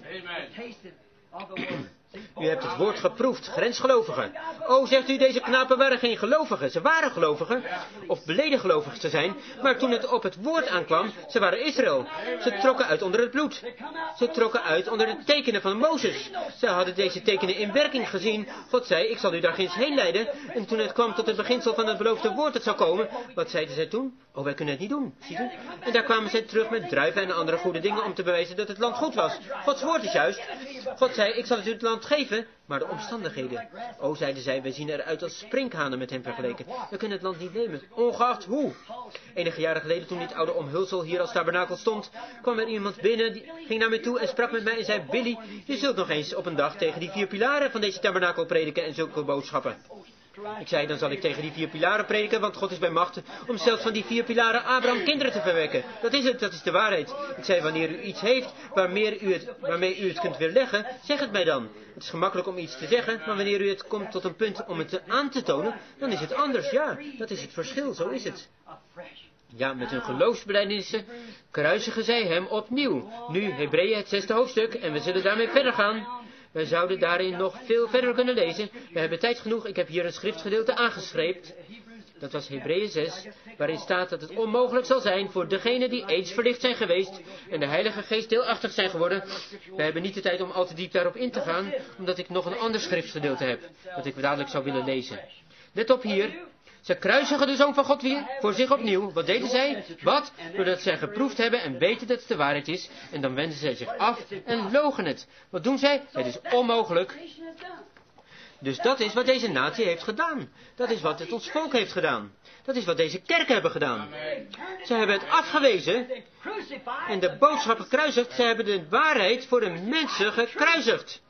U hebt het woord geproefd, grensgelovigen. O, zegt u, deze knapen waren geen gelovigen. Ze waren gelovigen, of beleden gelovig te zijn, maar toen het op het woord aankwam, ze waren Israël. Ze trokken uit onder het bloed. Ze trokken uit onder de tekenen van Mozes. Ze hadden deze tekenen in werking gezien. God zei, ik zal u daar ginds heen leiden. En toen het kwam tot het beginsel van het beloofde woord dat zou komen, wat zeiden zij toen? Oh, wij kunnen het niet doen, ziet u? En daar kwamen zij terug met druiven en andere goede dingen om te bewijzen dat het land goed was. Gods woord is juist. God zei, ik zal het u het land geven, maar de omstandigheden. O, zeiden zij, wij zien eruit als sprinkhanen met hem vergeleken. We kunnen het land niet nemen, ongeacht hoe. Enige jaren geleden, toen dit oude omhulsel hier als tabernakel stond, kwam er iemand binnen, die ging naar mij toe en sprak met mij en zei, Billy, je zult nog eens op een dag tegen die vier pilaren van deze tabernakel prediken en zulke boodschappen. Ik zei, dan zal ik tegen die vier pilaren prediken, want God is bij machten om zelfs van die vier pilaren Abraham kinderen te verwekken. Dat is het, dat is de waarheid. Ik zei, wanneer u iets heeft waarmee u het, waarmee u het kunt weerleggen, zeg het mij dan. Het is gemakkelijk om iets te zeggen, maar wanneer u het komt tot een punt om het aan te tonen, dan is het anders. Ja, dat is het verschil, zo is het. Ja, met hun geloofsbelijdenissen kruisigen zij hem opnieuw. Nu, Hebreeën het zesde hoofdstuk, en we zullen daarmee verder gaan. Wij zouden daarin nog veel verder kunnen lezen. We hebben tijd genoeg, ik heb hier een schriftgedeelte aangeschreven. Dat was Hebreeën zes, waarin staat dat het onmogelijk zal zijn voor degenen die eens verlicht zijn geweest en de Heilige Geest deelachtig zijn geworden. We hebben niet de tijd om al te diep daarop in te gaan, omdat ik nog een ander schriftgedeelte heb, dat ik dadelijk zou willen lezen. Let op hier. Ze kruisigen de Zoon van God weer voor zich opnieuw. Wat deden zij? Wat? Doordat zij geproefd hebben en weten dat het de waarheid is. En dan wenden zij zich af en logen het. Wat doen zij? Het is onmogelijk. Dus dat is wat deze natie heeft gedaan. Dat is wat het ons volk heeft gedaan. Dat is wat deze kerken hebben gedaan. Ze hebben het afgewezen en de boodschap gekruisigd. Ze hebben de waarheid voor de mensen gekruisigd.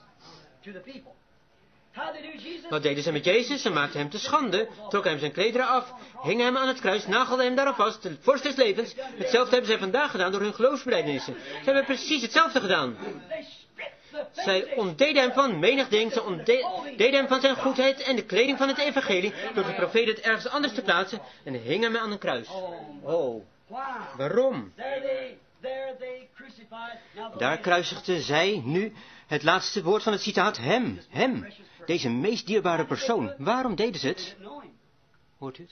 Wat deden ze met Jezus? Ze maakten hem te schande, trokken hem zijn klederen af, hingen hem aan het kruis, nagelden hem daarop vast, de vorst des levens. Hetzelfde hebben zij vandaag gedaan door hun geloofsbelijdenissen. Ze hebben precies hetzelfde gedaan. Zij ontdeden hem van menig ding, ze ontdeden hem van zijn goedheid en de kleding van het evangelie, door de profeet het ergens anders te plaatsen en hingen hem aan een kruis. Oh, waarom? Daar kruisigden zij nu het laatste woord van het citaat, hem, hem, deze meest dierbare persoon. Waarom deden ze het? Hoort u het?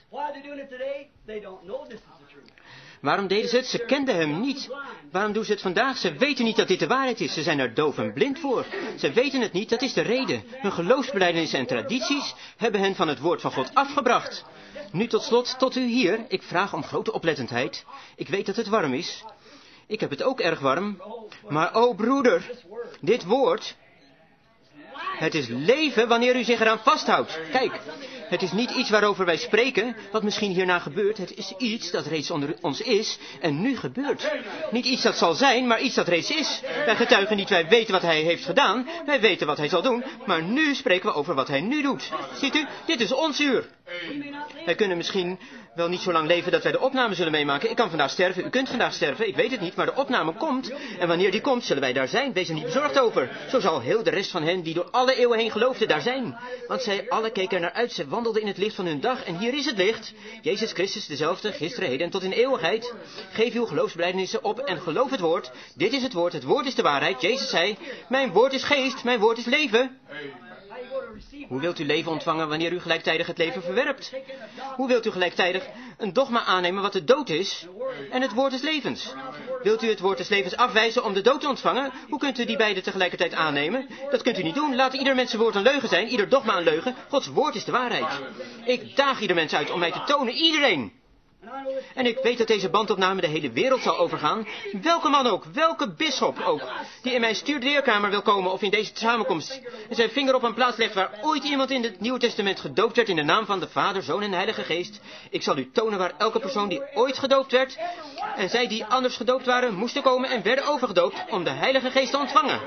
Waarom deden ze het? Ze kenden hem niet. Waarom doen ze het vandaag? Ze weten niet dat dit de waarheid is. Ze zijn er doof en blind voor. Ze weten het niet, dat is de reden. Hun geloofsbelijdenissen en tradities hebben hen van het woord van God afgebracht. Nu tot slot, tot u hier. Ik vraag om grote oplettendheid. Ik weet dat het warm is. Ik heb het ook erg warm. Maar o broeder, dit woord, het is leven wanneer u zich eraan vasthoudt. Kijk, het is niet iets waarover wij spreken, wat misschien hierna gebeurt. Het is iets dat reeds onder ons is en nu gebeurt. Niet iets dat zal zijn, maar iets dat reeds is. Wij getuigen niet, wij weten wat hij heeft gedaan. Wij weten wat hij zal doen, maar nu spreken we over wat hij nu doet. Ziet u, dit is ons uur. Wij kunnen misschien wel niet zo lang leven dat wij de opname zullen meemaken. Ik kan vandaag sterven, u kunt vandaag sterven, ik weet het niet, maar de opname komt. En wanneer die komt, zullen wij daar zijn. Wees er niet bezorgd over. Zo zal heel de rest van hen die door alle eeuwen heen geloofden daar zijn. Want zij alle keken er naar uit, ze wandelden in het licht van hun dag. En hier is het licht. Jezus Christus dezelfde, gisteren, heden en tot in eeuwigheid. Geef uw geloofsbelijdenissen op en geloof het woord. Dit is het woord, het woord is de waarheid. Jezus zei, mijn woord is geest, mijn woord is leven. Hoe wilt u leven ontvangen wanneer u gelijktijdig het leven verwerpt? Hoe wilt u gelijktijdig een dogma aannemen wat de dood is en het woord des levens? Wilt u het woord des levens afwijzen om de dood te ontvangen? Hoe kunt u die beide tegelijkertijd aannemen? Dat kunt u niet doen. Laat ieder mens zijn woord een leugen zijn, ieder dogma een leugen. Gods woord is de waarheid. Ik daag ieder mens uit om mij te tonen, iedereen. En ik weet dat deze bandopname de hele wereld zal overgaan. Welke man ook, welke bisschop ook, die in mijn studeerkamer wil komen of in deze samenkomst en zijn vinger op een plaats legt waar ooit iemand in het Nieuwe Testament gedoopt werd in de naam van de Vader, Zoon en Heilige Geest. Ik zal u tonen waar elke persoon die ooit gedoopt werd en zij die anders gedoopt waren, moesten komen en werden overgedoopt om de Heilige Geest te ontvangen.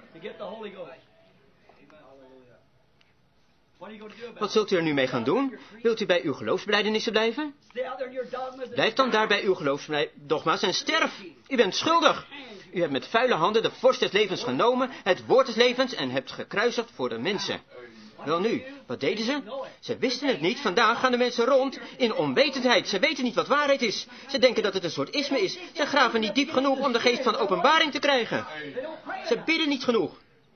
Wat zult u er nu mee gaan doen? Wilt u bij uw geloofsbelijdenissen blijven? Blijf dan daar bij uw geloofsdogma's en sterf. U bent schuldig. U hebt met vuile handen de vorst des levens genomen, het woord des levens, en hebt gekruisigd voor de mensen. Welnu, wat deden ze? Ze wisten het niet. Vandaag gaan de mensen rond in onwetendheid. Ze weten niet wat waarheid is. Ze denken dat het een soort isme is. Ze graven niet diep genoeg om de geest van openbaring te krijgen. Ze bidden niet genoeg.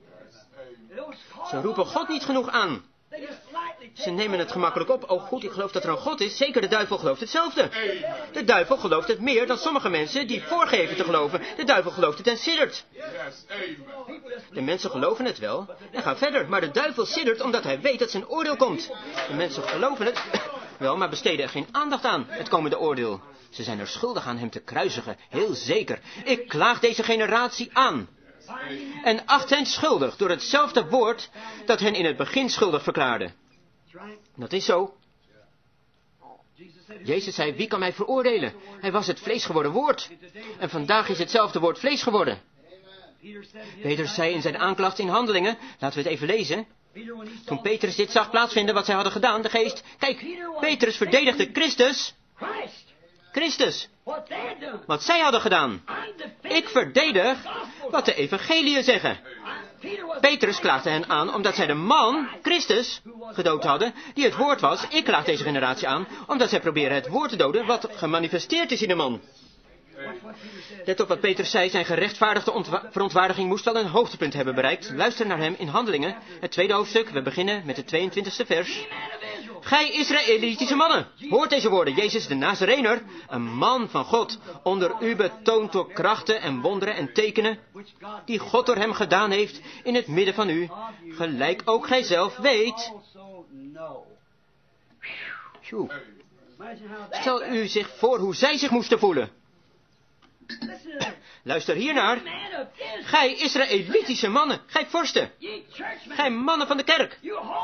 Ze roepen God niet genoeg aan. Ze nemen het gemakkelijk op. Oh goed, ik geloof dat er een God is. Zeker, de duivel gelooft hetzelfde. De duivel gelooft het meer dan sommige mensen die voorgeven te geloven. De duivel gelooft het en siddert. De mensen geloven het wel en gaan verder. Maar de duivel siddert omdat hij weet dat zijn oordeel komt. De mensen geloven het wel, maar besteden er geen aandacht aan, het komende oordeel. Ze zijn er schuldig aan hem te kruisigen. Heel zeker. Ik klaag deze generatie aan. En acht hen schuldig door hetzelfde woord dat hen in het begin schuldig verklaarde. Dat is zo. Jezus zei, wie kan mij veroordelen? Hij was het vlees geworden woord. En vandaag is hetzelfde woord vlees geworden. Petrus zei in zijn aanklacht in Handelingen, laten we het even lezen. Toen Petrus dit zag plaatsvinden wat zij hadden gedaan, de geest, kijk, Petrus verdedigde Christus. Christus. Wat zij hadden gedaan. Ik verdedig wat de evangeliën zeggen. Petrus klaagde hen aan omdat zij de man, Christus, gedood hadden, die het woord was. Ik klaag deze generatie aan, omdat zij proberen het woord te doden wat gemanifesteerd is in de man. Let op wat Petrus zei, zijn gerechtvaardigde ontwa- verontwaardiging moest wel een hoogtepunt hebben bereikt. Luister naar hem in Handelingen, het tweede hoofdstuk. We beginnen met het tweeëntwintigste vers. Gij Israëlitische mannen, hoort deze woorden. Jezus de Nazarener, een man van God, onder u betoond door krachten en wonderen en tekenen, die God door hem gedaan heeft in het midden van u, gelijk ook gij zelf weet. Tjoe. Stel u zich voor hoe zij zich moesten voelen. Luister hiernaar. Gij Israëlitische mannen, gij vorsten, gij mannen van de kerk,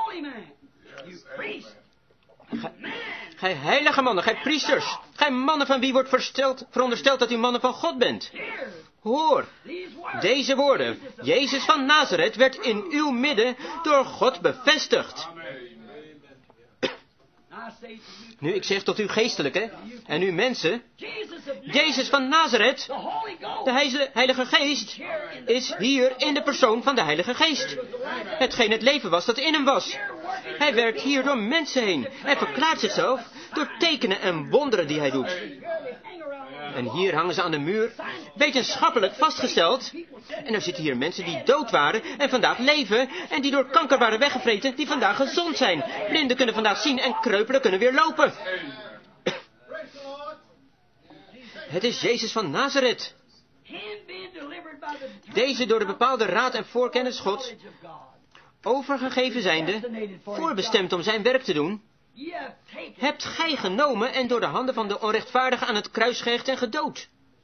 gij, gij heilige mannen, gij priesters, gij mannen van wie wordt versteld, verondersteld dat u mannen van God bent. Hoor, deze woorden. Jezus van Nazareth werd in uw midden door God bevestigd. Nu, ik zeg tot u geestelijke en u mensen, Jezus van Nazareth, de Heilige Geest, is hier in de persoon van de Heilige Geest. Hetgeen het leven was dat in hem was. Hij werkt hier door mensen heen en verklaart zichzelf door tekenen en wonderen die hij doet. En hier hangen ze aan de muur, wetenschappelijk vastgesteld. En er zitten hier mensen die dood waren en vandaag leven, en die door kanker waren weggevreten, die vandaag gezond zijn. Blinden kunnen vandaag zien en kreupelen kunnen weer lopen. Het is Jezus van Nazareth. Deze door de bepaalde raad en voorkennis Gods, overgegeven zijnde, voorbestemd om zijn werk te doen, hebt gij genomen en door de handen van de onrechtvaardigen aan het kruis gehecht en gedood.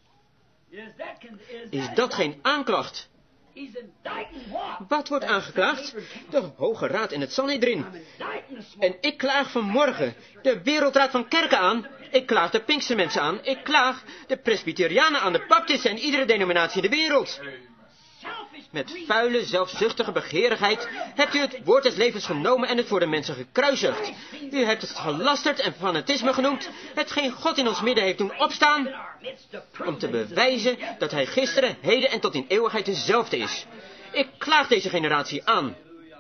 Is dat geen aanklacht? Wat wordt aangeklaagd? De Hoge Raad en het Sanhedrin. En ik klaag vanmorgen de Wereldraad van Kerken aan. Ik klaag de Pinkstermensen aan. Ik klaag de Presbyterianen aan, de Baptisten en iedere denominatie in de wereld. Met vuile, zelfzuchtige begeerigheid hebt u het woord des levens genomen en het voor de mensen gekruisigd. U hebt het gelasterd en fanatisme genoemd, hetgeen God in ons midden heeft doen opstaan, om te bewijzen dat hij gisteren, heden en tot in eeuwigheid dezelfde is. Ik klaag deze generatie aan.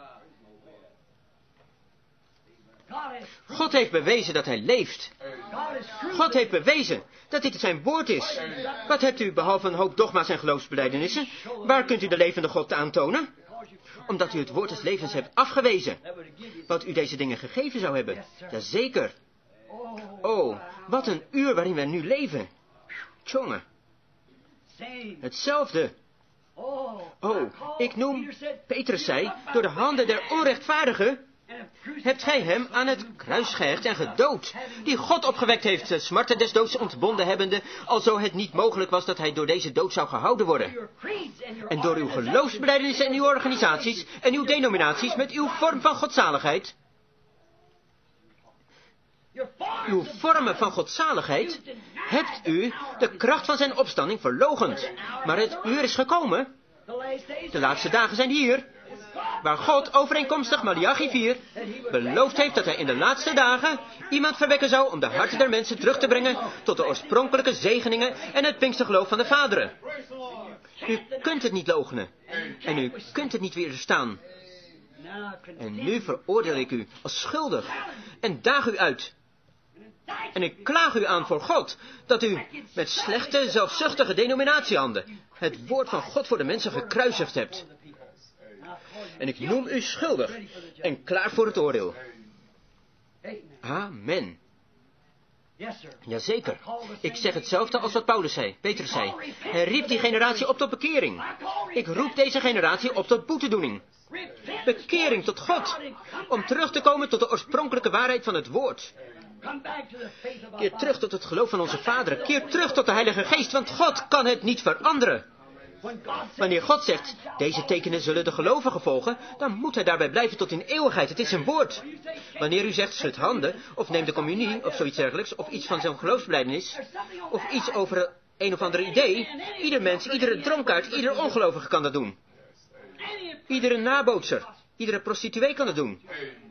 God heeft bewezen dat hij leeft. God heeft bewezen dat dit zijn woord is. Wat hebt u behalve een hoop dogma's en geloofsbelijdenissen? Waar kunt u de levende God aantonen? Omdat u het woord des levens hebt afgewezen. Wat u deze dingen gegeven zou hebben. Jazeker. Oh, wat een uur waarin wij nu leven. Tjonge. Hetzelfde. Oh, ik noem, Petrus zei, door de handen der onrechtvaardigen hebt gij hem aan het kruis gehecht en gedood, die God opgewekt heeft, de smarten des doods ontbonden hebbende, alzo het niet mogelijk was dat hij door deze dood zou gehouden worden. En door uw geloofsbelijdenissen en uw organisaties en uw denominaties met uw vorm van godzaligheid, uw vormen van godzaligheid, hebt u de kracht van zijn opstanding verloochend. Maar het uur is gekomen. De laatste dagen zijn hier, waar God overeenkomstig Maleachi vier beloofd heeft dat hij in de laatste dagen iemand verwekken zou om de harten der mensen terug te brengen tot de oorspronkelijke zegeningen en het Pinkstergeloof van de vaderen. U kunt het niet loochenen en u kunt het niet weerstaan. En nu veroordeel ik u als schuldig en daag u uit. En ik klaag u aan voor God, dat u met slechte, zelfzuchtige denominatiehanden het woord van God voor de mensen gekruisigd hebt. En ik noem u schuldig en klaar voor het oordeel. Amen. Jazeker. Ik zeg hetzelfde als wat Paulus zei, Petrus zei. Hij riep die generatie op tot bekering. Ik roep deze generatie op tot boetedoening. Bekering tot God. Om terug te komen tot de oorspronkelijke waarheid van het woord. Keer terug tot het geloof van onze vaderen. Keer terug tot de Heilige Geest, want God kan het niet veranderen. Wanneer God zegt, deze tekenen zullen de gelovigen volgen, dan moet hij daarbij blijven tot in eeuwigheid. Het is zijn woord. Wanneer u zegt, schud handen, of neem de communie, of zoiets dergelijks, of iets van zo'n geloofsbelijdenis, of iets over een of ander idee, ieder mens, iedere dronkaard, ieder ongelovige kan dat doen. Iedere nabootser. Iedere prostituee kan het doen.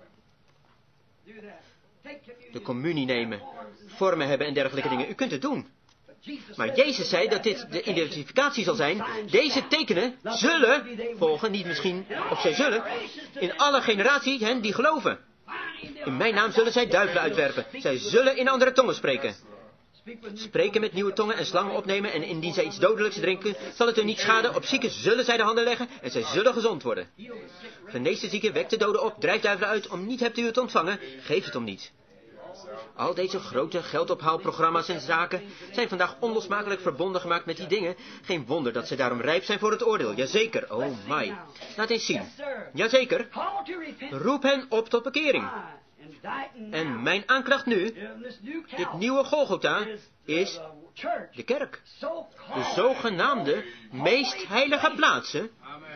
De communie nemen, vormen hebben en dergelijke dingen. U kunt het doen. Maar Jezus zei dat dit de identificatie zal zijn. Deze tekenen zullen volgen, niet misschien, of zij zullen, in alle generaties hen die geloven. In mijn naam zullen zij duivelen uitwerpen. Zij zullen in andere tongen spreken. Spreken met nieuwe tongen en slangen opnemen en indien zij iets dodelijks drinken, zal het hun niet schaden. Op zieken zullen zij de handen leggen en zij zullen gezond worden. Genees de zieken, wek de doden op, drijf duivelen uit. Om niet hebt u het ontvangen, geef het om niet. Al deze grote geldophaalprogramma's en zaken zijn vandaag onlosmakelijk verbonden gemaakt met die dingen. Geen wonder dat ze daarom rijp zijn voor het oordeel. Jazeker, oh my. Laat eens zien. Jazeker. Roep hen op tot bekering. En mijn aanklacht nu, dit nieuwe Golgotha, is de kerk. De zogenaamde meest heilige plaatsen.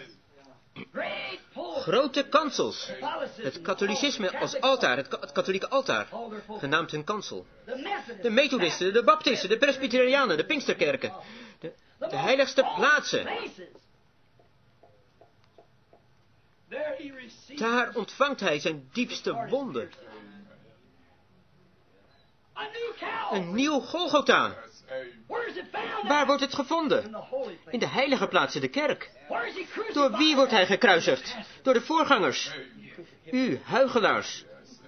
Grote kansels. Het katholicisme als altaar, het, ka het katholieke altaar, genaamd hun kansel. De methodisten, de baptisten, de presbyterianen, de pinksterkerken. De, de heiligste plaatsen. Daar ontvangt hij zijn diepste wonde. Een nieuw Golgotha. Waar wordt het gevonden? In de heilige plaatsen, de kerk. Door wie wordt hij gekruisigd? Door de voorgangers. U, huichelaars.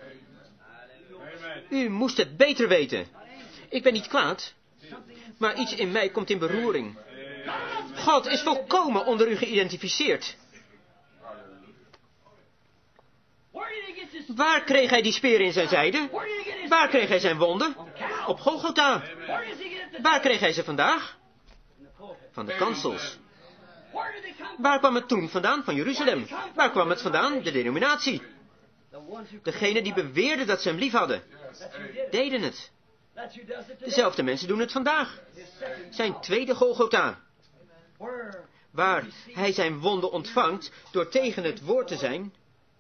U moest het beter weten. Ik ben niet kwaad, maar iets in mij komt in beroering. God is volkomen onder u geïdentificeerd. Waar kreeg hij die speer in zijn zijde? Waar kreeg hij zijn wonden? Op Golgotha. Waar kreeg hij ze vandaag? Van de kansels. Waar kwam het toen vandaan? Van Jeruzalem. Waar kwam het vandaan? De denominatie. Degenen die beweerden dat ze hem lief hadden, deden het. Dezelfde mensen doen het vandaag. Zijn tweede Golgotha. Waar hij zijn wonden ontvangt door tegen het woord te zijn.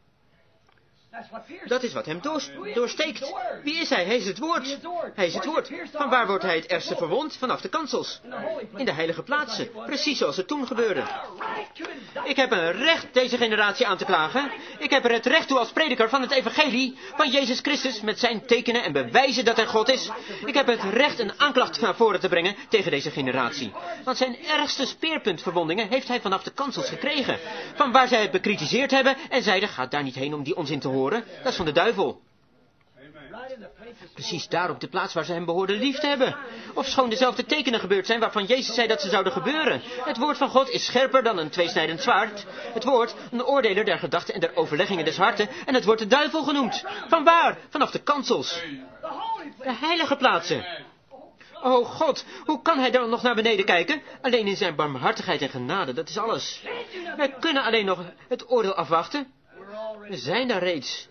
Dat is wat hem doorsteekt. Wie is hij? Hij is het woord. Hij is het woord. Van waar wordt hij het ergste verwond? Vanaf de kansels. In de heilige plaatsen. Precies zoals het toen gebeurde. Ik heb een recht deze generatie aan te klagen. Ik heb er het recht toe als prediker van het evangelie van Jezus Christus met zijn tekenen en bewijzen dat hij God is. Ik heb het recht een aanklacht naar voren te brengen tegen deze generatie. Want zijn ergste speerpuntverwondingen heeft hij vanaf de kansels gekregen. Van waar zij het bekritiseerd hebben en zeiden, ga daar niet heen om die onzin te horen. Dat is van de duivel. Precies daar op de plaats waar ze hem behoorden lief te hebben. Ofschoon dezelfde tekenen gebeurd zijn waarvan Jezus zei dat ze zouden gebeuren. Het woord van God is scherper dan een tweesnijdend zwaard. Het woord, een oordeler der gedachten en der overleggingen des harten. En het wordt de duivel genoemd. Van waar? Vanaf de kansels. De heilige plaatsen. O God, hoe kan hij dan nog naar beneden kijken? Alleen in zijn barmhartigheid en genade, dat is alles. Wij kunnen alleen nog het oordeel afwachten. We zijn daar reeds.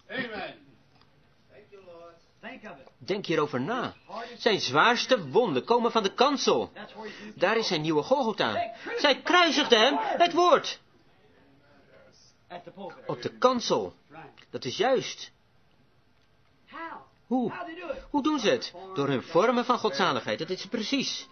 Denk hierover na. Zijn zwaarste wonden komen van de kansel. Daar is zijn nieuwe Golgotha. Zij kruisigden hem, het woord. Op de kansel. Dat is juist. Hoe? Hoe doen ze het? Door hun vormen van godzaligheid. Dat is precies.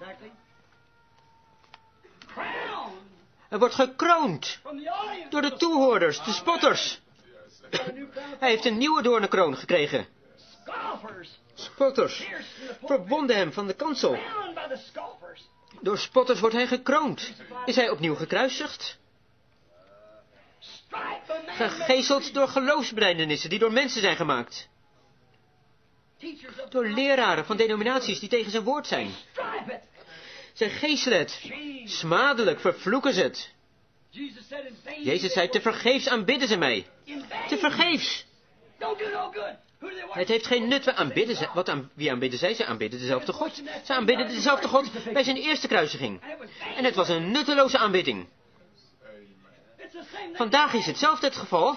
Hij wordt gekroond. Door de toehoorders, de spotters. Hij heeft een nieuwe doornenkroon gekregen. Spotters verbonden hem van de kansel. Door spotters wordt hij gekroond. Is hij opnieuw gekruisigd? Gegezeld door geloofsbelijdenissen die door mensen zijn gemaakt. Door leraren van denominaties die tegen zijn woord zijn. Zij geeselen het. Smadelijk vervloeken ze het. Jezus zei, te vergeefs aanbidden ze mij. Te vergeefs. Het heeft geen nut. We aanbidden ze, wat aan, wie aanbidden zij? Ze aanbidden dezelfde God. Ze aanbidden dezelfde God bij zijn eerste kruisiging. En het was een nutteloze aanbidding. Vandaag is hetzelfde het geval.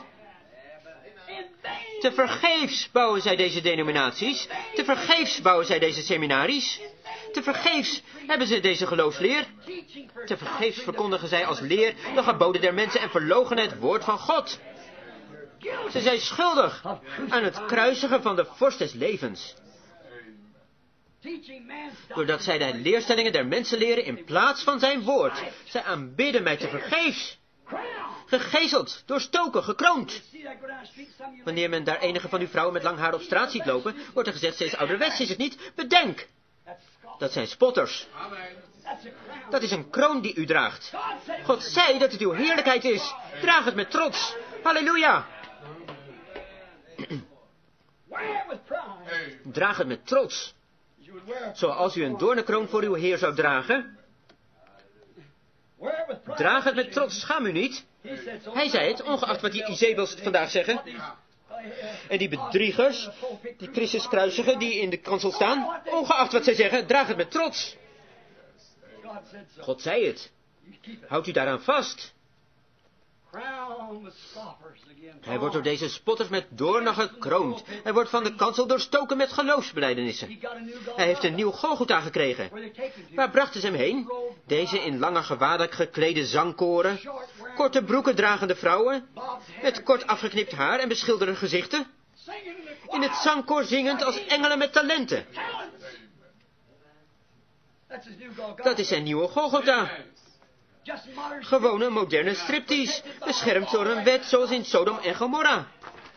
Te vergeefs bouwen zij deze denominaties. Te vergeefs bouwen zij deze seminaries. Te vergeefs hebben ze deze geloofsleer. Te vergeefs verkondigen zij als leer de geboden der mensen en verloochenen het woord van God. Ze zijn schuldig aan het kruisigen van de vorst des levens. Doordat zij de leerstellingen der mensen leren in plaats van zijn woord. Zij aanbidden mij te vergeefs. gegezeld, doorstoken, gekroond. Wanneer men daar enige van uw vrouwen met lang haar op straat ziet lopen, wordt er gezegd, ze is ouderwets, is het niet? Bedenk! Dat zijn spotters. Dat is een kroon die u draagt. God zei dat het uw heerlijkheid is. Draag het met trots. Halleluja! Draag het met trots. Zoals u een doornenkroon voor uw Heer zou dragen. Draag het met trots, schaam u niet. Hij zei het, ongeacht wat die Izebels vandaag zeggen. En die bedriegers, die Christus kruisigen, die in de kansel staan, ongeacht wat zij zeggen, draag het met trots. God zei het. Houdt u daaraan vast. Hij wordt door deze spotters met doornen gekroond. Hij wordt van de kansel doorstoken met geloofsbelijdenissen. Hij heeft een nieuw Golgotha gekregen. Waar brachten ze hem heen? Deze in lange gewaden geklede zangkoren, korte broeken dragende vrouwen, met kort afgeknipt haar en beschilderde gezichten, in het zangkoor zingend als engelen met talenten. Dat is zijn nieuwe Golgotha. Gewone moderne striptease, beschermd door een wet zoals in Sodom en Gomorra.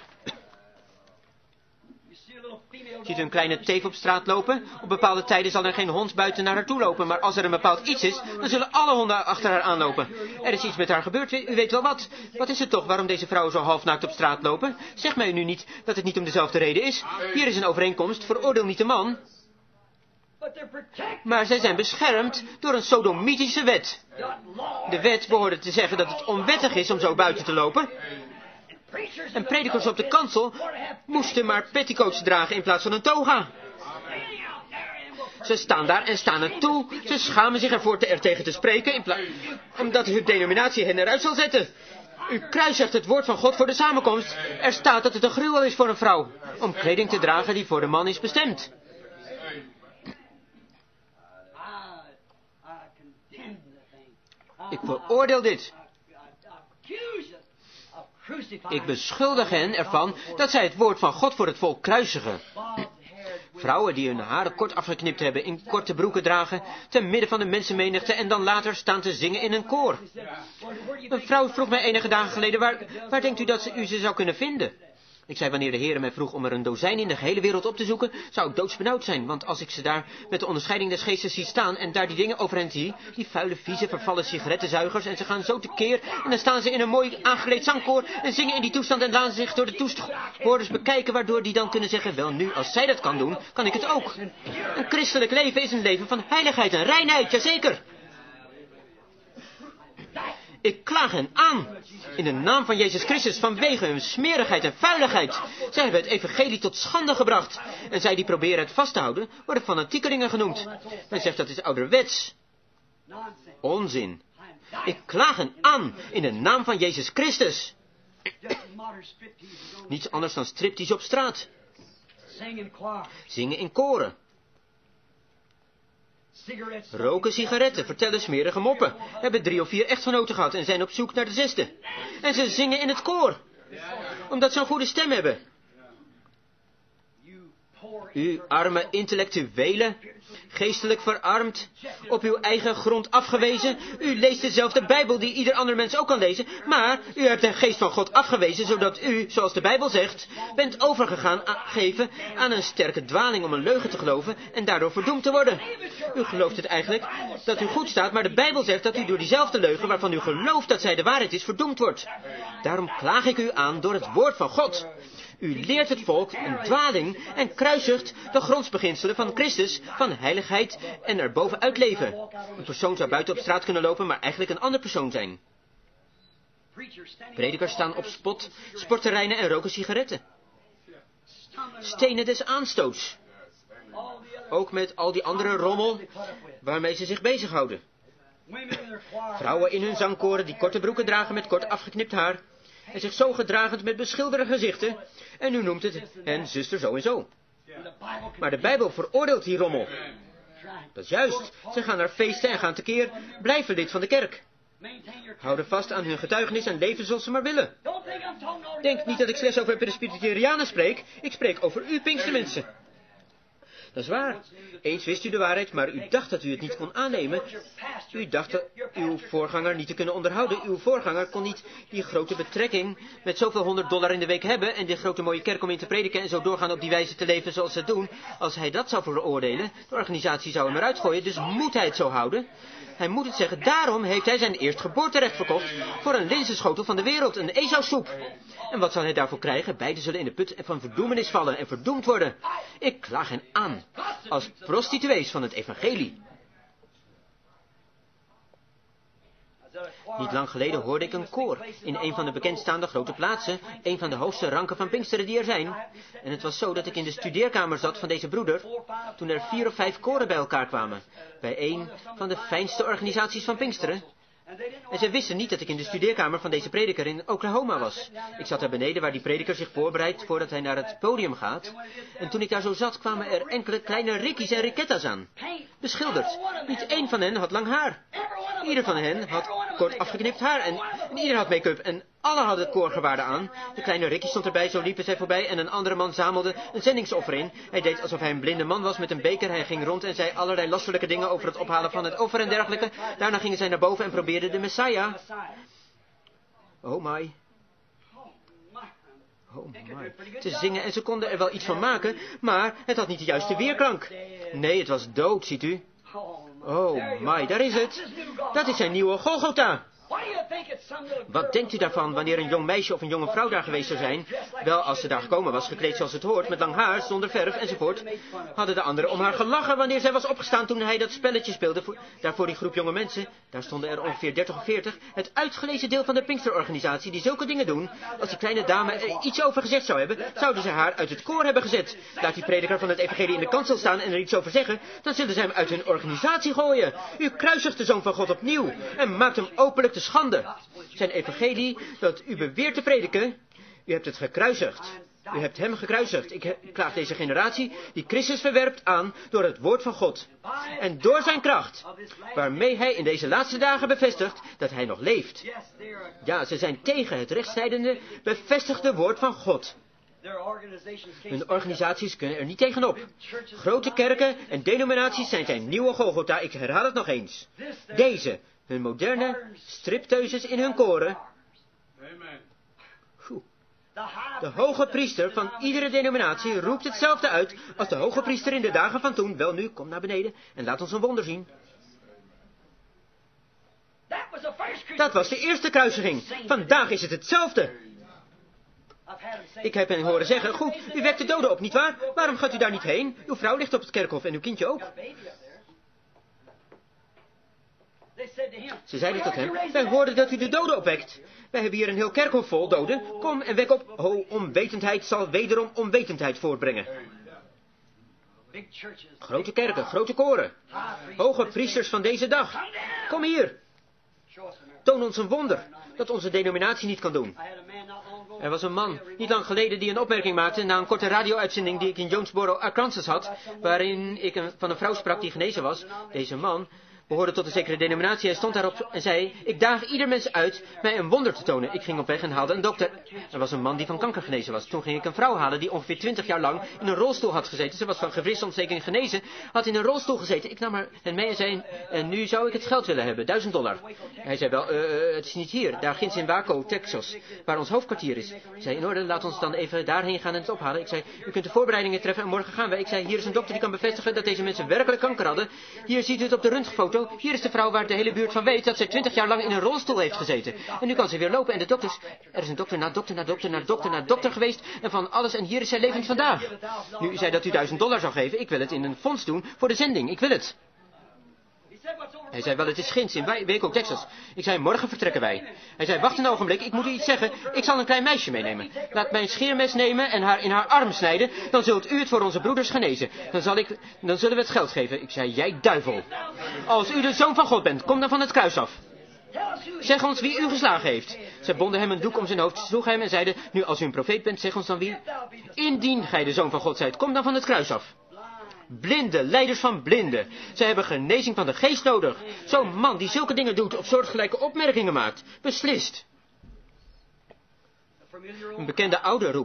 Ziet u een kleine teef op straat lopen? Op bepaalde tijden zal er geen hond buiten naar haar toe lopen, maar als er een bepaald iets is, dan zullen alle honden achter haar aanlopen. Er is iets met haar gebeurd, u weet wel wat. Wat is het toch waarom deze vrouwen zo halfnaakt op straat lopen? Zeg mij nu niet dat het niet om dezelfde reden is. Hier is een overeenkomst, veroordeel niet de man. Maar zij zijn beschermd door een sodomitische wet. De wet behoorde te zeggen dat het onwettig is om zo buiten te lopen. En predikers op de kansel moesten maar petticoats dragen in plaats van een toga. Ze staan daar en staan het toe. Ze schamen zich ervoor te, er tegen te spreken, in pla- omdat hun denominatie hen eruit zal zetten. U kruisigt het woord van God voor de samenkomst. Er staat dat het een gruwel is voor een vrouw om kleding te dragen die voor de man is bestemd. Ik veroordeel dit. Ik beschuldig hen ervan dat zij het woord van God voor het volk kruisigen. Vrouwen die hun haren kort afgeknipt hebben, in korte broeken dragen, te midden van de mensenmenigte en dan later staan te zingen in een koor. Een vrouw vroeg mij enige dagen geleden, waar, waar denkt u dat ze, u ze zou kunnen vinden? Ik zei, wanneer de Heer mij vroeg om er een dozijn in de gehele wereld op te zoeken, zou ik doodsbenauwd zijn, want als ik ze daar met de onderscheiding des geestes zie staan en daar die dingen over hen zie, die vuile, vieze, vervallen sigarettenzuigers, en ze gaan zo tekeer, en dan staan ze in een mooi aangekleed zangkoor en zingen in die toestand en laten zich door de toehoorders bekijken, waardoor die dan kunnen zeggen, wel nu, als zij dat kan doen, kan ik het ook. Een christelijk leven is een leven van heiligheid en reinheid, jazeker. Ik klaag hen aan, in de naam van Jezus Christus, vanwege hun smerigheid en vuiligheid. Zij hebben het evangelie tot schande gebracht. En zij die proberen het vast te houden, worden fanatiekelingen genoemd. Men zegt dat is ouderwets. Onzin. Ik klaag hen aan, in de naam van Jezus Christus. Niets anders dan striptease op straat. Zingen in koren. Roken sigaretten, vertellen smerige moppen, hebben drie of vier echtgenoten gehad en zijn op zoek naar de zesde. En ze zingen in het koor, omdat ze een goede stem hebben. U arme intellectuelen, geestelijk verarmd, op uw eigen grond afgewezen. U leest dezelfde Bijbel die ieder ander mens ook kan lezen, maar u hebt de geest van God afgewezen, zodat u, zoals de Bijbel zegt, bent overgegaan a- geven aan een sterke dwaling om een leugen te geloven en daardoor verdoemd te worden. U gelooft het eigenlijk dat u goed staat, maar de Bijbel zegt dat u door diezelfde leugen waarvan u gelooft dat zij de waarheid is, verdoemd wordt. Daarom klaag ik u aan door het woord van God. U leert het volk een dwaling en kruisigt de grondsbeginselen van Christus, van heiligheid en er bovenuit leven. Een persoon zou buiten op straat kunnen lopen, maar eigenlijk een ander persoon zijn. Predikers staan op spot, sportterreinen en roken sigaretten. Stenen des aanstoots. Ook met al die andere rommel waarmee ze zich bezighouden. Vrouwen in hun zangkoren die korte broeken dragen met kort afgeknipt haar. En zich zo gedragend met beschilderde gezichten. En u noemt het hen zuster zo en zo. Maar de Bijbel veroordeelt die rommel. Dat is juist. Ze gaan naar feesten en gaan tekeer. Blijven lid van de kerk. Houden vast aan hun getuigenis en leven zoals ze maar willen. Denk niet dat ik slechts over Presbyterianen spreek. Ik spreek over u Pinkstermensen. Dat is waar. Eens wist u de waarheid, maar u dacht dat u het niet kon aannemen. U dacht dat uw voorganger niet te kunnen onderhouden. Uw voorganger kon niet die grote betrekking met zoveel honderd dollar in de week hebben en die grote mooie kerk om in te prediken en zo doorgaan op die wijze te leven zoals ze het doen. Als hij dat zou veroordelen, de organisatie zou hem eruit gooien, dus moet hij het zo houden. Hij moet het zeggen, daarom heeft hij zijn eerstgeboorterecht verkocht voor een linzenschotel van de wereld, een Esausoep. En wat zal hij daarvoor krijgen? Beiden zullen in de put van verdoemenis vallen en verdoemd worden. Ik klaag hen aan, als prostituees van het evangelie. Niet lang geleden hoorde ik een koor in een van de bekendstaande grote plaatsen, een van de hoogste ranken van Pinksteren die er zijn. En het was zo dat ik in de studeerkamer zat van deze broeder, toen er vier of vijf koren bij elkaar kwamen, bij een van de fijnste organisaties van Pinksteren. En zij wisten niet dat ik in de studeerkamer van deze prediker in Oklahoma was. Ik zat daar beneden waar die prediker zich voorbereidt voordat hij naar het podium gaat. En toen ik daar zo zat, kwamen er enkele kleine Rickies en Ricketta's aan. Beschilderd. Niet één van hen had lang haar. Ieder van hen had kort afgeknipt haar en, en ieder had make-up en alle hadden koorgewaarden aan. De kleine Ricky stond erbij, zo liepen zij voorbij en een andere man zamelde een zendingsoffer in. Hij deed alsof hij een blinde man was met een beker. Hij ging rond en zei allerlei lastelijke dingen over het ophalen van het offer en dergelijke. Daarna gingen zij naar boven en probeerden de Messiah. Oh my. Oh my. Te zingen en ze konden er wel iets van maken, maar het had niet de juiste weerklank. Nee, het was dood, ziet u. Oh my, daar is het. Dat is zijn nieuwe Golgotha. Wat denkt u daarvan wanneer een jong meisje of een jonge vrouw daar geweest zou zijn? Wel, als ze daar gekomen was, gekleed zoals het hoort, met lang haar, zonder verf enzovoort, hadden de anderen om haar gelachen wanneer zij was opgestaan toen hij dat spelletje speelde. Voor, daar voor die groep jonge mensen, daar stonden er ongeveer dertig of veertig, het uitgelezen deel van de Pinksterorganisatie die zulke dingen doen. Als die kleine dame er iets over gezegd zou hebben, zouden ze haar uit het koor hebben gezet. Laat die prediker van het evangelie in de kansel staan en er iets over zeggen, dan zullen ze hem uit hun organisatie gooien. U kruisigt de Zoon van God opnieuw en maakt hem openlijk te schande. Zijn evangelie dat u beweert te prediken, u hebt het gekruisigd. U hebt hem gekruisigd. Ik klaag deze generatie die Christus verwerpt aan door het woord van God. En door zijn kracht, waarmee hij in deze laatste dagen bevestigt dat hij nog leeft. Ja, ze zijn tegen het rechtsnijdende, bevestigde woord van God. Hun organisaties kunnen er niet tegenop. Grote kerken en denominaties zijn zijn nieuwe Golgotha. Ik herhaal het nog eens. Deze, hun moderne stripteuses in hun koren. Goe. De hoge priester van iedere denominatie roept hetzelfde uit als de hoge priester in de dagen van toen. Wel nu, kom naar beneden en laat ons een wonder zien. Dat was de eerste kruisiging. Vandaag is het hetzelfde. Ik heb hen horen zeggen, goed, u wekt de doden op, nietwaar? Waarom gaat u daar niet heen? Uw vrouw ligt op het kerkhof en uw kindje ook. Ze zeiden tot hem, wij hoorden dat u de doden opwekt. Wij hebben hier een heel kerkhof vol doden. Kom en wek op. Ho, onwetendheid zal wederom onwetendheid voortbrengen. Grote kerken, grote koren. Hoge priesters van deze dag. Kom hier. Toon ons een wonder dat onze denominatie niet kan doen. Er was een man, niet lang geleden, die een opmerking maakte na een korte radio-uitzending die ik in Jonesboro, Arkansas had, waarin ik een, van een vrouw sprak die genezen was. Deze man behoorde tot een zekere denominatie. Hij stond daarop en zei, ik daag ieder mens uit mij een wonder te tonen. Ik ging op weg en haalde een dokter. Er was een man die van kanker genezen was. Toen ging ik een vrouw halen die ongeveer twintig jaar lang in een rolstoel had gezeten. Ze was van gewristontsteking genezen, had in een rolstoel gezeten. Ik nam haar hen mee en zei, en nu zou ik het geld willen hebben, duizend dollar. Hij zei wel, uh, het is niet hier, daar ginds in Waco, Texas, waar ons hoofdkwartier is. Ik zei, in orde, laat ons dan even daarheen gaan en het ophalen. Ik zei, u kunt de voorbereidingen treffen en morgen gaan we. Ik zei, hier is een dokter die kan bevestigen dat deze mensen werkelijk kanker hadden. Hier ziet u het op de röntgenfoto. Hier is de vrouw waar de hele buurt van weet dat zij twintig jaar lang in een rolstoel heeft gezeten. En nu kan ze weer lopen en de dokters... Er is een dokter na dokter na dokter na dokter na dokter geweest en van alles en hier is zij levend vandaag. Nu, u zei dat u duizend dollar zou geven. Ik wil het in een fonds doen voor de zending. Ik wil het. Hij zei wel, het is ginds in Waco, Texas. Ik zei, morgen vertrekken wij. Hij zei, wacht een ogenblik, ik moet u iets zeggen. Ik zal een klein meisje meenemen. Laat mij een scheermes nemen en haar in haar arm snijden. Dan zult u het voor onze broeders genezen. Dan, zal ik, dan zullen we het geld geven. Ik zei, jij duivel. Als u de Zoon van God bent, kom dan van het kruis af. Zeg ons wie u geslagen heeft. Zij bonden hem een doek om zijn hoofd, sloegen hem en zeiden, nu als u een profeet bent, zeg ons dan wie. Indien gij de Zoon van God zijt, kom dan van het kruis af. Blinden, leiders van blinden. Zij hebben genezing van de geest nodig. Zo'n man die zulke dingen doet of soortgelijke opmerkingen maakt. Beslist. Een bekende oude roep.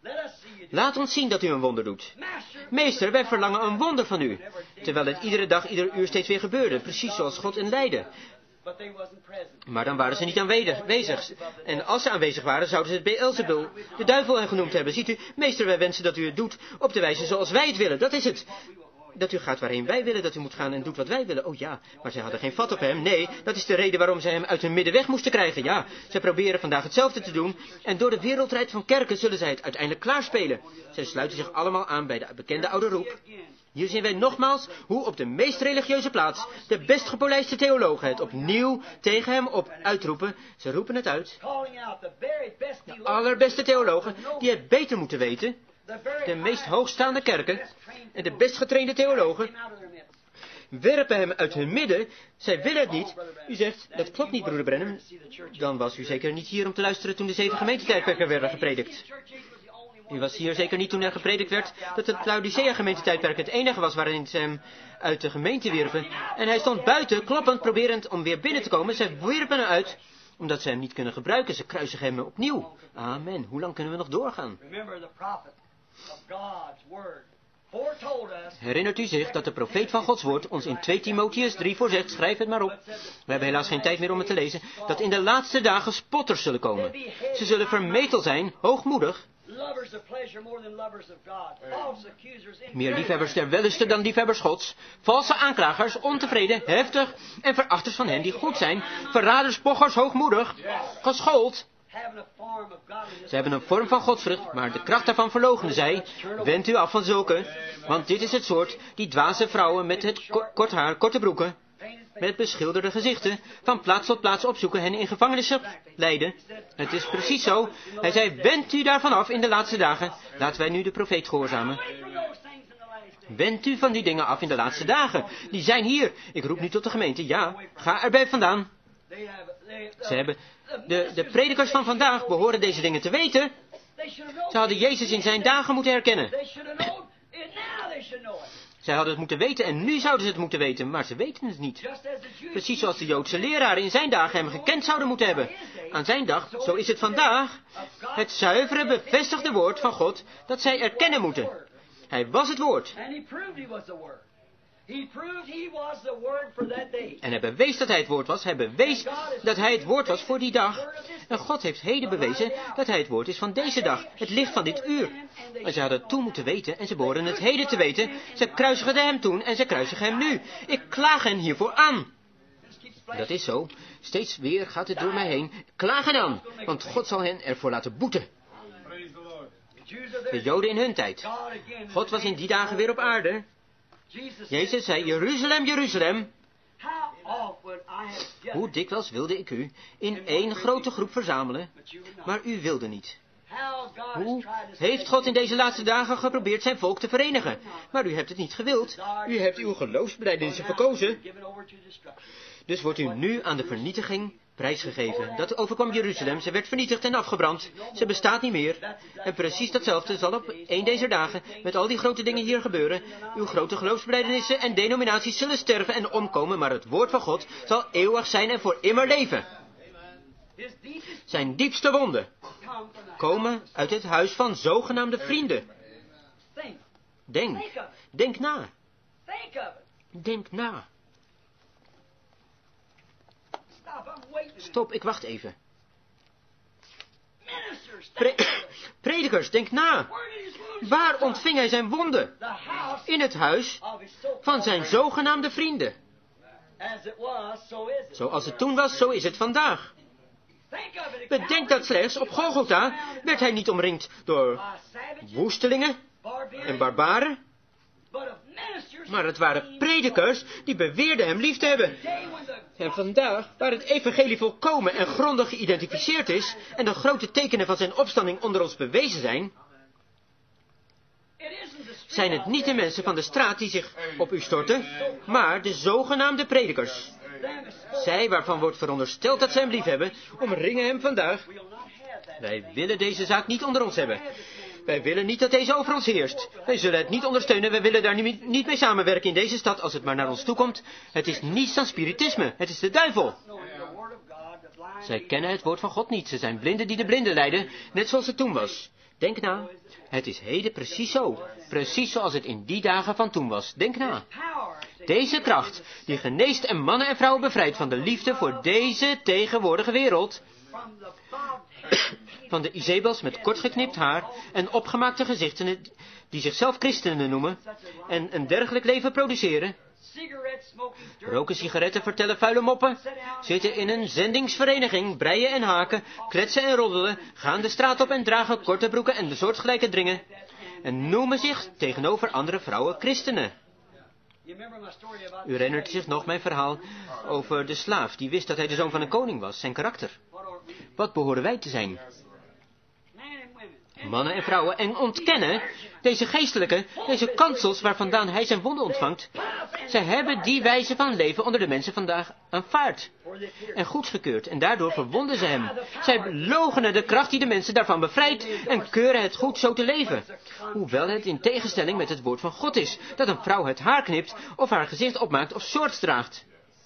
Laat ons zien dat u een wonder doet. Meester, wij verlangen een wonder van u. Terwijl het iedere dag, ieder uur steeds weer gebeurde, precies zoals God hen leidde. Maar dan waren ze niet aanwezig. En als ze aanwezig waren, zouden ze het Beelzebul, de duivel, genoemd hebben. Ziet u, meester, wij wensen dat u het doet op de wijze zoals wij het willen. Dat is het. Dat u gaat waarheen wij willen, dat u moet gaan en doet wat wij willen. Oh ja, maar zij hadden geen vat op hem. Nee, dat is de reden waarom zij hem uit hun midden weg moesten krijgen. Ja, zij proberen vandaag hetzelfde te doen. En door de wereldrijd van kerken zullen zij het uiteindelijk klaarspelen. Zij sluiten zich allemaal aan bij de bekende oude roep. Hier zien wij nogmaals hoe op de meest religieuze plaats de best gepolijste theologen het opnieuw tegen hem op uitroepen. Ze roepen het uit. De allerbeste theologen die het beter moeten weten. De meest hoogstaande kerken en de best getrainde theologen werpen hem uit hun midden. Zij willen het niet. U zegt, dat klopt niet, broeder Branham. Dan was u zeker niet hier om te luisteren toen de zeven gemeentetijdperken werden gepredikt. U was hier zeker niet toen er gepredikt werd dat het Laodicea gemeentetijdperk het enige was waarin ze hem uit de gemeente wierpen. En hij stond buiten, kloppend, proberend om weer binnen te komen. Zij wierpen hem uit, omdat ze hem niet kunnen gebruiken. Ze kruisigen hem opnieuw. Amen. Hoe lang kunnen we nog doorgaan? Herinnert u zich dat de profeet van Gods woord ons in twee Timotheus drie voorzegt, schrijf het maar op. We hebben helaas geen tijd meer om het te lezen, dat in de laatste dagen spotters zullen komen. Ze zullen vermetel zijn, hoogmoedig. Meer liefhebbers der welluste dan liefhebbers Gods. Valse aanklagers, ontevreden, heftig en verachters van hen die goed zijn. Verraders, pochers, hoogmoedig, geschoold. Ze hebben een vorm van godsvrucht, maar de kracht daarvan verloochenen zij. Wend u af van zulke, want dit is het soort die dwaze vrouwen met het ko kort haar, korte broeken, met beschilderde gezichten, van plaats tot plaats opzoeken, hen in gevangenissen leiden. Het is precies zo. Hij zei, wend u daarvan af in de laatste dagen. Laten wij nu de profeet gehoorzamen. Wend u van die dingen af in de laatste dagen. Die zijn hier. Ik roep nu tot de gemeente. Ja, ga erbij vandaan. Ze hebben... De, de predikers van vandaag behoren deze dingen te weten. Ze hadden Jezus in zijn dagen moeten herkennen. Zij hadden het moeten weten en nu zouden ze het moeten weten, maar ze weten het niet. Precies zoals de Joodse leraren in zijn dagen hem gekend zouden moeten hebben. Aan zijn dag, zo is het vandaag, het zuivere, bevestigde woord van God dat zij erkennen moeten. Hij was het woord. En hij bewees dat hij het woord was. Hij bewees dat hij het woord was voor die dag. En God heeft heden bewezen dat hij het woord is van deze dag. Het licht van dit uur. En ze hadden het toen moeten weten en ze behoren het heden te weten. Ze kruisigden hem toen en ze kruisigen hem nu. Ik klaag hen hiervoor aan. Dat is zo. Steeds weer gaat het door mij heen. Klaag hen aan, want God zal hen ervoor laten boeten. De Joden in hun tijd. God was in die dagen weer op aarde. Jezus zei, Jeruzalem, Jeruzalem. Hoe dikwijls wilde ik u in één grote groep verzamelen, maar u wilde niet. Hoe heeft God in deze laatste dagen geprobeerd zijn volk te verenigen, maar u hebt het niet gewild. U hebt uw geloofsbelijdenissen verkozen. Dus wordt u nu aan de vernietiging prijsgegeven. Dat overkwam Jeruzalem. Ze werd vernietigd en afgebrand. Ze bestaat niet meer. En precies datzelfde zal op een deze dagen met al die grote dingen hier gebeuren. Uw grote geloofsbelijdenissen en denominaties zullen sterven en omkomen, maar het woord van God zal eeuwig zijn en voor immer leven. Zijn diepste wonden komen uit het huis van zogenaamde vrienden. Denk, denk na. Denk na. Stop, ik wacht even. Pre Predikers, denk na. Waar ontving hij zijn wonden? In het huis van zijn zogenaamde vrienden. Zoals het toen was, zo is het vandaag. Bedenk dat slechts, op Golgotha werd hij niet omringd door woestelingen en barbaren. Maar het waren predikers die beweerden hem lief te hebben. En vandaag, waar het evangelie volkomen en grondig geïdentificeerd is en de grote tekenen van zijn opstanding onder ons bewezen zijn, zijn het niet de mensen van de straat die zich op u storten, maar de zogenaamde predikers. Zij waarvan wordt verondersteld dat zij hem lief hebben, omringen hem vandaag. Wij willen deze zaak niet onder ons hebben. Wij willen niet dat deze over ons heerst. Wij zullen het niet ondersteunen. Wij willen daar niet, niet mee samenwerken in deze stad als het maar naar ons toe komt. Het is niets dan spiritisme. Het is de duivel. Zij kennen het woord van God niet. Ze zijn blinden die de blinden leiden, net zoals het toen was. Denk na. Het is heden precies zo. Precies zoals het in die dagen van toen was. Denk na. Deze kracht, die geneest en mannen en vrouwen bevrijdt van de liefde voor deze tegenwoordige wereld, van de Izebels met kortgeknipt haar en opgemaakte gezichten die zichzelf christenen noemen en een dergelijk leven produceren, roken sigaretten, vertellen vuile moppen, zitten in een zendingsvereniging, breien en haken, kletsen en roddelen, gaan de straat op en dragen korte broeken en de soortgelijke dringen, en noemen zich tegenover andere vrouwen christenen. U herinnert zich nog mijn verhaal over de slaaf, die wist dat hij de zoon van een koning was, zijn karakter. Wat behoren wij te zijn? Mannen en vrouwen, en ontkennen deze geestelijke, deze kansels waar vandaan hij zijn wonden ontvangt. Zij hebben die wijze van leven onder de mensen vandaag aanvaard en goedgekeurd, en daardoor verwonden ze hem. Zij loochenen de kracht die de mensen daarvan bevrijdt en keuren het goed zo te leven. Hoewel het in tegenstelling met het woord van God is, dat een vrouw het haar knipt of haar gezicht opmaakt of shorts draagt.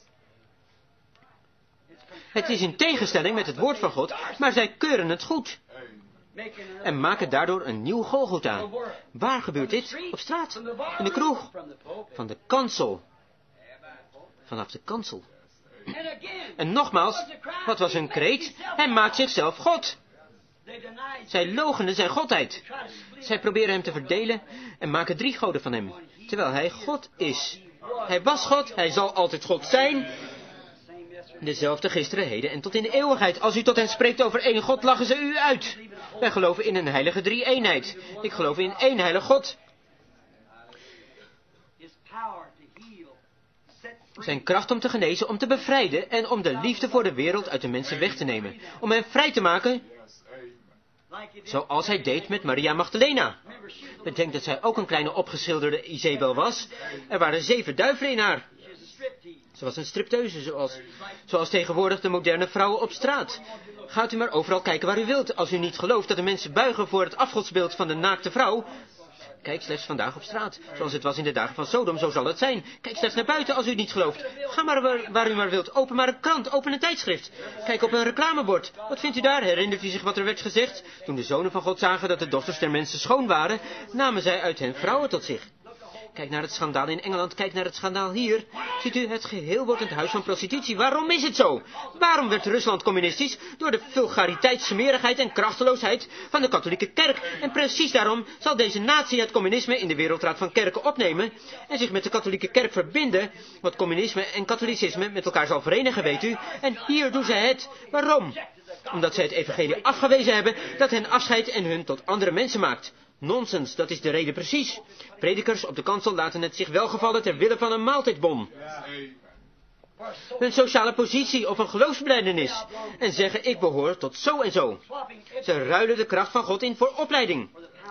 Het is in tegenstelling met het woord van God, maar zij keuren het goed. En maken daardoor een nieuw Golgotha. Waar gebeurt dit? Op straat. In de kroeg. Van de kansel. Vanaf de kansel. En nogmaals, wat was hun kreet? Hij maakt zichzelf God. Zij loochenen zijn godheid. Zij proberen hem te verdelen en maken drie goden van hem. Terwijl hij God is. Hij was God, hij zal altijd God zijn. Dezelfde gisteren, heden en tot in de eeuwigheid. Als u tot hen spreekt over één God, lachen ze u uit. Wij geloven in een heilige drie-eenheid. Ik geloof in één heilige God. Zijn kracht om te genezen, om te bevrijden en om de liefde voor de wereld uit de mensen weg te nemen. Om hen vrij te maken, zoals hij deed met Maria Magdalena. Bedenk dat zij ook een kleine opgeschilderde Izebel was. Er waren zeven duivelen in haar. Ze was een stripteuse, zoals, zoals tegenwoordig de moderne vrouwen op straat. Gaat u maar overal kijken waar u wilt. Als u niet gelooft dat de mensen buigen voor het afgodsbeeld van de naakte vrouw, kijk slechts vandaag op straat. Zoals het was in de dagen van Sodom, zo zal het zijn. Kijk slechts naar buiten als u het niet gelooft. Ga maar waar, waar u maar wilt. Open maar een krant, open een tijdschrift. Kijk op een reclamebord. Wat vindt u daar? Herinnert u zich wat er werd gezegd? Toen de zonen van God zagen dat de dochters der mensen schoon waren, namen zij uit hen vrouwen tot zich. Kijk naar het schandaal in Engeland, kijk naar het schandaal hier. Ziet u, het geheel wordt het huis van prostitutie. Waarom is het zo? Waarom werd Rusland communistisch? Door de vulgariteit, smerigheid en krachteloosheid van de katholieke kerk. En precies daarom zal deze natie het communisme in de Wereldraad van Kerken opnemen en zich met de katholieke kerk verbinden, wat communisme en katholicisme met elkaar zal verenigen, weet u. En hier doen zij het. Waarom? Omdat zij het evangelie afgewezen hebben, dat hen afscheidt en hun tot andere mensen maakt. Nonsens, dat is de reden precies. Predikers op de kansel laten het zich welgevallen ter wille van een maaltijdbon. Hun sociale positie of een geloofsbelijdenis. En zeggen, ik behoor tot zo en zo. Ze ruilen de kracht van God in voor opleiding.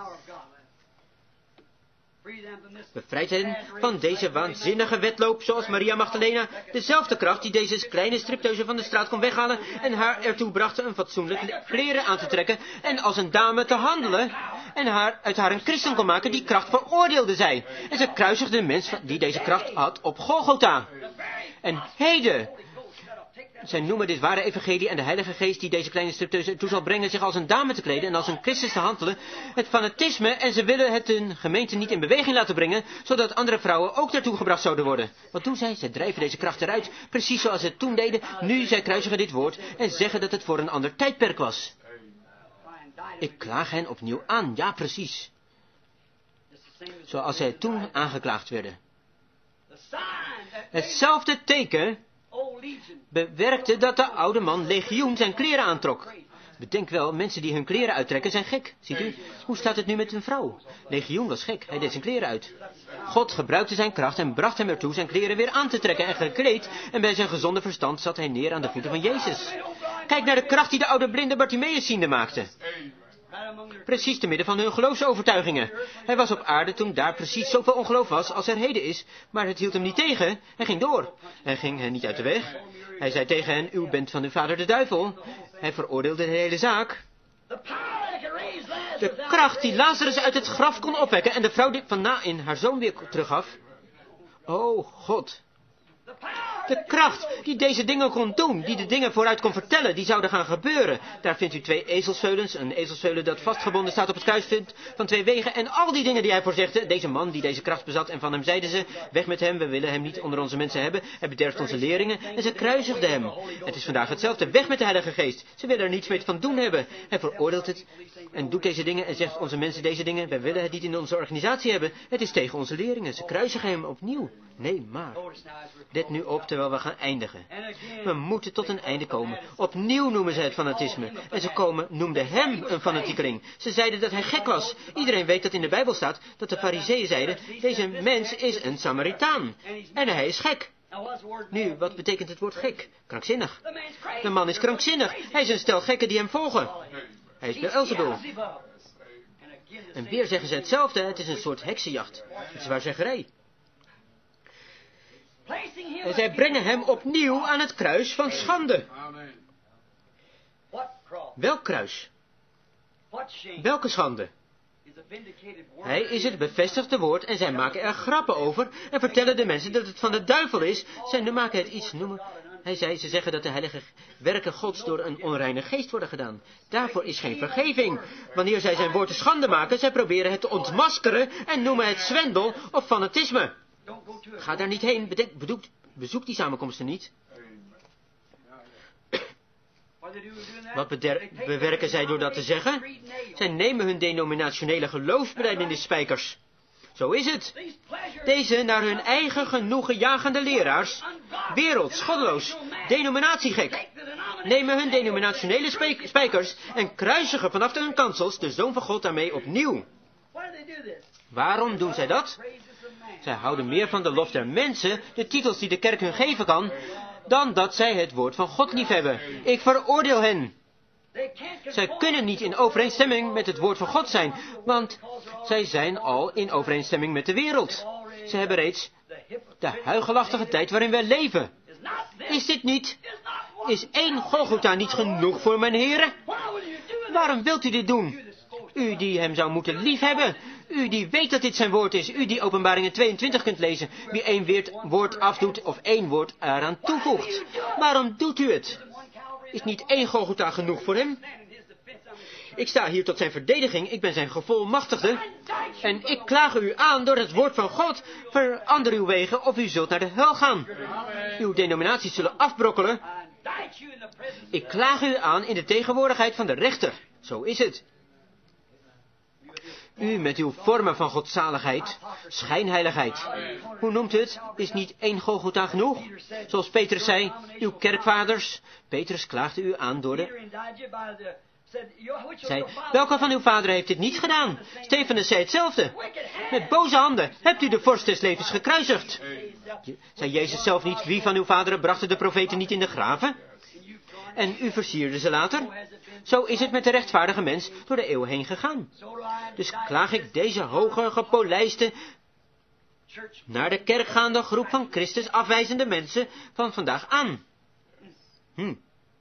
Bevrijd hen van deze waanzinnige wedloop, zoals Maria Magdalena, dezelfde kracht die deze kleine stripteuse van de straat kon weghalen en haar ertoe bracht een fatsoenlijk kleren aan te trekken en als een dame te handelen en haar uit haar een christen kon maken. Die kracht veroordeelde zij. En ze kruisigde de mens die deze kracht had op Golgotha. En heden, zij noemen dit ware evangelie en de Heilige Geest die deze kleine stripteuse ertoe zal brengen zich als een dame te kleden en als een Christus te handelen, het fanatisme, en ze willen het hun gemeente niet in beweging laten brengen, zodat andere vrouwen ook daartoe gebracht zouden worden. Wat doen zij? Zij drijven deze kracht eruit, precies zoals ze het toen deden. Nu zij kruisigen dit woord en zeggen dat het voor een ander tijdperk was. Ik klaag hen opnieuw aan, ja precies. Zoals zij toen aangeklaagd werden. Hetzelfde teken bewerkte dat de oude man Legioen zijn kleren aantrok. Bedenk wel, mensen die hun kleren uittrekken zijn gek. Ziet u, hoe staat het nu met een vrouw? Legioen was gek, hij deed zijn kleren uit. God gebruikte zijn kracht en bracht hem ertoe zijn kleren weer aan te trekken en gekleed, en bij zijn gezonde verstand zat hij neer aan de voeten van Jezus. Kijk naar de kracht die de oude blinde Bartimaeus ziende maakte. Precies te midden van hun geloofsovertuigingen. Hij was op aarde toen daar precies zoveel ongeloof was als er heden is, maar het hield hem niet tegen. Hij ging door. Hij ging hen niet uit de weg. Hij zei tegen hen, u bent van uw vader de duivel. Hij veroordeelde de hele zaak. De kracht die Lazarus uit het graf kon opwekken en de vrouw die van na in haar zoon weer teruggaf. O God. De kracht die deze dingen kon doen, die de dingen vooruit kon vertellen, die zouden gaan gebeuren. Daar vindt u twee ezelsveulens, een ezelsveulen dat vastgebonden staat op het kruis van twee wegen. En al die dingen die hij voorzegde, deze man die deze kracht bezat. En van hem zeiden ze, weg met hem, we willen hem niet onder onze mensen hebben. Hij bederft onze leringen en ze kruisigden hem. Het is vandaag hetzelfde, weg met de Heilige Geest. Ze willen er niets mee van doen hebben. Hij veroordeelt het en doet deze dingen en zegt onze mensen deze dingen. Wij willen het niet in onze organisatie hebben. Het is tegen onze leringen. Ze kruisigen hem opnieuw. Nee, maar. Let nu op terwijl we gaan eindigen. We moeten tot een einde komen. Opnieuw noemen ze het fanatisme. En ze komen, noemden hem een fanatiekeling. Ze zeiden dat hij gek was. Iedereen weet dat in de Bijbel staat dat de Farizeeën zeiden, deze mens is een Samaritaan. En hij is gek. Nu, wat betekent het woord gek? Krankzinnig. De man is krankzinnig. Hij is een stel gekken die hem volgen. Hij is Beelzebul. En weer zeggen ze hetzelfde. Het is een soort heksenjacht. Het is waarzeggerij. En zij brengen hem opnieuw aan het kruis van schande. Welk kruis? Welke schande? Hij is het bevestigde woord en zij maken er grappen over en vertellen de mensen dat het van de duivel is. Zij maken het iets noemen. Hij zei, ze zeggen dat de heilige werken Gods door een onreine geest worden gedaan. Daarvoor is geen vergeving. Wanneer zij zijn woord te schande maken, zij proberen het te ontmaskeren en noemen het zwendel of fanatisme. Ga daar niet heen, bedenk, bedoek, bezoek die samenkomsten niet. Wat bewerken zij door dat te zeggen? Zij nemen hun denominationele geloofsbelijdenis spijkers. Zo is het. Deze naar hun eigen genoegen jagende leraars, werelds, goddeloos, denominatiegek, nemen hun denominationele spijkers en kruisigen vanaf hun kansels de Zoon van God daarmee opnieuw. Waarom doen zij dat? Zij houden meer van de lof der mensen, de titels die de kerk hun geven kan, dan dat zij het woord van God liefhebben. Ik veroordeel hen. Zij kunnen niet in overeenstemming met het woord van God zijn, want zij zijn al in overeenstemming met de wereld. Ze hebben reeds de huichelachtige tijd waarin wij leven. Is dit niet? Is één Golgotha niet genoeg voor mijn heren? Waarom wilt u dit doen? U die hem zou moeten liefhebben. U die weet dat dit zijn woord is. U die Openbaringen tweeëntwintig kunt lezen. Wie één woord afdoet of één woord eraan toevoegt. Waarom doet u het? Is niet één Golgotha genoeg voor hem? Ik sta hier tot zijn verdediging. Ik ben zijn gevolmachtigde. En ik klaag u aan door het woord van God. Verander uw wegen of u zult naar de hel gaan. Uw denominaties zullen afbrokkelen. Ik klaag u aan in de tegenwoordigheid van de rechter. Zo is het. U met uw vormen van godzaligheid, schijnheiligheid. Hoe noemt het? Is niet één Golgotha genoeg? Zoals Petrus zei, uw kerkvaders. Petrus klaagde u aan door de... Zei, welke van uw vader heeft dit niet gedaan? Stefanus zei hetzelfde. Met boze handen hebt u de vorst des levens gekruisigd. Zei Jezus zelf niet, wie van uw vaderen brachten de profeten niet in de graven? En u versierde ze later. Zo is het met de rechtvaardige mens door de eeuw heen gegaan. Dus klaag ik deze hoge, gepolijste, naar de kerk gaande groep van Christus afwijzende mensen van vandaag aan. Hm.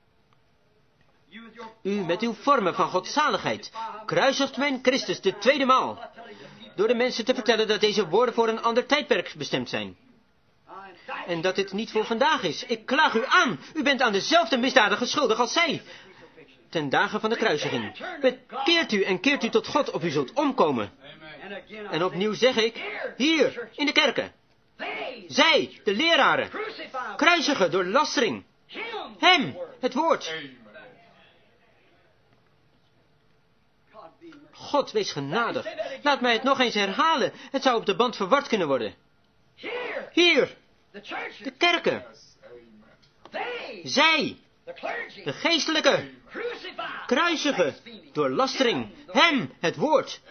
U met uw vormen van godzaligheid kruisigt mijn Christus de tweede maal, door de mensen te vertellen dat deze woorden voor een ander tijdperk bestemd zijn. En dat dit niet voor vandaag is. Ik klaag u aan. U bent aan dezelfde misdaden geschuldig als zij. Ten dagen van de kruisiging. Bekeert u en keert u tot God of u zult omkomen. En opnieuw zeg ik, hier, in de kerken. Zij, de leraren, kruisigen door lastering. Hem, het woord. God, wees genadig. Laat mij het nog eens herhalen. Het zou op de band verward kunnen worden. Hier, de kerken. Zij, de geestelijke, kruisigen door lastering. Hem, het woord.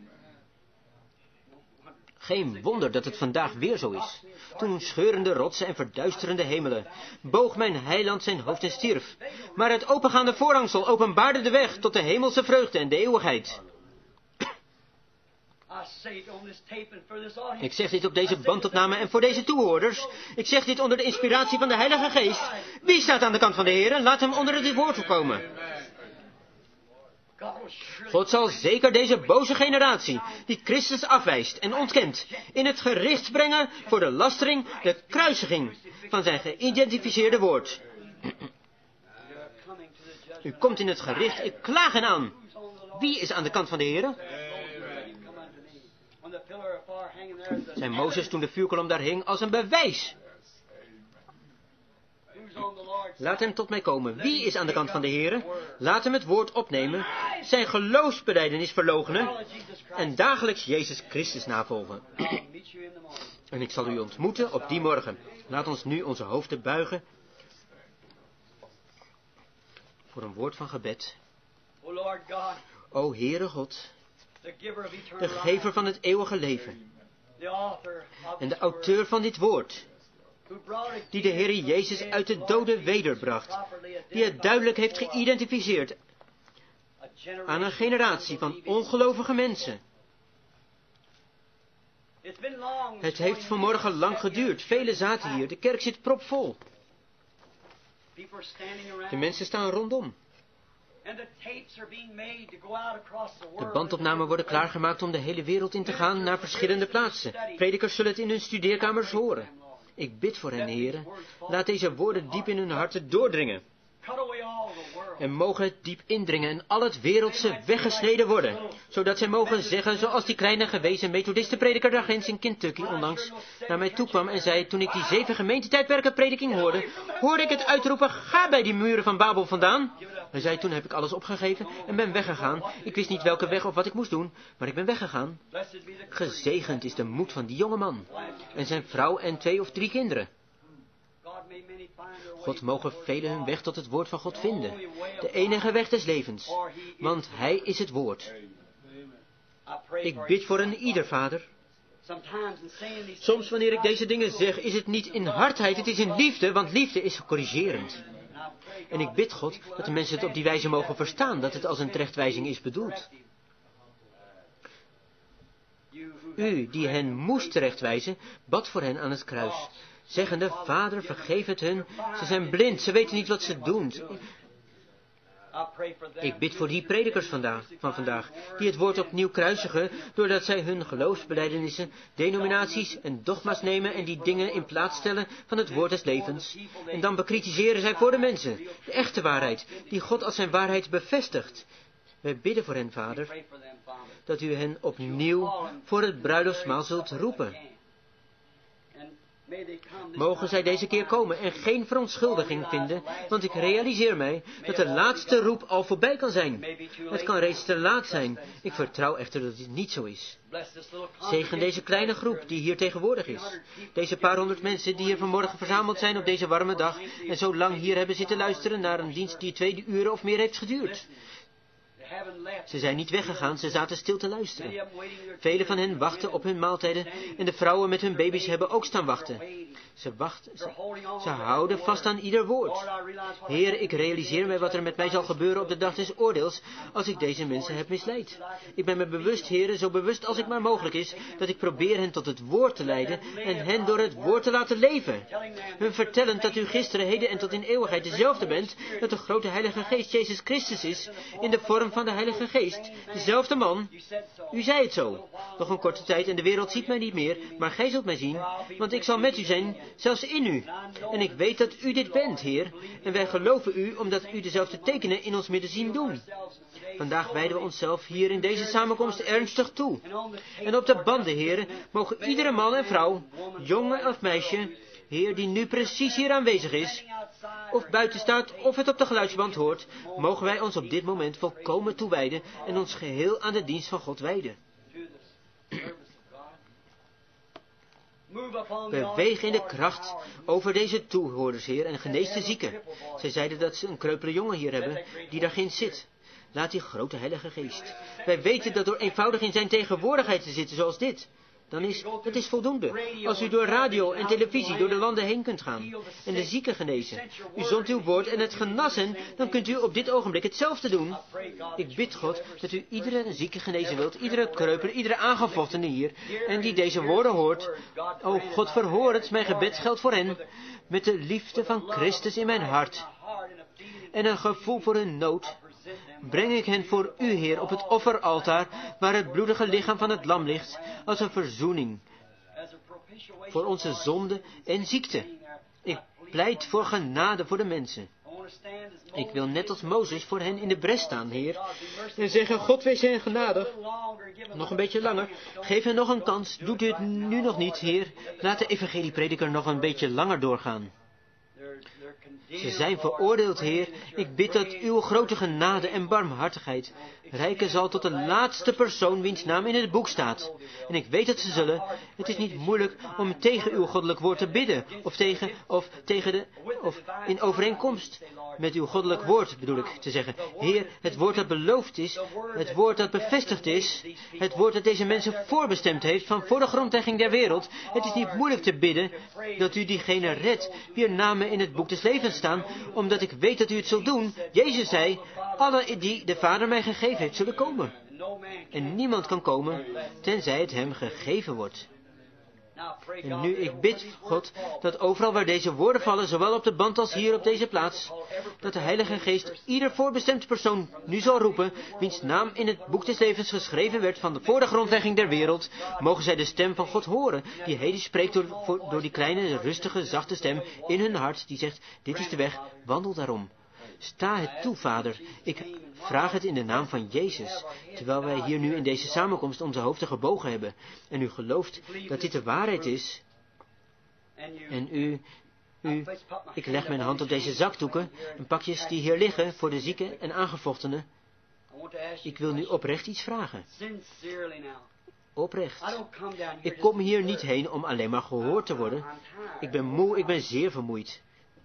Geen wonder dat het vandaag weer zo is. Toen scheurende rotsen en verduisterende hemelen boog mijn heiland zijn hoofd en stierf. Maar het opengaande voorhangsel openbaarde de weg tot de hemelse vreugde en de eeuwigheid. Ik zeg dit op deze bandopname en voor deze toehoorders. Ik zeg dit onder de inspiratie van de Heilige Geest. Wie staat aan de kant van de Heer? Laat hem onder dit woord voorkomen. God zal zeker deze boze generatie, die Christus afwijst en ontkent, in het gericht brengen voor de lastering, de kruisiging van zijn geïdentificeerde woord. U komt in het gericht, ik klaag hen aan. Wie is aan de kant van de Heere? Zei Mozes toen de vuurkolom daar hing als een bewijs. Laat hem tot mij komen. Wie is aan de kant van de Heere? Laat hem het woord opnemen, zijn geloofsbelijdenis verloochenen en dagelijks Jezus Christus navolgen. En ik zal u ontmoeten op die morgen. Laat ons nu onze hoofden buigen voor een woord van gebed. O Heere God, de gever van het eeuwige leven en de auteur van dit woord, die de Heer Jezus uit de doden wederbracht, die het duidelijk heeft geïdentificeerd aan een generatie van ongelovige mensen. Het heeft vanmorgen lang geduurd. Velen zaten hier. De kerk zit propvol. De mensen staan rondom. De bandopnamen worden klaargemaakt om de hele wereld in te gaan naar verschillende plaatsen. Predikers zullen het in hun studeerkamers horen. Ik bid voor hen, heren. Laat deze woorden diep in hun harten doordringen. En mogen het diep indringen en al het wereldse weggesneden worden. Zodat zij mogen zeggen, zoals die kleine gewezen methodistenprediker daar ginds in Kentucky onlangs naar mij toekwam en zei, toen ik die zeven gemeentetijdperken prediking hoorde, hoorde ik het uitroepen, ga bij die muren van Babel vandaan. Hij zei, toen heb ik alles opgegeven en ben weggegaan. Ik wist niet welke weg of wat ik moest doen, maar ik ben weggegaan. Gezegend is de moed van die jonge man en zijn vrouw en twee of drie kinderen. God mogen velen hun weg tot het woord van God vinden. De enige weg des levens. Want Hij is het woord. Ik bid voor een ieder, Vader. Soms wanneer ik deze dingen zeg, is het niet in hardheid, het is in liefde, want liefde is corrigerend. En ik bid God dat de mensen het op die wijze mogen verstaan, dat het als een terechtwijzing is bedoeld. U, die hen moest terechtwijzen, bad voor hen aan het kruis, zeggende, Vader, vergeef het hun, ze zijn blind, ze weten niet wat ze doen. Ik bid voor die predikers vandaag, van vandaag, die het woord opnieuw kruisigen, doordat zij hun geloofsbelijdenissen, denominaties en dogma's nemen en die dingen in plaats stellen van het woord des levens. En dan bekritiseren zij voor de mensen, de echte waarheid, die God als zijn waarheid bevestigt. Wij bidden voor hen, Vader, dat u hen opnieuw voor het bruiloftsmaal zult roepen. Mogen zij deze keer komen en geen verontschuldiging vinden, want ik realiseer mij dat de laatste roep al voorbij kan zijn. Het kan reeds te laat zijn. Ik vertrouw echter dat dit niet zo is. Zegen deze kleine groep die hier tegenwoordig is. Deze paar honderd mensen die hier vanmorgen verzameld zijn op deze warme dag en zo lang hier hebben zitten luisteren naar een dienst die twee uren of meer heeft geduurd. Ze zijn niet weggegaan, ze zaten stil te luisteren. Velen van hen wachten op hun maaltijden en de vrouwen met hun baby's hebben ook staan wachten. Ze wachten, ze, ze houden vast aan ieder woord. Heer, ik realiseer mij wat er met mij zal gebeuren op de dag des oordeels als ik deze mensen heb misleid. Ik ben me bewust, Heer, zo bewust als ik maar mogelijk is, dat ik probeer hen tot het woord te leiden en hen door het woord te laten leven. Hun vertellend dat u gisteren, heden en tot in eeuwigheid dezelfde bent, dat de grote Heilige Geest Jezus Christus is, in de vorm van de Heilige Geest, dezelfde man. U zei het zo. Nog een korte tijd en de wereld ziet mij niet meer, maar gij zult mij zien, want ik zal met u zijn, zelfs in u. En ik weet dat u dit bent, Heer, en wij geloven u, omdat u dezelfde tekenen in ons midden zien doen. Vandaag wijden we onszelf hier in deze samenkomst ernstig toe. En op de banden, Heer, mogen iedere man en vrouw, jongen of meisje, Heer, die nu precies hier aanwezig is, of buiten staat, of het op de geluidsband hoort, mogen wij ons op dit moment volkomen toewijden en ons geheel aan de dienst van God wijden. Beweeg in de kracht over deze toehoorders, Heer, en genees de zieken. Zij zeiden dat ze een kreupele jongen hier hebben, die daar ginds zit. Laat die grote Heilige Geest. Wij weten dat door eenvoudig in zijn tegenwoordigheid te zitten zoals dit, dan is, dat is voldoende. Als u door radio en televisie door de landen heen kunt gaan en de zieken genezen. U zond uw woord en het genas hen, dan kunt u op dit ogenblik hetzelfde doen. Ik bid God dat u iedere zieke genezen wilt, iedere kreuper, iedere aangevochtene hier, en die deze woorden hoort. O God, verhoor het, mijn gebed geldt voor hen, met de liefde van Christus in mijn hart en een gevoel voor hun nood. breng ik hen voor u, Heer, op het offeraltaar, waar het bloedige lichaam van het lam ligt, als een verzoening voor onze zonde en ziekte. Ik pleit voor genade voor de mensen. Ik wil net als Mozes voor hen in de bres staan, Heer, en zeggen, God wees hen genadig. Nog een beetje langer. Geef hen nog een kans. Doet u het nu nog niet, Heer? Laat de evangelieprediker nog een beetje langer doorgaan. Ze zijn veroordeeld, Heer. Ik bid dat uw grote genade en barmhartigheid reiken zal tot de laatste persoon wiens naam in het boek staat. En ik weet dat ze zullen. Het is niet moeilijk om tegen uw goddelijk woord te bidden, of tegen, of tegen de, of in overeenkomst met uw goddelijk woord, bedoel ik te zeggen. Heer, het woord dat beloofd is, het woord dat bevestigd is, het woord dat deze mensen voorbestemd heeft van voor de grondlegging der wereld. Het is niet moeilijk te bidden dat u diegene redt, wier namen in het boek des levens staan, omdat ik weet dat u het zult doen. Jezus zei, alle die de Vader mij gegeven heeft, zullen komen. En niemand kan komen, tenzij het hem gegeven wordt. En nu, ik bid, God, dat overal waar deze woorden vallen, zowel op de band als hier op deze plaats, dat de Heilige Geest ieder voorbestemd persoon nu zal roepen, wiens naam in het boek des levens geschreven werd van de voor de grondlegging der wereld, mogen zij de stem van God horen, die heden spreekt door, voor, door die kleine, rustige, zachte stem in hun hart, die zegt, dit is de weg, wandel daarom. Sta het toe, Vader. Ik vraag het in de naam van Jezus, terwijl wij hier nu in deze samenkomst onze hoofden gebogen hebben. En u gelooft dat dit de waarheid is. En u, u, ik leg mijn hand op deze zakdoeken en pakjes die hier liggen voor de zieken en aangevochtenen. Ik wil nu oprecht iets vragen. Oprecht. Ik kom hier niet heen om alleen maar gehoord te worden. Ik ben moe, ik ben zeer vermoeid.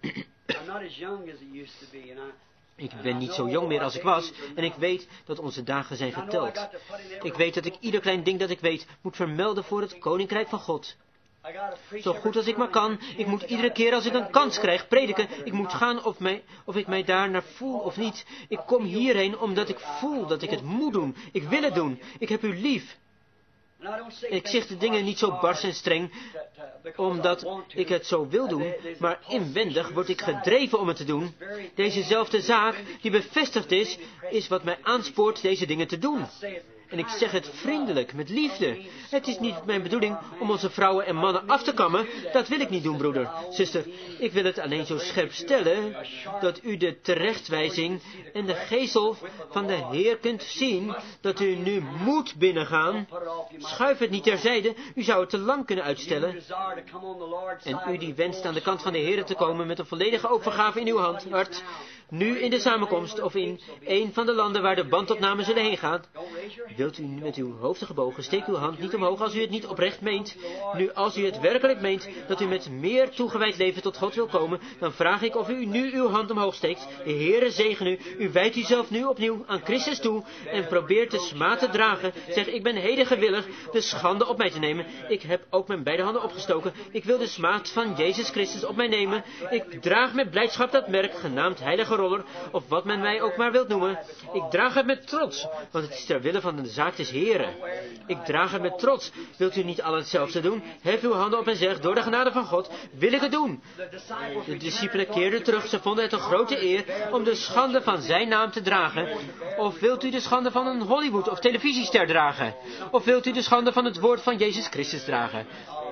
Ik ben niet zo jong meer als ik was en ik weet dat onze dagen zijn geteld. Ik weet dat ik ieder klein ding dat ik weet moet vermelden voor het Koninkrijk van God. Zo goed als ik maar kan, ik moet iedere keer als ik een kans krijg prediken. Ik moet gaan of, mij, of ik mij daar naar voel of niet. Ik kom hierheen omdat ik voel dat ik het moet doen. Ik wil het doen. Ik heb u lief. Ik zeg de dingen niet zo bars en streng, omdat ik het zo wil doen, maar inwendig word ik gedreven om het te doen. Dezezelfde zaak, die bevestigd is, is wat mij aanspoort deze dingen te doen. En ik zeg het vriendelijk, met liefde. Het is niet mijn bedoeling om onze vrouwen en mannen af te kammen. Dat wil ik niet doen, broeder, zuster. Ik wil het alleen zo scherp stellen, dat u de terechtwijzing en de geestel van de Heer kunt zien, dat u nu moet binnengaan. Schuif het niet terzijde, u zou het te lang kunnen uitstellen. En u die wenst aan de kant van de Heer te komen met een volledige overgave in uw hand, hart, nu in de samenkomst of in een van de landen waar de bandopnamen zullen heen gaan. Wilt u met uw hoofden gebogen, steek uw hand niet omhoog als u het niet oprecht meent. Nu, als u het werkelijk meent dat u met meer toegewijd leven tot God wil komen, dan vraag ik of u nu uw hand omhoog steekt. De Heere zegen u. U wijdt uzelf nu opnieuw aan Christus toe en probeert de smaad te dragen. Zeg, ik ben heden gewillig de schande op mij te nemen. Ik heb ook mijn beide handen opgestoken. Ik wil de smaad van Jezus Christus op mij nemen. Ik draag met blijdschap dat merk, genaamd heilige roller, of wat men mij ook maar wilt noemen. Ik draag het met trots, want het is ter wille van de zaak des Heren. Ik draag het met trots. Wilt u niet al hetzelfde doen? Hef uw handen op en zeg, door de genade van God, wil ik het doen. De discipelen keerden terug. Ze vonden het een grote eer om de schande van zijn naam te dragen. Of wilt u de schande van een Hollywood of televisiester dragen? Of wilt u de schande van het woord van Jezus Christus dragen?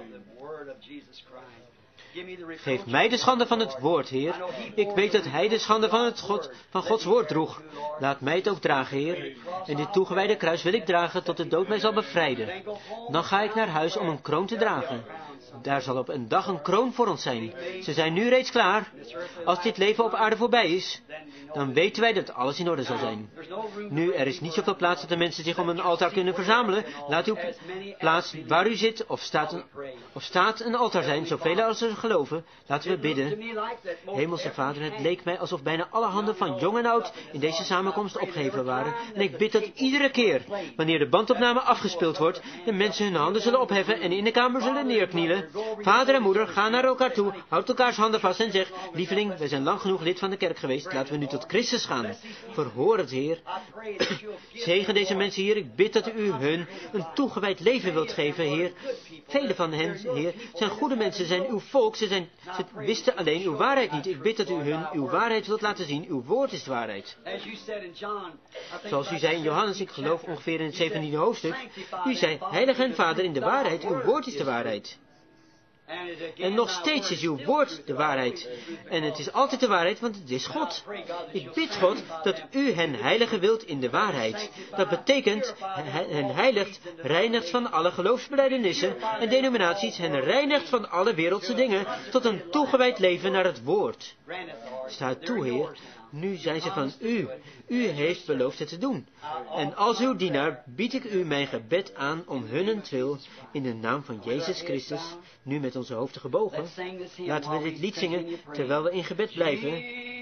Geef mij de schande van het woord, Heer. Ik weet dat hij de schande van, het God, van Gods woord droeg. Laat mij het ook dragen, Heer. En dit toegewijde kruis wil ik dragen tot de dood mij zal bevrijden. Dan ga ik naar huis om een kroon te dragen. Daar zal op een dag een kroon voor ons zijn. Ze zijn nu reeds klaar. Als dit leven op aarde voorbij is, dan weten wij dat alles in orde zal zijn. Nu, er is niet zoveel plaats dat de mensen zich om een altaar kunnen verzamelen. Laat uw plaats waar u zit of staat een, of staat een altaar zijn, zoveel als er geloven. Laten we bidden. Hemelse Vader, het leek mij alsof bijna alle handen van jong en oud in deze samenkomst opgeheven waren. En ik bid dat iedere keer, wanneer de bandopname afgespeeld wordt, de mensen hun handen zullen opheffen en in de kamer zullen neerknielen. kinderen, vader en moeder, ga naar elkaar toe, houd elkaars handen vast en zeg, lieveling, wij zijn lang genoeg lid van de kerk geweest, laten we nu tot Christus gaan. Verhoor het, Heer. Zegen deze mensen, Heer, ik bid dat u hun een toegewijd leven wilt geven, Heer. Vele van hen, Heer, zijn goede mensen, zijn uw volk, ze, zijn, ze wisten alleen uw waarheid niet. Ik bid dat u hun uw waarheid wilt laten zien, uw woord is de waarheid. Zoals u zei in Johannes, ik geloof ongeveer in het zeventiende hoofdstuk, u zei, heilige en vader, in de waarheid, uw woord is de waarheid. En nog steeds is uw woord de waarheid. En het is altijd de waarheid, want het is God. Ik bid God dat u hen heiligen wilt in de waarheid. Dat betekent, hen heiligt, reinigt van alle geloofsbelijdenissen en denominaties, hen reinigt van alle wereldse dingen, tot een toegewijd leven naar het woord. Sta toe, Heer. Nu zijn ze van u. U heeft beloofd het te doen. En als uw dienaar bied ik u mijn gebed aan om hunnentwil, in de naam van Jezus Christus, nu met onze hoofden gebogen. Laten we dit lied zingen, terwijl we in gebed blijven.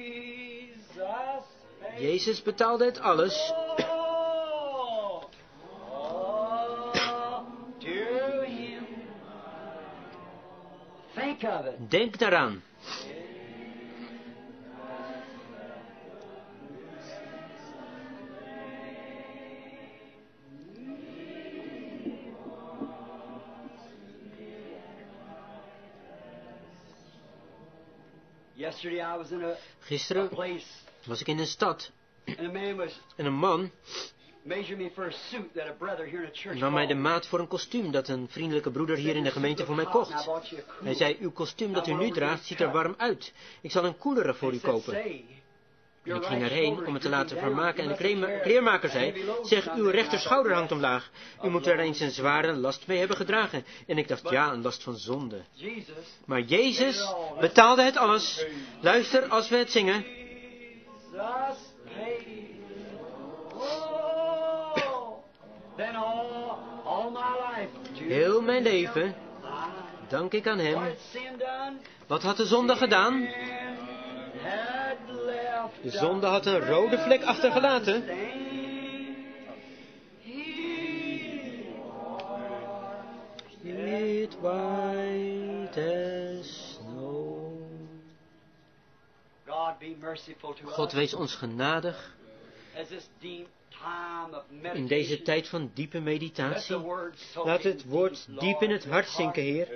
Jezus betaalde het alles. Denk daaraan. Gisteren was ik in een stad en een man nam mij de maat voor een kostuum dat een vriendelijke broeder hier in de gemeente voor mij kocht. Hij zei, uw kostuum dat u nu draagt ziet er warm uit. Ik zal een koelere voor u kopen. En ik ging erheen om het te laten vermaken en de kleermaker zei, zeg, uw rechterschouder hangt omlaag. U moet er eens een zware last mee hebben gedragen. En ik dacht, ja, een last van zonde. Maar Jezus betaalde het alles. Luister als we het zingen. Heel mijn leven dank ik aan hem. Wat had de zonde gedaan? De zonde had een rode vlek achtergelaten. It white as snow. God wees ons genadig in deze tijd van diepe meditatie. Laat het woord diep in het hart zinken, Heer.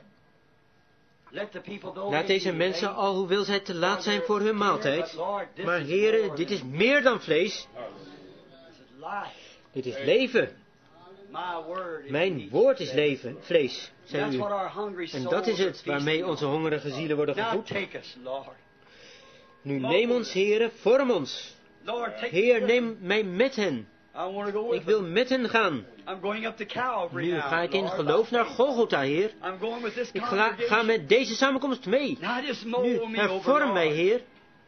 Laat deze mensen, al hoewel zij te laat zijn voor hun maaltijd, maar Heere, dit is meer dan vlees. Dit is leven. Mijn woord is leven, vlees, zei u. En dat is het waarmee onze hongerige zielen worden gevoed. Nu neem ons, Heere, vorm ons. Heer, neem mij met hen. Ik wil met hen gaan. Nu ga ik in geloof naar Golgotha, Heer. Ik ga, ga met deze samenkomst mee. Nu, hervorm mij, Heer.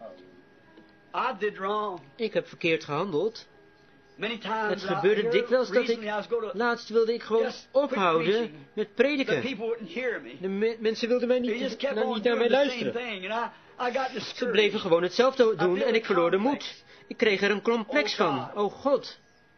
Ik heb verkeerd gehandeld. Het gebeurde dikwijls dat ik... Laatst wilde ik gewoon ophouden met prediken. De me- mensen wilden mij niet, niet naar mij luisteren. Ze bleven gewoon hetzelfde doen en ik verloor de moed. Ik kreeg er een complex van. Oh God.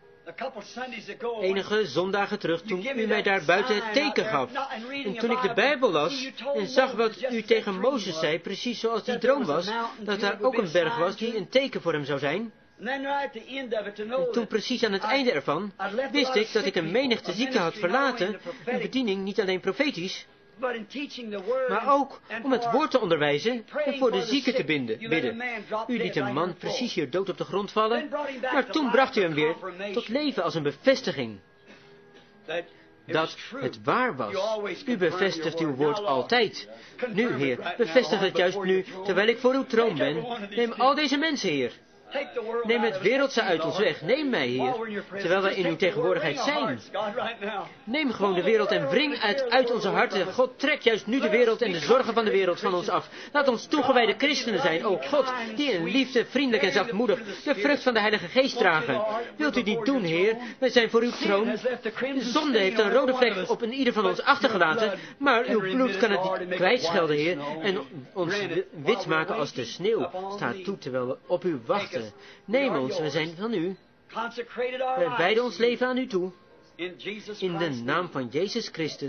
Enige zondagen terug, toen u mij daar buiten het teken gaf. En toen ik de Bijbel las en zag wat u tegen Mozes zei, precies zoals die droom was, dat daar ook een berg was die een teken voor hem zou zijn. En toen precies aan het einde ervan, wist ik dat ik een menigte zieken had verlaten, een bediening niet alleen profetisch, maar ook om het woord te onderwijzen en voor de zieken te binden, bidden. U liet een man precies hier dood op de grond vallen, maar toen bracht u hem weer tot leven als een bevestiging dat het waar was. U bevestigt uw woord altijd. Nu, Heer, bevestig het juist nu, terwijl ik voor uw troon ben. Neem al deze mensen, Heer. Neem het wereldse uit ons weg. Neem mij, Heer, terwijl wij in uw tegenwoordigheid zijn. Neem gewoon de wereld en wring het uit onze harten. God, trek juist nu de wereld en de zorgen van de wereld van ons af. Laat ons toegewijde christenen zijn, o God, die in liefde, vriendelijk en zachtmoedig de vrucht van de Heilige Geest dragen. Wilt u dit doen, Heer? Wij zijn voor uw troon. De zonde heeft een rode vlek op een ieder van ons achtergelaten, maar uw bloed kan het niet kwijtschelden, Heer, en ons wit maken als de sneeuw. Sta toe terwijl we op u wachten. Neem ons, we zijn van u. Wij wijden ons leven aan u toe. In de naam van Jezus Christus.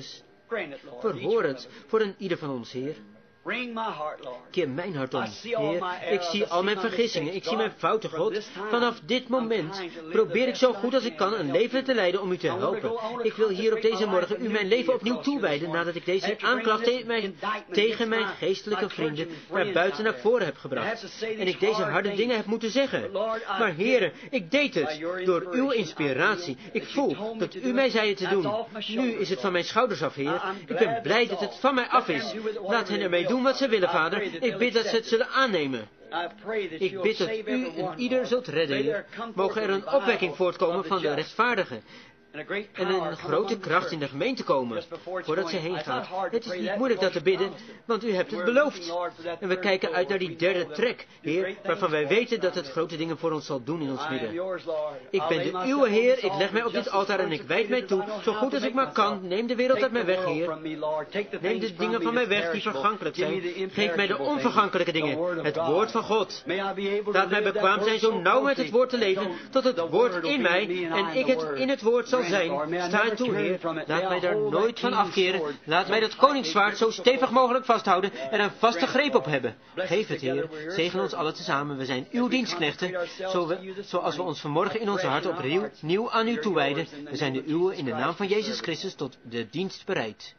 Verhoor het voor een ieder van ons, Heer. Keer mijn hart om, Heer. Ik zie al mijn vergissingen, ik zie mijn fouten, God. Vanaf dit moment probeer ik zo goed als ik kan een leven te leiden om u te helpen. Ik wil hier op deze morgen u mijn leven opnieuw toewijden nadat ik deze aanklacht tegen mijn, tegen mijn geestelijke vrienden naar buiten naar voren heb gebracht. En ik deze harde dingen heb moeten zeggen. Maar Heer, ik deed het door uw inspiratie. Ik voel dat u mij zei het te doen. Nu is het van mijn schouders af, Heer. Ik ben blij dat het van mij af is. Laat hen ermee doen doen wat ze willen, Vader. Ik bid dat ze het zullen aannemen. Ik bid dat u en ieder zult redden, Heer. Mogen er een opwekking voortkomen van de rechtvaardigen. En een grote kracht in de gemeente komen, voordat ze heen gaat. Het is niet moeilijk dat te bidden, want u hebt het beloofd. En we kijken uit naar die derde trek, Heer, waarvan wij weten dat het grote dingen voor ons zal doen in ons midden. Ik ben de uwe, Heer, ik leg mij op dit altaar en ik wijd mij toe, zo goed als ik maar kan. Neem de wereld uit mij weg, Heer. Neem de dingen van mij weg die vergankelijk zijn. Geef mij de onvergankelijke dingen, het woord van God. Laat mij bekwaam zijn zo nauw met het woord te leven, tot het woord in mij en ik het in het woord zal zijn. Sta er toe, Heer. Laat mij daar nooit van afkeren. Laat mij dat koningszwaard zo stevig mogelijk vasthouden en een vaste greep op hebben. Geef het, Heer. Zegen ons allen tezamen. We zijn uw dienstknechten, zo we, zoals we ons vanmorgen in onze hart opnieuw aan u toewijden. We zijn de uwe in de naam van Jezus Christus tot de dienst bereid.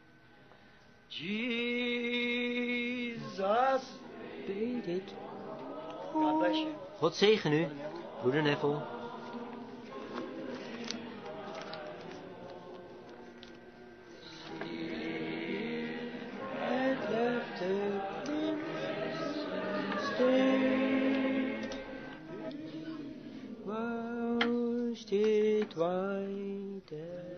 Jesus. God zegen u, broeder Neville. Steht weiter.